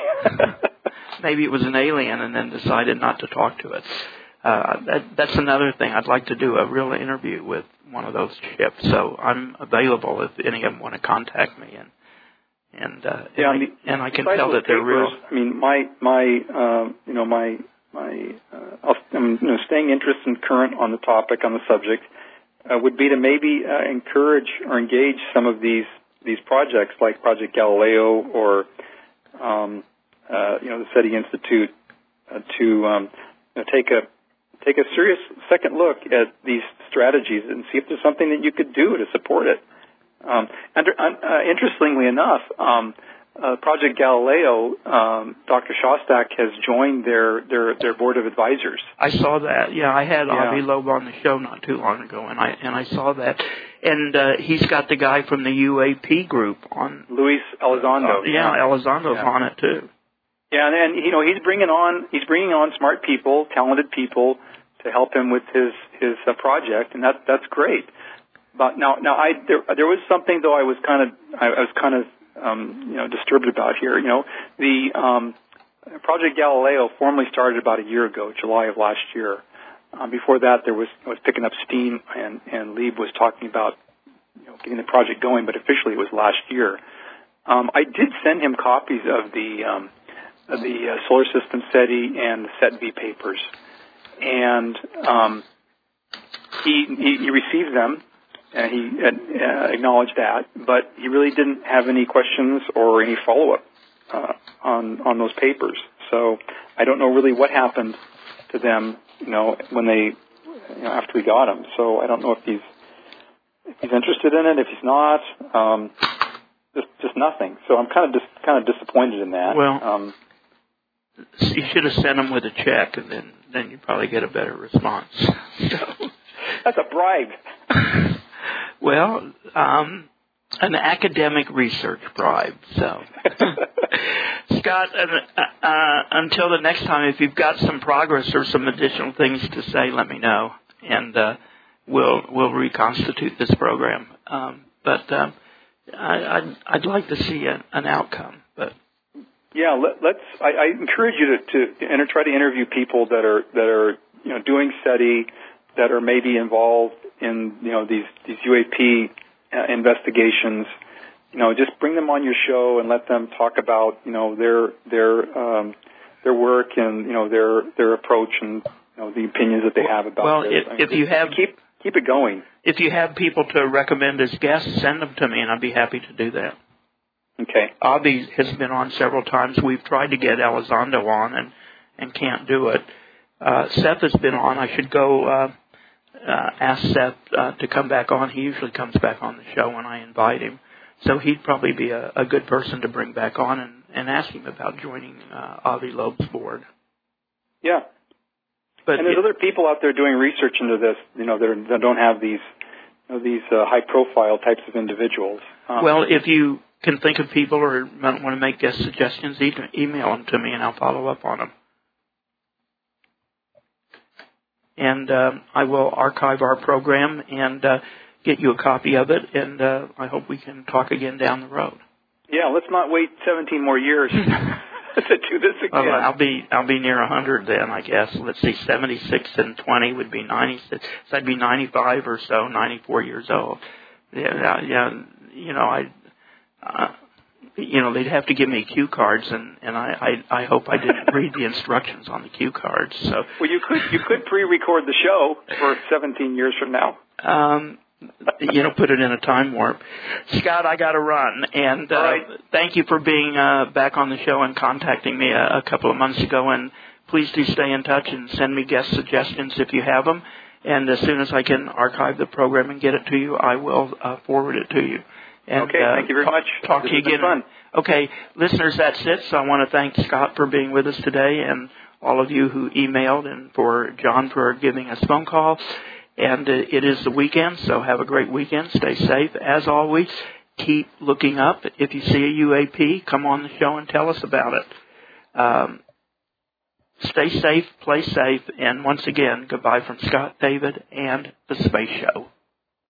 Maybe it was an alien and then decided not to talk to us. Uh, that, that's another thing. I'd like to do a real interview with one of those ships. So I'm available if any of them want to contact me. And and uh, yeah, and, the, I, and I can tell that they're papers, real. I mean, my my uh, you know my my uh, I'm you know staying interested and current on the topic on the subject uh, would be to maybe uh, encourage or engage some of these. these projects like Project Galileo or, um, uh, you know, the SETI Institute uh, to um, you know, take a take a serious second look at these strategies and see if there's something that you could do to support it. Um, and uh, interestingly enough, um, uh, Project Galileo, um, Doctor Shostak has joined their, their, their board of advisors. I saw that. Yeah, I had yeah. Avi Loeb on the show not too long ago, and I and I saw that. And uh, he's got the guy from the U A P group on. Luis Elizondo. Uh, yeah, yeah, Elizondo's yeah. on it too. Yeah, and, and you know he's bringing on he's bringing on smart people, talented people to help him with his his uh, project, and that that's great. But now now I there there was something though I was kind of I, I was kind of um, you know disturbed about here. You know the um, Project Galileo formally started about a year ago, July of last year. Um, before that, there was it was picking up steam, and and Lieb was talking about you know getting the project going, but officially it was last year. Um, I did send him copies of the um, of the uh, Solar System SETI and the SETV papers, and um, he, he he received them, and he had, uh, acknowledged that, but he really didn't have any questions or any follow up uh, on on those papers. So I don't know really what happened to them. You know, when they, you know, after we got him. So I don't know if he's if he's interested in it, if he's not, um, just just nothing. So I'm kind of just kind of disappointed in that. Well, um, you should have sent them with a check, and then then you'd probably get a better response. So, that's a bribe. Well, um, an academic research bribe. So, Scott, uh, uh, until the next time, if you've got some progress or some additional things to say, let me know, and uh, we'll we'll reconstitute this program. Um, but um, I, I'd, I'd like to see a, an outcome. But yeah, let, let's. I, I encourage you to, to enter, try to interview people that are that are you know doing study, that are maybe involved in you know these these U A P uh, investigations. You know, just bring them on your show and let them talk about you know their their um, their work and you know their their approach and you know the opinions that they have about well, this. If, I mean, if you have keep keep it going. If you have people to recommend as guests, send them to me, and I'd be happy to do that. Okay. Avi has been on several times. We've tried to get Elizondo on and, and can't do it. Uh, Seth has been on. I should go uh, uh, ask Seth uh, to come back on. He usually comes back on the show when I invite him. So he'd probably be a, a good person to bring back on and, and ask him about joining uh, Avi Loeb's board. Yeah. But and there's it, other people out there doing research into this, you know, that, are, that don't have these you know, these uh, high-profile types of individuals. Um, well, if you can think of people or want to make guest suggestions, e- email them to me and I'll follow up on them. And uh, I will archive our program and uh, get you a copy of it, and uh, I hope we can talk again down the road. Yeah, let's not wait seventeen more years to do this again. Well, I'll be I'll be near a hundred then, I guess. Let's see, seventy-six and twenty would be ninety-six. So I'd be ninety-five or so, ninety-four years old. Yeah, yeah. You know, I, uh, you know, they'd have to give me cue cards, and and I I, I hope I didn't read the instructions on the cue cards. So well, you could you could pre-record the show for seventeen years from now. Um. You know, put it in a time warp. Scott, I got to run. And uh, right. Thank you for being uh, back on the show and contacting me a, a couple of months ago. And please do stay in touch and send me guest suggestions if you have them. And as soon as I can archive the program and get it to you, I will uh, forward it to you. And, okay, uh, thank you very talk, much. Talk this to you again. Fun. Okay, listeners, that's it. So I want to thank Scott for being with us today and all of you who emailed and for John for giving us a phone call. And it is the weekend, so have a great weekend. Stay safe. As always, keep looking up. If you see a U A P, come on the show and tell us about it. Um, stay safe, play safe, and once again, goodbye from Scott, David, and the Space Show.